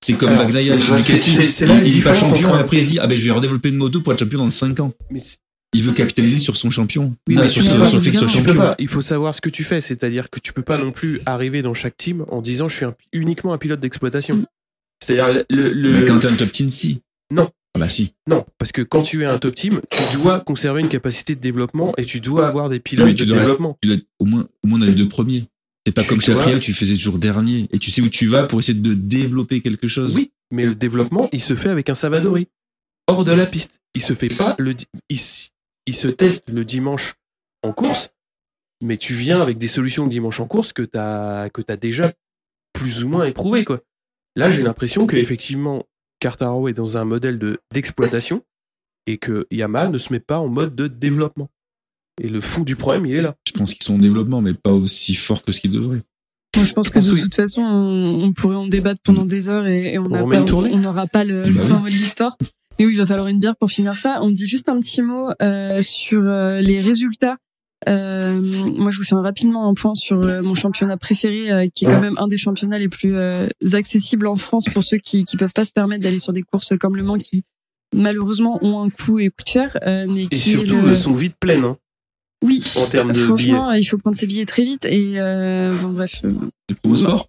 C'est comme Alors, Bagnaia, c'est- c'est, c'est- c'est là la il est pas différence champion entre- et après il se dit ah ben je vais redévelopper une moto pour être champion dans cinq ans. Mais c'est- Il veut capitaliser sur son champion. Oui, non, mais sur, tu sur- peux pas, sur le fait qu'il soit évidemment. tu peux champion. pas. Il faut savoir ce que tu fais, c'est-à-dire que tu peux pas non plus arriver dans chaque team en disant je suis un- uniquement un pilote d'exploitation. C'est-à-dire le, le... Mais quand t'es un top team, si. Non. Ah bah si. Non, parce que quand tu es un top team, tu dois conserver une capacité de développement et tu dois avoir des Oui, pilotes mais tu de dois développement. Tu dois être au moins, au moins dans les deux premiers. C'est pas Tu comme chez dois- Apria, tu faisais toujours dernier. Et tu sais où tu vas pour essayer de développer quelque chose. Oui, mais le développement, il se fait avec un Savadori. Hors de la piste. Il se fait pas le di- il, s- il se teste le dimanche en course, mais tu viens avec des solutions le dimanche en course que t'as que t'as déjà plus ou moins éprouvé, quoi. Là, j'ai l'impression que effectivement Quartararo est dans un modèle de d'exploitation et que Yamaha ne se met pas en mode de développement. Et le fond du problème, il est là. Je pense qu'ils sont en développement, mais pas aussi forts que ce qu'ils devraient. Moi, je pense que pense de oui. toute façon, on, on pourrait en débattre pendant des heures et, et on On n'a remet pas, une tournée on n'aura pas le, le Bah oui. fin mot de l'histoire. Et oui, il va falloir une bière pour finir ça. On dit juste un petit mot euh, sur euh, les résultats. Euh, moi, je vous fais un, rapidement un point sur euh, mon championnat préféré, euh, qui est quand même un des championnats les plus euh, accessibles en France pour ceux qui qui peuvent pas se permettre d'aller sur des courses comme Le Mans, qui malheureusement ont un coût et coûtent cher, euh, mais Et qui est surtout, le- elles sont vite pleines, hein, oui, en termes de billets. franchement, il faut prendre ses billets très vite et euh, bon bref. euh, Les promos sport.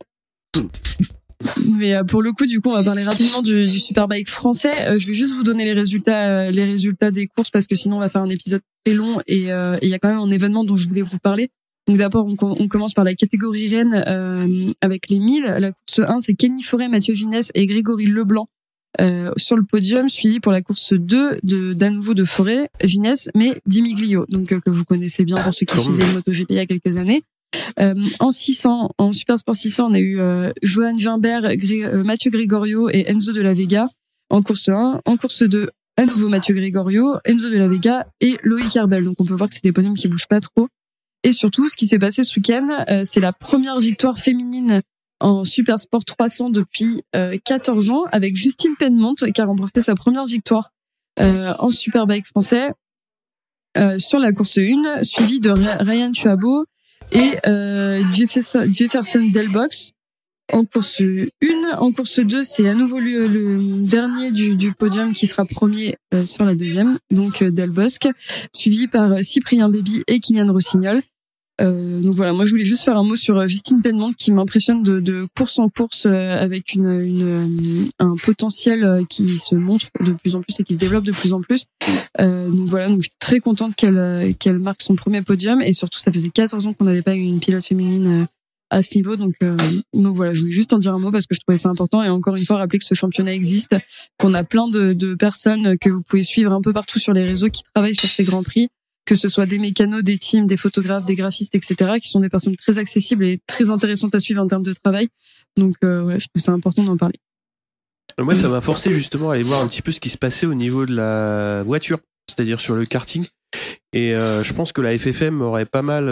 Mais euh, pour le coup, du coup, on va parler rapidement du, du Superbike français. Euh, je vais juste vous donner les résultats, euh, les résultats des courses parce que sinon on va faire un épisode très long et euh, et il y a quand même un événement dont je voulais vous parler. Donc d'abord, on, com- on commence par la catégorie reine euh, avec les mille. La course un, c'est Kenny Forêt, Mathieu Ginès et Grégory Leblanc euh, sur le podium, suivi pour la course deux de d'à nouveau de Forêt, Ginès, mais Dimiglio, donc euh, que vous connaissez bien pour ceux qui Comme- suivaient le MotoGP il y a quelques années. Euh, en six cents, en Super Sport six cents, on a eu euh, Johan Gimbert, Gré- euh, Mathieu Gregorio et Enzo de la Vega en course un. En course deux, à nouveau Mathieu Gregorio, Enzo de la Vega et Loïc Herbel. Donc on peut voir que c'est des podiums qui bougent pas trop. Et surtout, ce qui s'est passé ce week-end, euh, c'est la première victoire féminine en Super Sport trois cents depuis euh, quatorze ans, avec Justine Penmont qui a remporté sa première victoire euh, en Superbike français euh, sur la course un, suivie de Ra- Ryan Chabot et euh, Jefferson, Jefferson Delbox en course un. En course deux, c'est à nouveau le, le dernier du, du podium qui sera premier euh, sur la deuxième, donc euh, Delbosque, suivi par euh, Cyprien Bébi et Kylian Rossignol. Euh, donc voilà, moi je voulais juste faire un mot sur euh, Justine Penmont qui m'impressionne de, de course en course euh, avec une, une euh, un potentiel euh, qui se montre de plus en plus et qui se développe de plus en plus. Euh, donc voilà, donc je suis très contente qu'elle euh, qu'elle marque son premier podium et surtout ça faisait quatorze ans qu'on n'avait pas eu une pilote féminine euh, à ce niveau, donc euh, donc voilà, je voulais juste en dire un mot parce que je trouvais ça important et encore une fois rappeler que ce championnat existe, qu'on a plein de, de personnes que vous pouvez suivre un peu partout sur les réseaux qui travaillent sur ces grands prix, que ce soit des mécanos, des teams, des photographes, des graphistes, et cetera, qui sont des personnes très accessibles et très intéressantes à suivre en termes de travail. Donc, euh, ouais, je trouve ça important d'en parler. Moi, ça m'a forcé justement à aller voir un petit peu ce qui se passait au niveau de la voiture, c'est-à-dire sur le karting. Et euh, je pense que la F F M aurait pas mal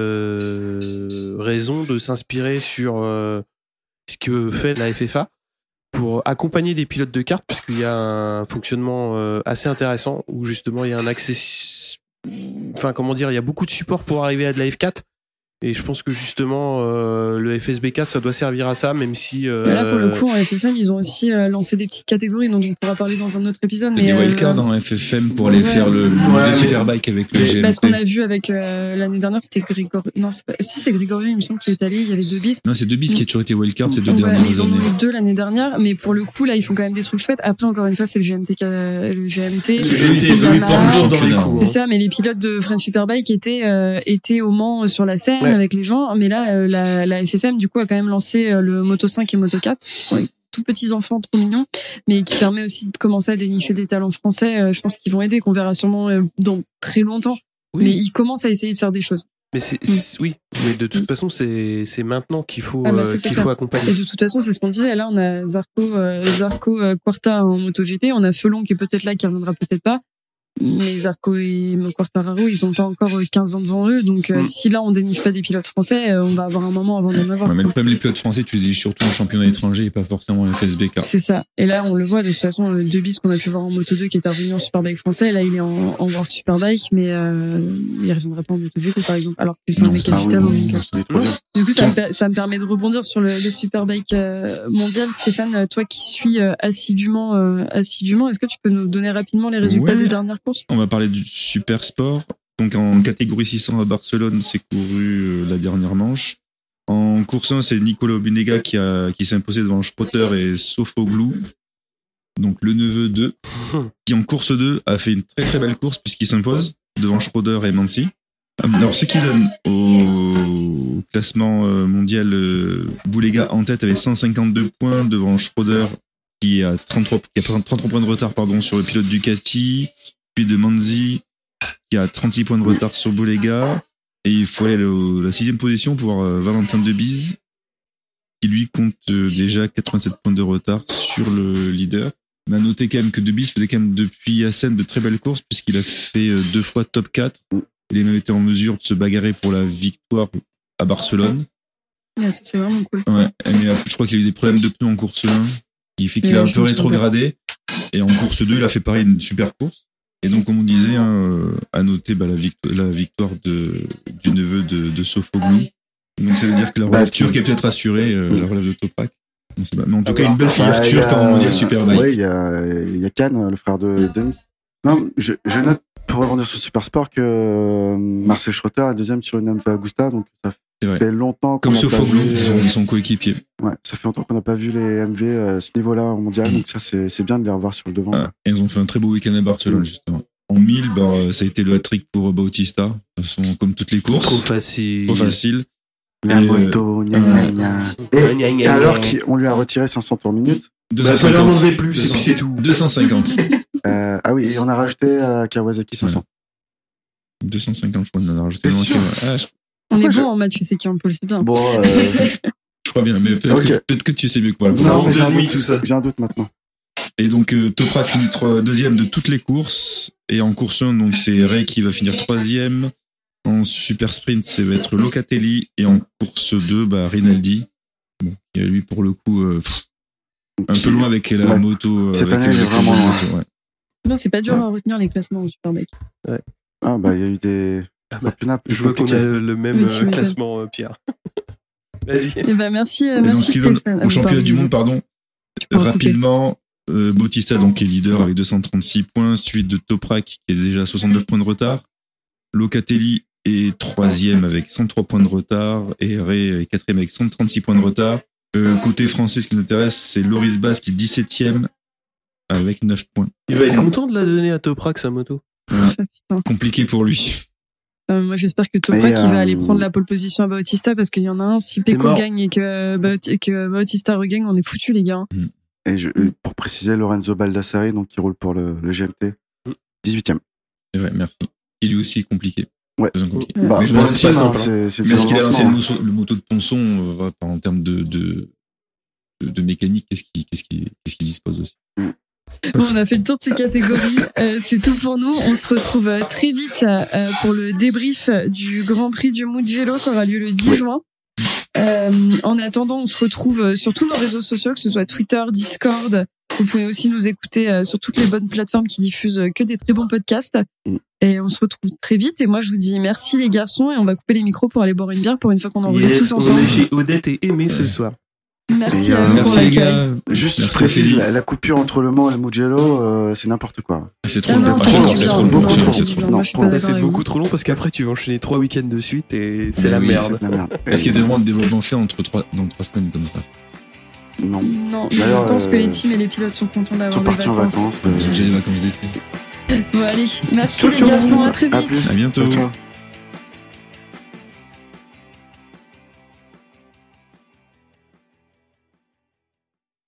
euh, raison de s'inspirer sur euh, ce que fait la F F A pour accompagner des pilotes de kart, puisqu'il y a un fonctionnement euh, assez intéressant où justement il y a un accès, enfin comment dire, il y a beaucoup de support pour arriver à de la F quatre. Et je pense que justement euh, le F S B K ça doit servir à ça, même si euh, Là, pour le coup, en F F M, ils ont aussi euh, lancé des petites catégories dont on pourra parler dans un autre épisode. Il y Mais a des euh, wildcards en F F M pour aller ouais. faire le, le Ouais, des mais- Superbike avec le G M T. parce qu'on a vu avec euh, l'année dernière, c'était Grégory. Non, c'est pas... si c'est Grégory, il me semble qu'il est allé. Il y avait deux bis. Non, c'est deux bis qui a toujours été wildcard ces deux Ouais, dernières ils en ont années. eu deux l'année dernière, mais pour le coup, là, ils font quand même des trucs chouettes. Après, encore une fois, c'est le G M T, qui a- le G M T, Le c'est G M T, oui, Yamaha. toujours dans les championnat. coups, C'est ça, mais les pilotes de French Superbike étaient euh, étaient au Mans euh, sur la scène Ouais. avec les gens. Mais là, euh, la, la F F M du coup a quand même lancé euh, le Moto cinq et Moto quatre, qui sont des tout petits enfants trop mignons, mais qui permet aussi de commencer à dénicher des talents français. Euh, je pense qu'ils vont aider, qu'on verra sûrement euh, dans très longtemps. Oui. Mais ils commencent à essayer de faire des choses. Mais c'est, c'est- oui, mais de toute façon, c'est, c'est maintenant qu'il faut, Ah bah, euh, c'est qu'il clair. faut Et accompagner. de toute façon, c'est ce qu'on disait. Là, on a Zarco, euh, Zarco euh, Quarta en MotoGP, on a Felon qui est peut-être là, qui reviendra peut-être pas. mais Zarco et Quartararo, ils ont pas encore quinze ans devant eux. Donc, euh, mm. si là, on déniche pas des pilotes français, euh, on va avoir un moment avant d'en avoir. Ouais, mais le problème, les pilotes français, tu les déniches surtout en championnat étranger et pas forcément en F S B K. C'est ça. Et là, on le voit, de toute façon, le deux bis qu'on a pu voir en Moto deux qui est revenu en Superbike français, là, il est en, en World Superbike, mais euh, il reviendra pas en Moto G P, par exemple, alors que c'est un mec capital en N K. Du coup, ça me, ça me permet de rebondir sur le, le Superbike euh, mondial. Stéphane, toi qui suis euh, assidûment, euh, assidûment, est-ce que tu peux nous donner rapidement les résultats ouais. des dernières courses? On va parler du Super Sport. Donc en catégorie six cents à Barcelone, c'est couru euh, la dernière manche. En course un, c'est Nicolas Binega qui a qui s'est imposé devant Schroeter et Sofoglou. Donc le neveu d'eux, qui en course deux a fait une très très belle course puisqu'il s'impose devant Schroeter et Mansi. Alors ce qui donne au classement mondial, Boulega en tête avec cent cinquante-deux points devant Schroeter qui a trente-trois, qui a trente-trois points de retard pardon sur le pilote Ducati, puis de Manzi qui a trente-six points de retard sur Boulega, et il faut aller à la sixième position pour voir Valentin Debise qui lui compte déjà quatre-vingt-sept points de retard sur le leader. Mais à noter quand même que Debise faisait quand même depuis Assen de très belles courses puisqu'il a fait deux fois top quatre. Il a même été en mesure de se bagarrer pour la victoire à Barcelone. Yeah, c'est vraiment cool. Ouais, mais je crois qu'il a eu des problèmes de pneus en course un, qui fait qu'il yeah, a un peu rétrogradé. Et en course deux, il a fait pareil une super course. Et donc, comme on disait, hein, à noter bah, la, victoire, la victoire de, du neveu de, de Sofoglou. Donc, ça veut dire que la relève turque est peut-être assurée, euh, la relève de Toprak. Mais en tout cas, une belle filière bah, turque en mondial Superbike. Oui, il y a, il y a Khan, le frère de Denis. Non, je, je note pour rebondir sur Super Sport que Marcel Schroeter est deuxième sur une M V Agusta, donc ça fait longtemps qu'on comme Sofoglou, son, son coéquipier. Ouais, ça fait longtemps qu'on n'a pas vu les M V à ce niveau-là en mondial, donc ça c'est, c'est bien de les revoir sur le devant. Ah, et ils ont fait un très beau week-end à Barcelone justement. En mille, bah, ça a été le hat-trick pour Bautista, de toute façon, comme toutes les courses. Trop facile. Trop facile. La moto, gna gna gna. Et, et, et alors qu'on lui a retiré cinq cents tours minute. Bah, ça leur en plus, et puis c'est tout. deux cent cinquante. Euh, ah oui, et on a rajouté à Kawasaki cinq cents. Ouais. deux cent cinquante, je crois qu'on en a rajouté. Ah, je... On est bon en match, c'est qui en pôle, c'est bien. Bon, euh... je crois bien, mais peut-être, okay. que, peut-être que tu sais mieux que moi. Non, mais j'ai un, doute, tout ça. j'ai un doute maintenant. Et donc, euh, Toprak finit trois, deuxième de toutes les courses. Et en course un, donc, c'est Ray qui va finir troisième. En super sprint, ça va être Locatelli. Et en course deux, bah, Rinaldi. Bon, et lui, pour le coup, euh, pff, un peu loin avec la ouais. moto. Cette avec année, il est vraiment loin. Ouais. Non, c'est pas dur ouais. à retenir les classements au Superbike. Ouais. Ah, bah, il y a eu des. Ah bah, je vois qu'on a le, le même euh, classement, euh, Pierre. Vas-y. Et bah, merci, euh, merci donc, Stéphane. Au championnat du monde, pardon. Rapidement, euh, Bautista, donc, est leader avec deux cent trente-six points, suivi de Toprak, qui est déjà à soixante-neuf points de retard. Locatelli est troisième avec cent trois points de retard, et Ray est quatrième avec cent trente-six points de retard. Euh, côté français, ce qui nous intéresse, c'est Loris Bas qui est dix-septième avec neuf points. Il va être content de la donner à Toprak, sa moto. Ouais. Ah, compliqué pour lui. Euh, moi, j'espère que Toprak euh... il va aller prendre la pole position à Bautista parce qu'il y en a un. Si Pecco gagne et que, Baut- et que Bautista regagne, on est foutu, les gars. Mm. Et je, pour préciser, Lorenzo Baldassari, donc qui roule pour le, le G M T, dix-huitième. C'est vrai, merci. Et lui aussi est compliqué. Ouais. Compliqué. Bah, mais je pense que hein, c'est, c'est mais est-ce qu'il a lancé le, moto, le moto de ponçon euh, en termes de, de, de, de mécanique, qu'est-ce qu'il, qu'est-ce qu'il, qu'est-ce qu'il dispose aussi? Mm. Bon, on a fait le tour de ces catégories. Euh, c'est tout pour nous. On se retrouve très vite euh, pour le débrief du Grand Prix du Mugello qui aura lieu le dix juin. Euh, en attendant, on se retrouve sur tous nos réseaux sociaux, que ce soit Twitter, Discord. Vous pouvez aussi nous écouter sur toutes les bonnes plateformes qui diffusent que des très bons podcasts. Et on se retrouve très vite. Et moi, je vous dis merci les garçons et on va couper les micros pour aller boire une bière pour une fois qu'on enregistre yes, tous ensemble. On est chez Odette et Aimé ce soir. Merci, et, euh, à vous merci pour les gars. Juste, je précise, la, la coupure entre Le Mans et le Mugello, euh, c'est n'importe quoi. C'est trop ah long. Non, c'est, trop, c'est trop long. long. C'est trop long. C'est trop long. C'est, trop long. C'est beaucoup trop long parce qu'après tu vas enchaîner trois week-ends de suite et c'est, la, oui, merde. c'est la merde. Est-ce qu'il y a des moments de développement fait entre trois, dans trois semaines comme ça? Non. Non, mais je pense euh, que les teams et les pilotes sont contents d'avoir des vacances. En vacances. J'ai déjà les vacances d'été. Bon, allez. Merci les garçons. À très vite. À plus. À bientôt. Ciao, ciao.